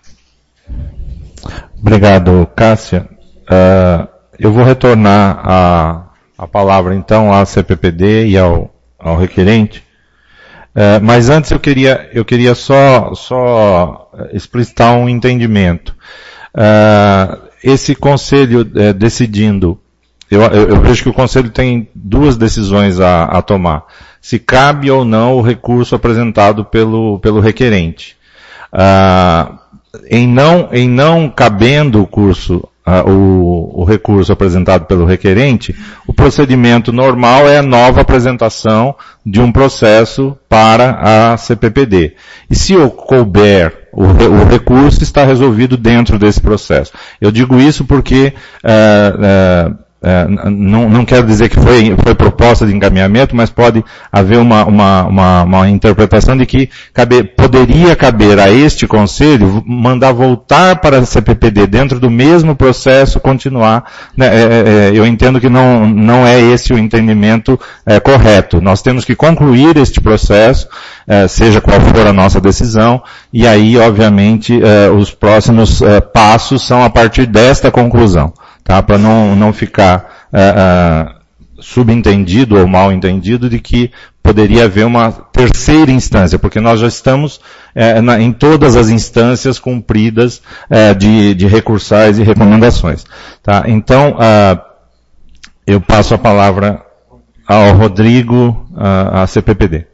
Obrigado, Cássia. Uh, eu vou retornar a, a palavra então à C P P D e ao, ao requerente. Uh, mas antes eu queria, eu queria só, só explicitar um entendimento. Uh, esse conselho uh, decidindo, eu, eu, eu vejo que o conselho tem duas decisões a, a tomar. Se cabe ou não o recurso apresentado pelo, pelo requerente. Uh, em, não, em não cabendo o curso, Uh, o, o recurso apresentado pelo requerente, o procedimento normal é a nova apresentação de um processo para a C P P D. E se couber o, o recurso, está resolvido dentro desse processo. Eu digo isso porque uh, uh, É, não, não quero dizer que foi, foi proposta de encaminhamento, mas pode haver uma, uma, uma, uma interpretação de que cabe, poderia caber a este conselho mandar voltar para a C P P D dentro do mesmo processo, continuar. Né, é, é, eu entendo que não, não é esse o entendimento é, correto. Nós temos que concluir este processo, é, seja qual for a nossa decisão, e aí, obviamente, é, os próximos é, passos são a partir desta conclusão. Tá, para não, não ficar uh, uh, subentendido ou mal entendido de que poderia haver uma terceira instância, porque nós já estamos uh, na, em todas as instâncias cumpridas uh, de, de recursais e recomendações. Tá? Então, uh, eu passo a palavra ao Rodrigo, uh, à C P P D.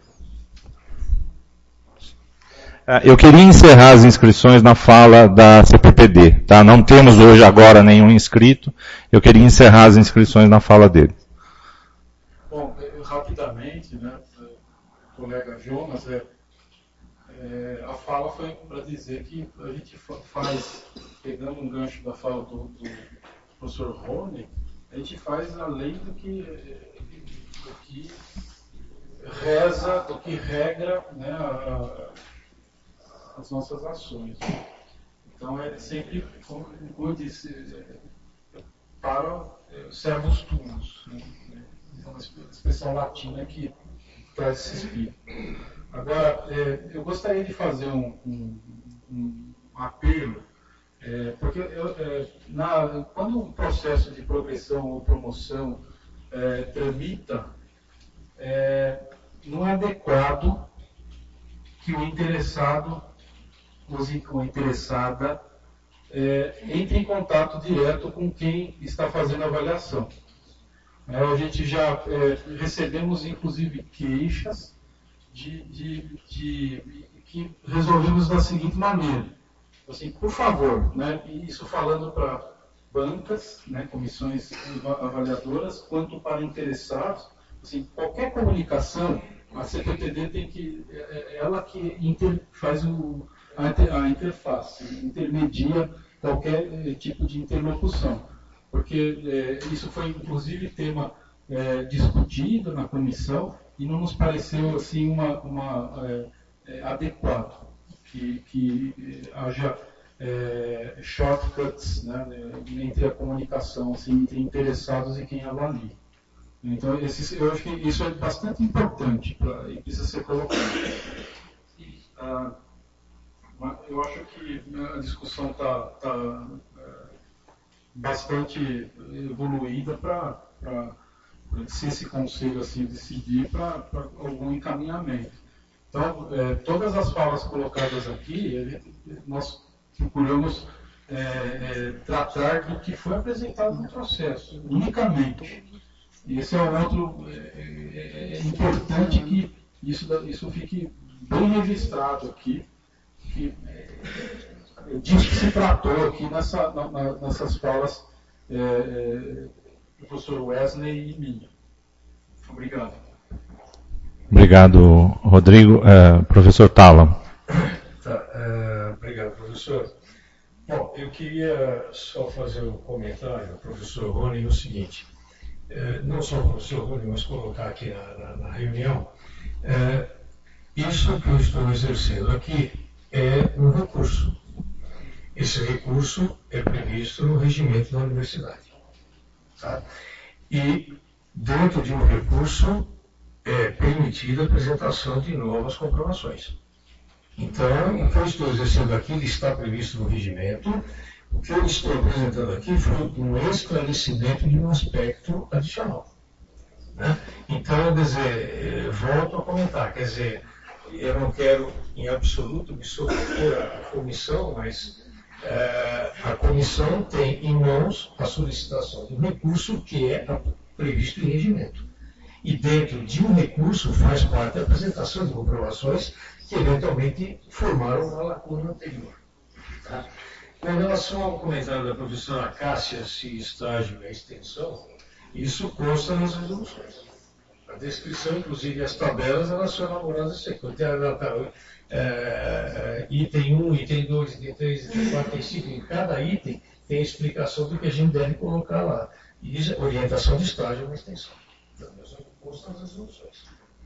Eu queria encerrar as inscrições na fala da C P P D, tá? Não temos hoje agora nenhum inscrito, eu queria encerrar as inscrições na fala dele. Bom, rapidamente, né, colega Jonas, é, é, a fala foi para dizer que a gente faz, pegando um gancho da fala do, do professor Rony, a gente faz além do que, do que reza, do que regra, né, a, as nossas ações. Então é sempre, como eu disse, para servus tuus, né? É uma expressão latina que traz esse espírito. Agora, é, eu gostaria de fazer um, um, um apelo, é, porque eu, é, na, quando um processo de progressão ou promoção é, tramita, é, não é adequado que o interessado ou interessada é, entre em contato direto com quem está fazendo a avaliação. É, a gente já é, recebemos, inclusive, queixas de, de, de, que resolvemos da seguinte maneira. Assim, por favor, né, isso falando para bancas, né, comissões avaliadoras, quanto para interessados, assim, qualquer comunicação, a C P P D tem que, é ela que inter, faz o, a, a interface, intermedia qualquer é, tipo de interlocução. Porque é, isso foi, inclusive, tema é, discutido na comissão e não nos pareceu assim, uma, uma, é, é, adequado que, que haja é, shortcuts, né, entre a comunicação, assim, entre interessados e quem avalia. Então, esse, eu acho que isso é bastante importante pra, e precisa ser colocado. Ah, eu acho que a discussão está tá, é, bastante evoluída para, se esse conselho assim decidir, para algum encaminhamento. Então, é, todas as falas colocadas aqui, nós procuramos é, é, tratar do que foi apresentado no processo, unicamente. E esse é um outro é, é, é importante que isso, isso fique bem registrado aqui, que é, disso que se tratou aqui nessa, na, nessas falas é, é, do professor Wesley e minha. Obrigado. Obrigado, Rodrigo. Uh, professor Tala. Tá, uh, obrigado, professor. Bom, eu queria só fazer um comentário ao professor Rony no seguinte. Uh, não só o professor Rony, mas colocar aqui na, na, na reunião. Uh, isso que eu estou exercendo aqui é um recurso. Esse recurso é previsto no regimento da universidade. Tá? E, dentro de um recurso, é permitida a apresentação de novas comprovações. Então, o que eu estou exercendo aqui está previsto no regimento. O que eu estou apresentando aqui foi um esclarecimento de um aspecto adicional. Né? Então, quer dizer, volto a comentar, quer dizer, eu não quero, em absoluto, me sobrepor à comissão, mas é, a comissão tem em mãos a solicitação de um recurso que é previsto em regimento. E dentro de um recurso faz parte a apresentação de comprovações que eventualmente formaram uma lacuna anterior. Tá? Com relação ao comentário da professora Cássia, se estágio é extensão, isso consta nas resoluções. A descrição, inclusive as tabelas, elas são elaboradas sequência. É, item um, item dois, item três, item quatro, item cinco, em cada item tem a explicação do que a gente deve colocar lá. E orientação de estágio é uma extensão. Então, isso consta nas resoluções.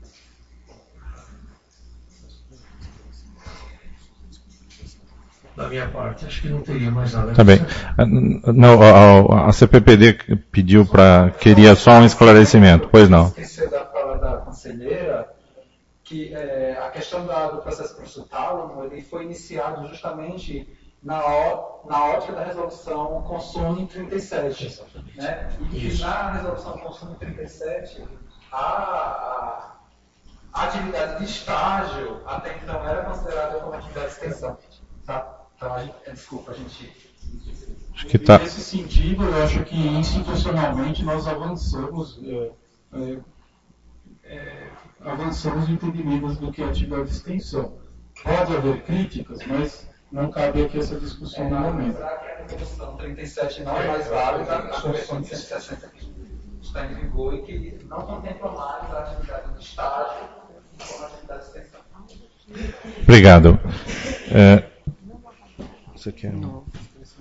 Da minha parte, acho que não teria mais nada a Tá bem. Não, a, a C P P D pediu para. Queria só um esclarecimento. Pois não. Esquecer da fala da conselheira, que é, a questão da, do processo consultado, ele foi iniciado justamente na, ó, na ótica da resolução Consune trinta e sete. Né? E que na resolução Consune trinta e sete, a, a, a atividade de estágio, até então, era considerada como atividade de extensão. Tá? Então, a gente, desculpa, a gente... Acho que tá... Nesse sentido, eu acho que institucionalmente nós avançamos, é, é, é, avançamos no entendimento do que é atividade de extensão. Pode haver críticas, mas não cabe aqui essa discussão é, no momento. Lembrar que a resolução trinta e sete não é mais válida, a correção de cento e sessenta que está em vigor e que não contempla mais a atividade de estágio como atividade de extensão. Obrigado. É... Você quer...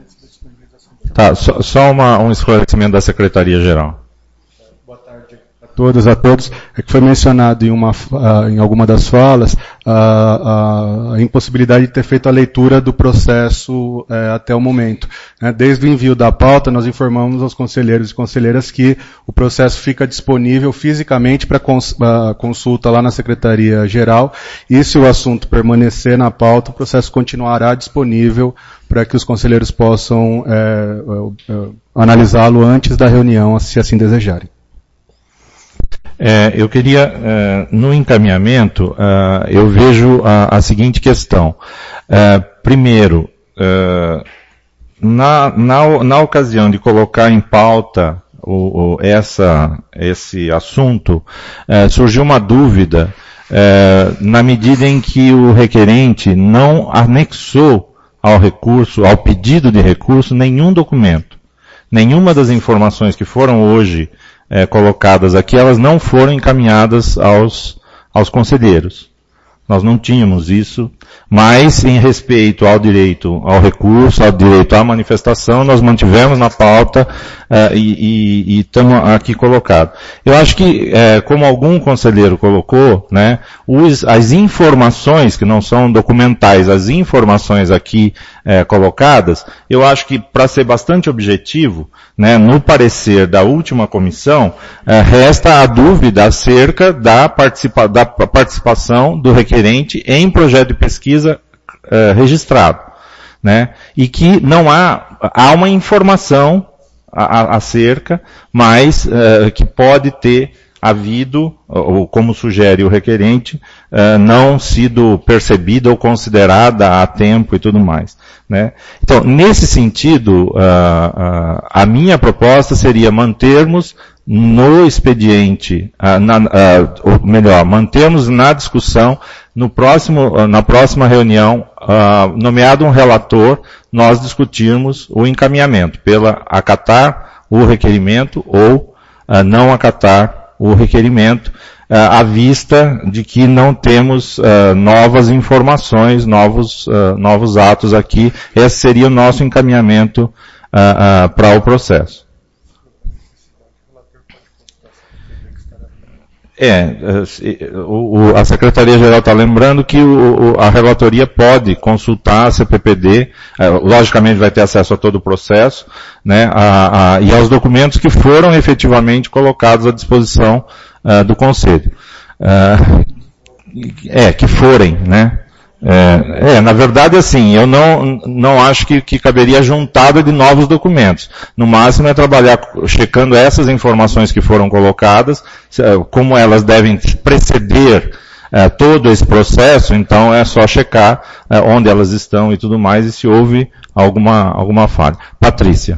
Tá, só, só uma, um esclarecimento da Secretaria-Geral. Boa tarde a todas, a todos, é que foi mencionado em, uma, uh, em alguma das falas uh, uh, a impossibilidade de ter feito a leitura do processo uh, até o momento. Né? Desde o envio da pauta, nós informamos aos conselheiros e conselheiras que o processo fica disponível fisicamente para cons uh, consulta lá na Secretaria-Geral, e se o assunto permanecer na pauta, o processo continuará disponível para que os conselheiros possam é, é, é, analisá-lo antes da reunião, se assim desejarem. É, eu queria, é, no encaminhamento, é, eu vejo a, a seguinte questão. É, primeiro, é, na, na, na ocasião de colocar em pauta o, o, essa, esse assunto, é, surgiu uma dúvida, é, na medida em que o requerente não anexou ao recurso, ao pedido de recurso, nenhum documento. Nenhuma das informações que foram hoje é, colocadas aqui, elas não foram encaminhadas aos, aos conselheiros. Nós não tínhamos isso, mas em respeito ao direito ao recurso, ao direito à manifestação, nós mantivemos na pauta uh, e estamos aqui colocados. Eu acho que, uh, como algum conselheiro colocou, né, os, as informações que não são documentais, as informações aqui uh, colocadas, eu acho que, para ser bastante objetivo, né, no parecer da última comissão, uh, resta a dúvida acerca da, participa da participação do requerente em projeto de pesquisa uh, registrado, né? E que não há, há uma informação a, a, acerca, mas uh, que pode ter havido, ou como sugere o requerente, uh, não sido percebida ou considerada a tempo e tudo mais, né? Então, nesse sentido, uh, uh, a minha proposta seria mantermos no expediente, uh, na, uh, ou melhor, mantermos na discussão, no próximo, na próxima reunião, uh, nomeado um relator, nós discutirmos o encaminhamento, pela acatar o requerimento ou uh, não acatar o requerimento, uh, à vista de que não temos uh, novas informações, novos, uh, novos atos aqui. Esse seria o nosso encaminhamento uh, uh, para o processo. É, o, o, a Secretaria-Geral está lembrando que o, o, a relatoria pode consultar a C P P D, é, logicamente vai ter acesso a todo o processo, né, a, a, e aos documentos que foram efetivamente colocados à disposição uh, do Conselho. Uh, é, que forem, né. É, é, na verdade, assim, eu não, não acho que, que caberia a juntada de novos documentos. No máximo é trabalhar checando essas informações que foram colocadas, como elas devem preceder é, todo esse processo, então é só checar é, onde elas estão e tudo mais, e se houve alguma, alguma falha. Patrícia.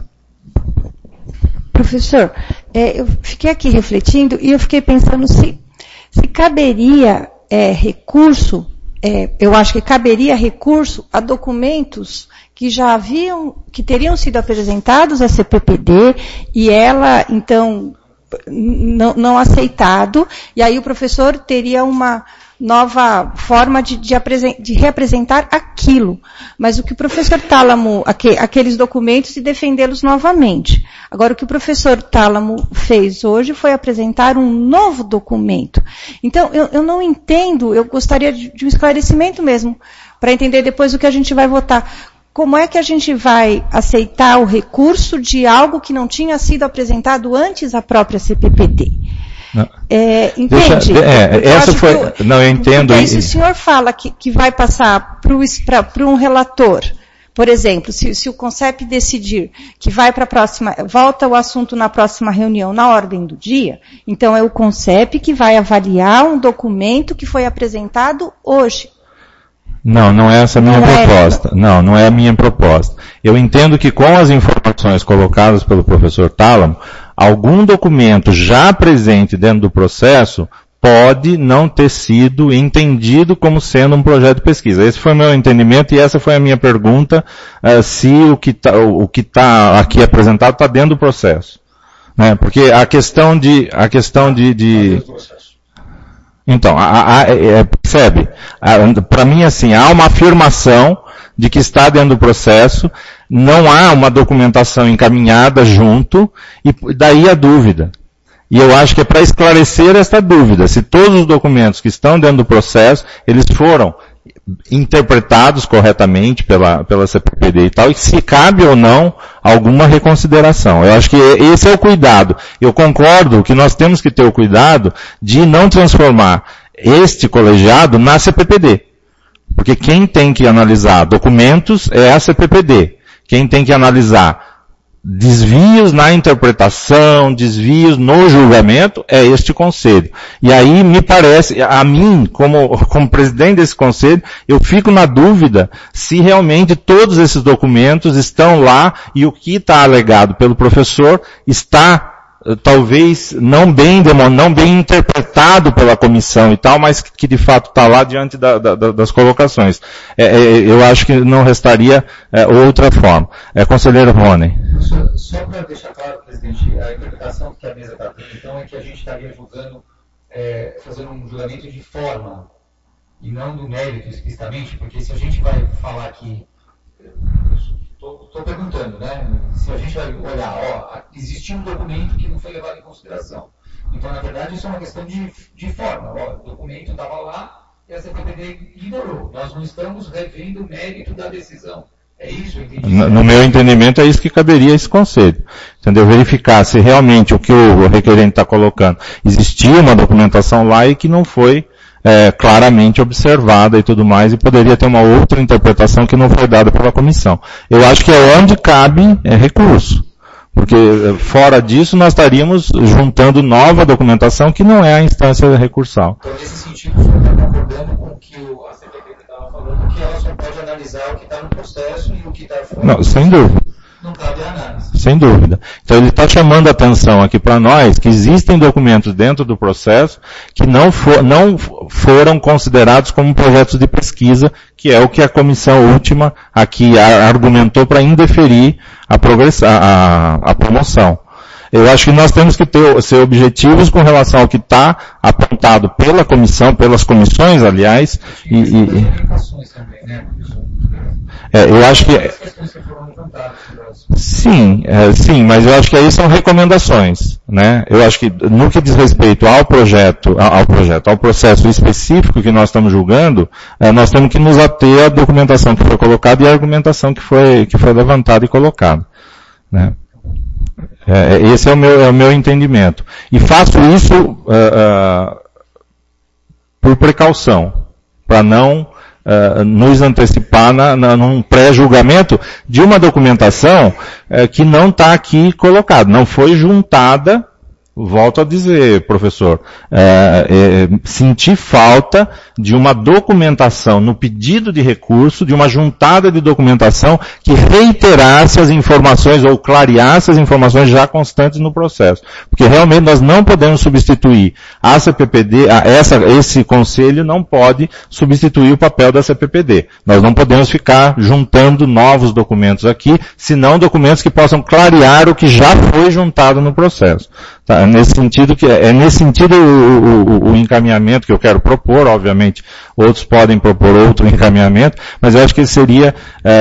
Professor, é, eu fiquei aqui refletindo e eu fiquei pensando se, se caberia é, recurso. É, eu acho que caberia recurso a documentos que já haviam, que teriam sido apresentados à C P P D e ela, então, não, não aceitado, e aí o professor teria uma nova forma de, de, de reapresentar aquilo. Mas o que o professor Tálamo, aqu, aqueles documentos, e defendê-los novamente. Agora, o que o professor Tálamo fez hoje foi apresentar um novo documento. Então, eu, eu não entendo, eu gostaria de, de um esclarecimento mesmo, para entender depois o que a gente vai votar. Como é que a gente vai aceitar o recurso de algo que não tinha sido apresentado antes à própria C P P D? É, entende? Deixa, é, essa foi, eu, não, eu entendo. Porque se o senhor fala que, que vai passar para um relator, por exemplo, se, se o CONCEP decidir que vai para a próxima, volta o assunto na próxima reunião, na ordem do dia, então é o CONCEP que vai avaliar um documento que foi apresentado hoje. Não, não é essa a minha não proposta. É. Não, não é a minha proposta. Eu entendo que com as informações colocadas pelo professor Tálamo, algum documento já presente dentro do processo pode não ter sido entendido como sendo um projeto de pesquisa. Esse foi o meu entendimento e essa foi a minha pergunta, uh, se o que está o que tá aqui apresentado está dentro do processo. Né? Porque a questão de... A questão de, de... Então, a, a, é, percebe? Para mim, assim, há uma afirmação de que está dentro do processo, não há uma documentação encaminhada junto, e daí a dúvida. E eu acho que é para esclarecer esta dúvida, se todos os documentos que estão dentro do processo, eles foram interpretados corretamente pela, pela C P P D e tal, e se cabe ou não alguma reconsideração. Eu acho que esse é o cuidado. Eu concordo que nós temos que ter o cuidado de não transformar este colegiado na C P P D. Porque quem tem que analisar documentos é a C P P D. Quem tem que analisar desvios na interpretação, desvios no julgamento, é este conselho. E aí me parece, a mim, como, como presidente desse conselho, eu fico na dúvida se realmente todos esses documentos estão lá e o que está alegado pelo professor está talvez não bem, não bem interpretado pela comissão e tal, mas que de fato está lá diante da, da, das colocações. É, é, eu acho que não restaria é, outra forma. É, conselheiro Rony. Só, só para deixar claro, presidente, a interpretação que a mesa está tendo, então, é que a gente estaria julgando, é, fazendo um julgamento de forma e não do mérito explicitamente, porque se a gente vai falar aqui, estou perguntando, né? Se a gente vai olhar, ó, existiu um documento que não foi levado em consideração. Então, na verdade, isso é uma questão de, de forma. Ó, o documento estava lá e a C P P D ignorou. Nós não estamos revendo o mérito da decisão. É isso, eu entendi. No, no meu entendimento, é isso que caberia a esse conselho. Entendeu? Verificar se realmente o que o requerente está colocando, existia uma documentação lá e que não foi É, claramente observada e tudo mais, e poderia ter uma outra interpretação que não foi dada pela comissão. Eu acho que é onde cabe é, recurso. Porque fora disso nós estaríamos juntando nova documentação que não é a instância recursal. Então, nesse sentido, o senhor está concordando com o que a C P P D estava falando, que ela só pode analisar o que está no processo e o que está fora. Não, sem dúvida. Não cabe a análise. Sem dúvida. Então ele está chamando a atenção aqui para nós que existem documentos dentro do processo que não, for, não foram considerados como projetos de pesquisa, que é o que a comissão última aqui argumentou para indeferir a, progress, a, a promoção. Eu acho que nós temos que ter, ser objetivos com relação ao que está apontado pela comissão, pelas comissões, aliás, e... e é, eu acho que... Sim, é, sim, mas eu acho que aí são recomendações, né? Eu acho que no que diz respeito ao projeto, ao projeto, ao processo específico que nós estamos julgando, é, nós temos que nos ater à documentação que foi colocada e à argumentação que foi, que foi levantada e colocada, né? É, esse é o meu, é o meu entendimento. E faço isso uh, uh, por precaução, para não uh, nos antecipar na, na, num pré-julgamento de uma documentação uh, que não está aqui colocada, não foi juntada. Volto a dizer, professor, é, é, senti falta de uma documentação no pedido de recurso, de uma juntada de documentação que reiterasse as informações ou clareasse as informações já constantes no processo. Porque realmente nós não podemos substituir a C P P D, a essa, esse conselho não pode substituir o papel da C P P D. Nós não podemos ficar juntando novos documentos aqui, senão documentos que possam clarear o que já foi juntado no processo. Tá? Nesse sentido que, é nesse sentido o, o, o encaminhamento que eu quero propor, obviamente outros podem propor outro encaminhamento, mas eu acho que seria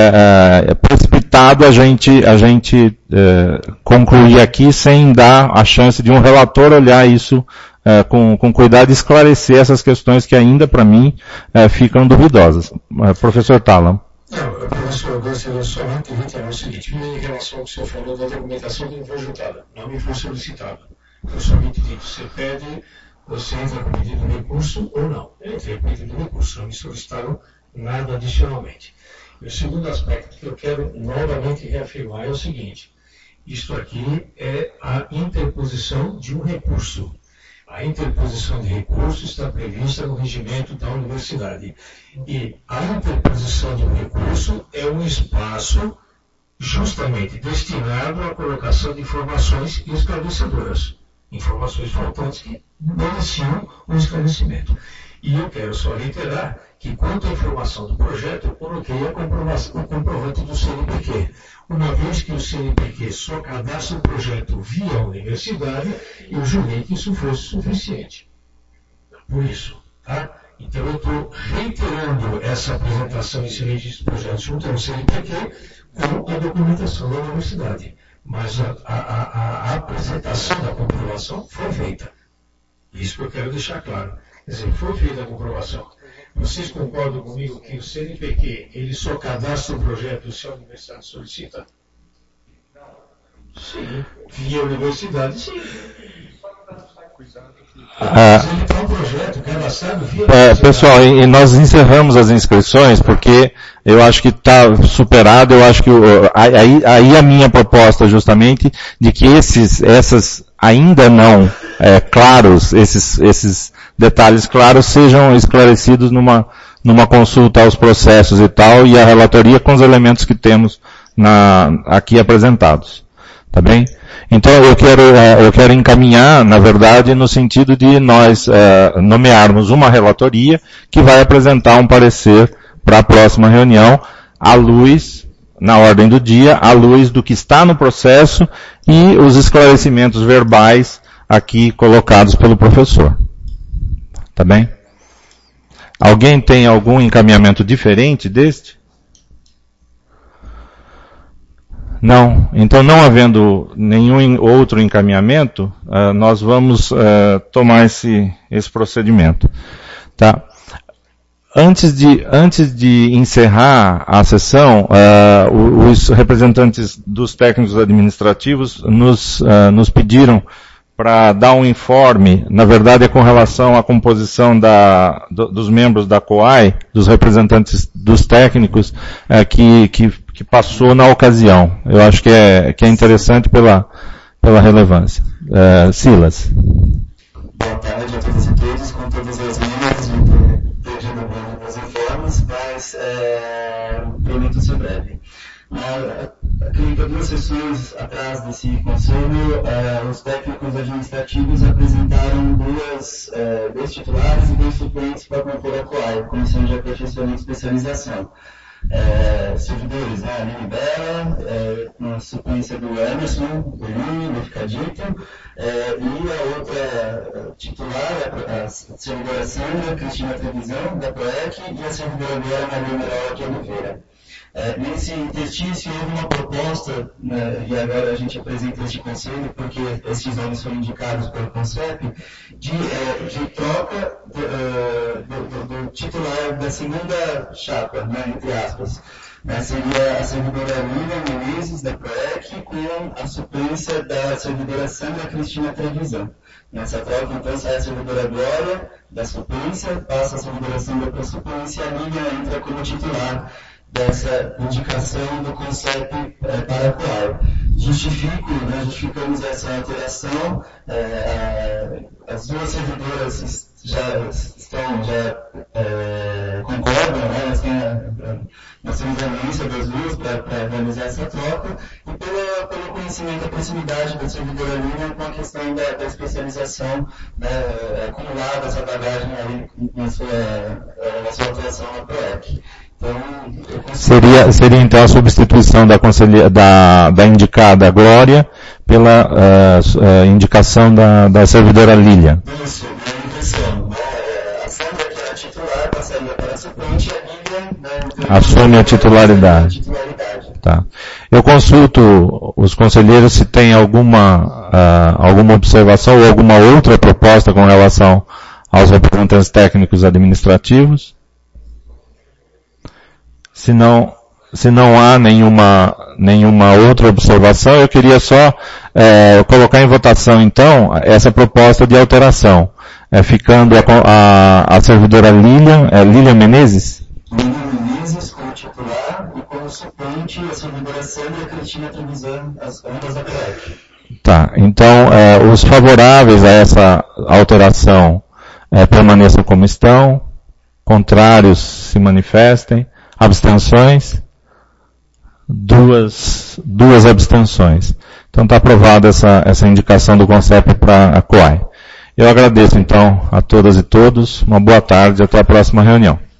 é, é, precipitado a gente, a gente é, concluir aqui sem dar a chance de um relator olhar isso é, com, com cuidado e esclarecer essas questões que ainda para mim é, ficam duvidosas. É, professor Tálamo. Não, professor, eu gostaria somente de reiterar o seguinte, em relação ao que o senhor falou da documentação que não foi juntada, não me foi solicitada. Eu somente digo, você pede, você entra com pedido de recurso ou não. Eu entrei com pedido de recurso, não me solicitaram nada adicionalmente. E o segundo aspecto que eu quero novamente reafirmar é o seguinte, isto aqui é a interposição de um recurso. A interposição de recurso está prevista no regimento da universidade. E a interposição de um recurso é um espaço justamente destinado à colocação de informações esclarecedoras. Informações faltantes que mereciam um esclarecimento. E eu quero só reiterar que, quanto à informação do projeto, eu coloquei a o comprovante do C N P Q. Uma vez que o C N P Q só cadastra o projeto via a universidade, eu julguei que isso fosse suficiente. Por isso, tá? Então eu estou reiterando essa apresentação, esse registro de projeto junto ao C N P Q com a documentação da universidade. mas a, a, a, a apresentação da comprovação foi feita. Isso que eu quero deixar claro. Quer dizer, foi feita a comprovação. Vocês concordam comigo que o C N P Q ele só cadastra o projeto se a universidade solicita? Sim. Via a universidade, sim. Ah, é, pessoal, e, e nós encerramos as inscrições porque eu acho que está superado, eu acho que o, aí, aí a minha proposta justamente de que esses, essas ainda não é, claros, esses, esses detalhes claros sejam esclarecidos numa, numa consulta aos processos e tal, e a relatoria com os elementos que temos na, aqui apresentados. Tá bem? Então eu quero, eu quero encaminhar, na verdade, no sentido de nós é, nomearmos uma relatoria que vai apresentar um parecer para a próxima reunião, à luz, na ordem do dia, à luz do que está no processo e os esclarecimentos verbais aqui colocados pelo professor. Tá bem? Alguém tem algum encaminhamento diferente deste? Não. Então, não havendo nenhum outro encaminhamento, uh, nós vamos uh, tomar esse, esse procedimento. Tá? Antes de, antes de encerrar a sessão, uh, os representantes dos técnicos administrativos nos, uh, nos pediram para dar um informe, na verdade é com relação à composição da, do, dos membros da C O A I, dos representantes dos técnicos, é, que, que, que passou na ocasião. Eu acho que é, que é interessante pela, pela relevância. É, Silas. Boa tarde a todos e todos, com todas as linhas de perdido as informes, mas é, prometo ser breve. Acredito duas sessões atrás desse conselho, eh, os técnicos administrativos apresentaram duas, eh, dois titulares e dois suplentes para compor a C O A I, Comissão de Aperfeiçoamento e Especialização. Eh, servidores, né, a Aline Bela, eh, com a suplência do Emerson, do Lino, do Ficadito, eh, e a outra titular, a, a servidora Sandra Cristina Trevisão, da PROEC, e a servidora Vera Maria Merola de Oliveira. É, nesse interstício houve uma proposta, né, e agora a gente apresenta este conselho, porque esses nomes foram indicados pelo CONCEP, de, é, de troca do, do, do titular da segunda chapa, né, entre aspas. Né, seria a servidora Lívia Menezes, da PROEC, com a suplência da servidora Sandra Cristina Trevisão. Nessa troca, então, sai a servidora Glória, da suplência, passa a servidora Sandra para a suplência, e a Lívia entra como titular dessa indicação do CONCEP é, para a C O A I. Justifico, né, justificamos essa alteração, é, as duas servidoras já estão, já é, concordam, né, nós, tem, nós temos a anuência das duas para realizar essa troca, e pela, pelo conhecimento, a proximidade da servidora Lina com a questão da, da especialização, né, acumulada, essa bagagem aí na sua, na sua atuação na PROEC. Então, seria, seria então a substituição da, da, da indicada Glória pela uh, uh, indicação da, da servidora Lília. Isso, minha impressão. É, a Sandra, que era titular, passaria para a suplente, e a Lília, né, então, assume a titularidade. titularidade. Tá. Eu consulto os conselheiros se tem alguma, uh, alguma observação ou alguma outra proposta com relação aos representantes técnicos administrativos. Se não, se não há nenhuma, nenhuma outra observação, eu queria só é, colocar em votação, então, essa proposta de alteração. É, ficando a, a, a servidora Lilian, é Lilian Menezes? Lilian Menezes como titular e como suplente a servidora Sandra Cristina Trevisan, as ambas da PROEC. Tá, então, é, os favoráveis a essa alteração é, permaneçam como estão, contrários se manifestem. Abstenções? Duas, duas abstenções. Então está aprovada essa, essa indicação do CONCEP para a C O A I. Eu agradeço então a todas e todos. Uma boa tarde e até a próxima reunião.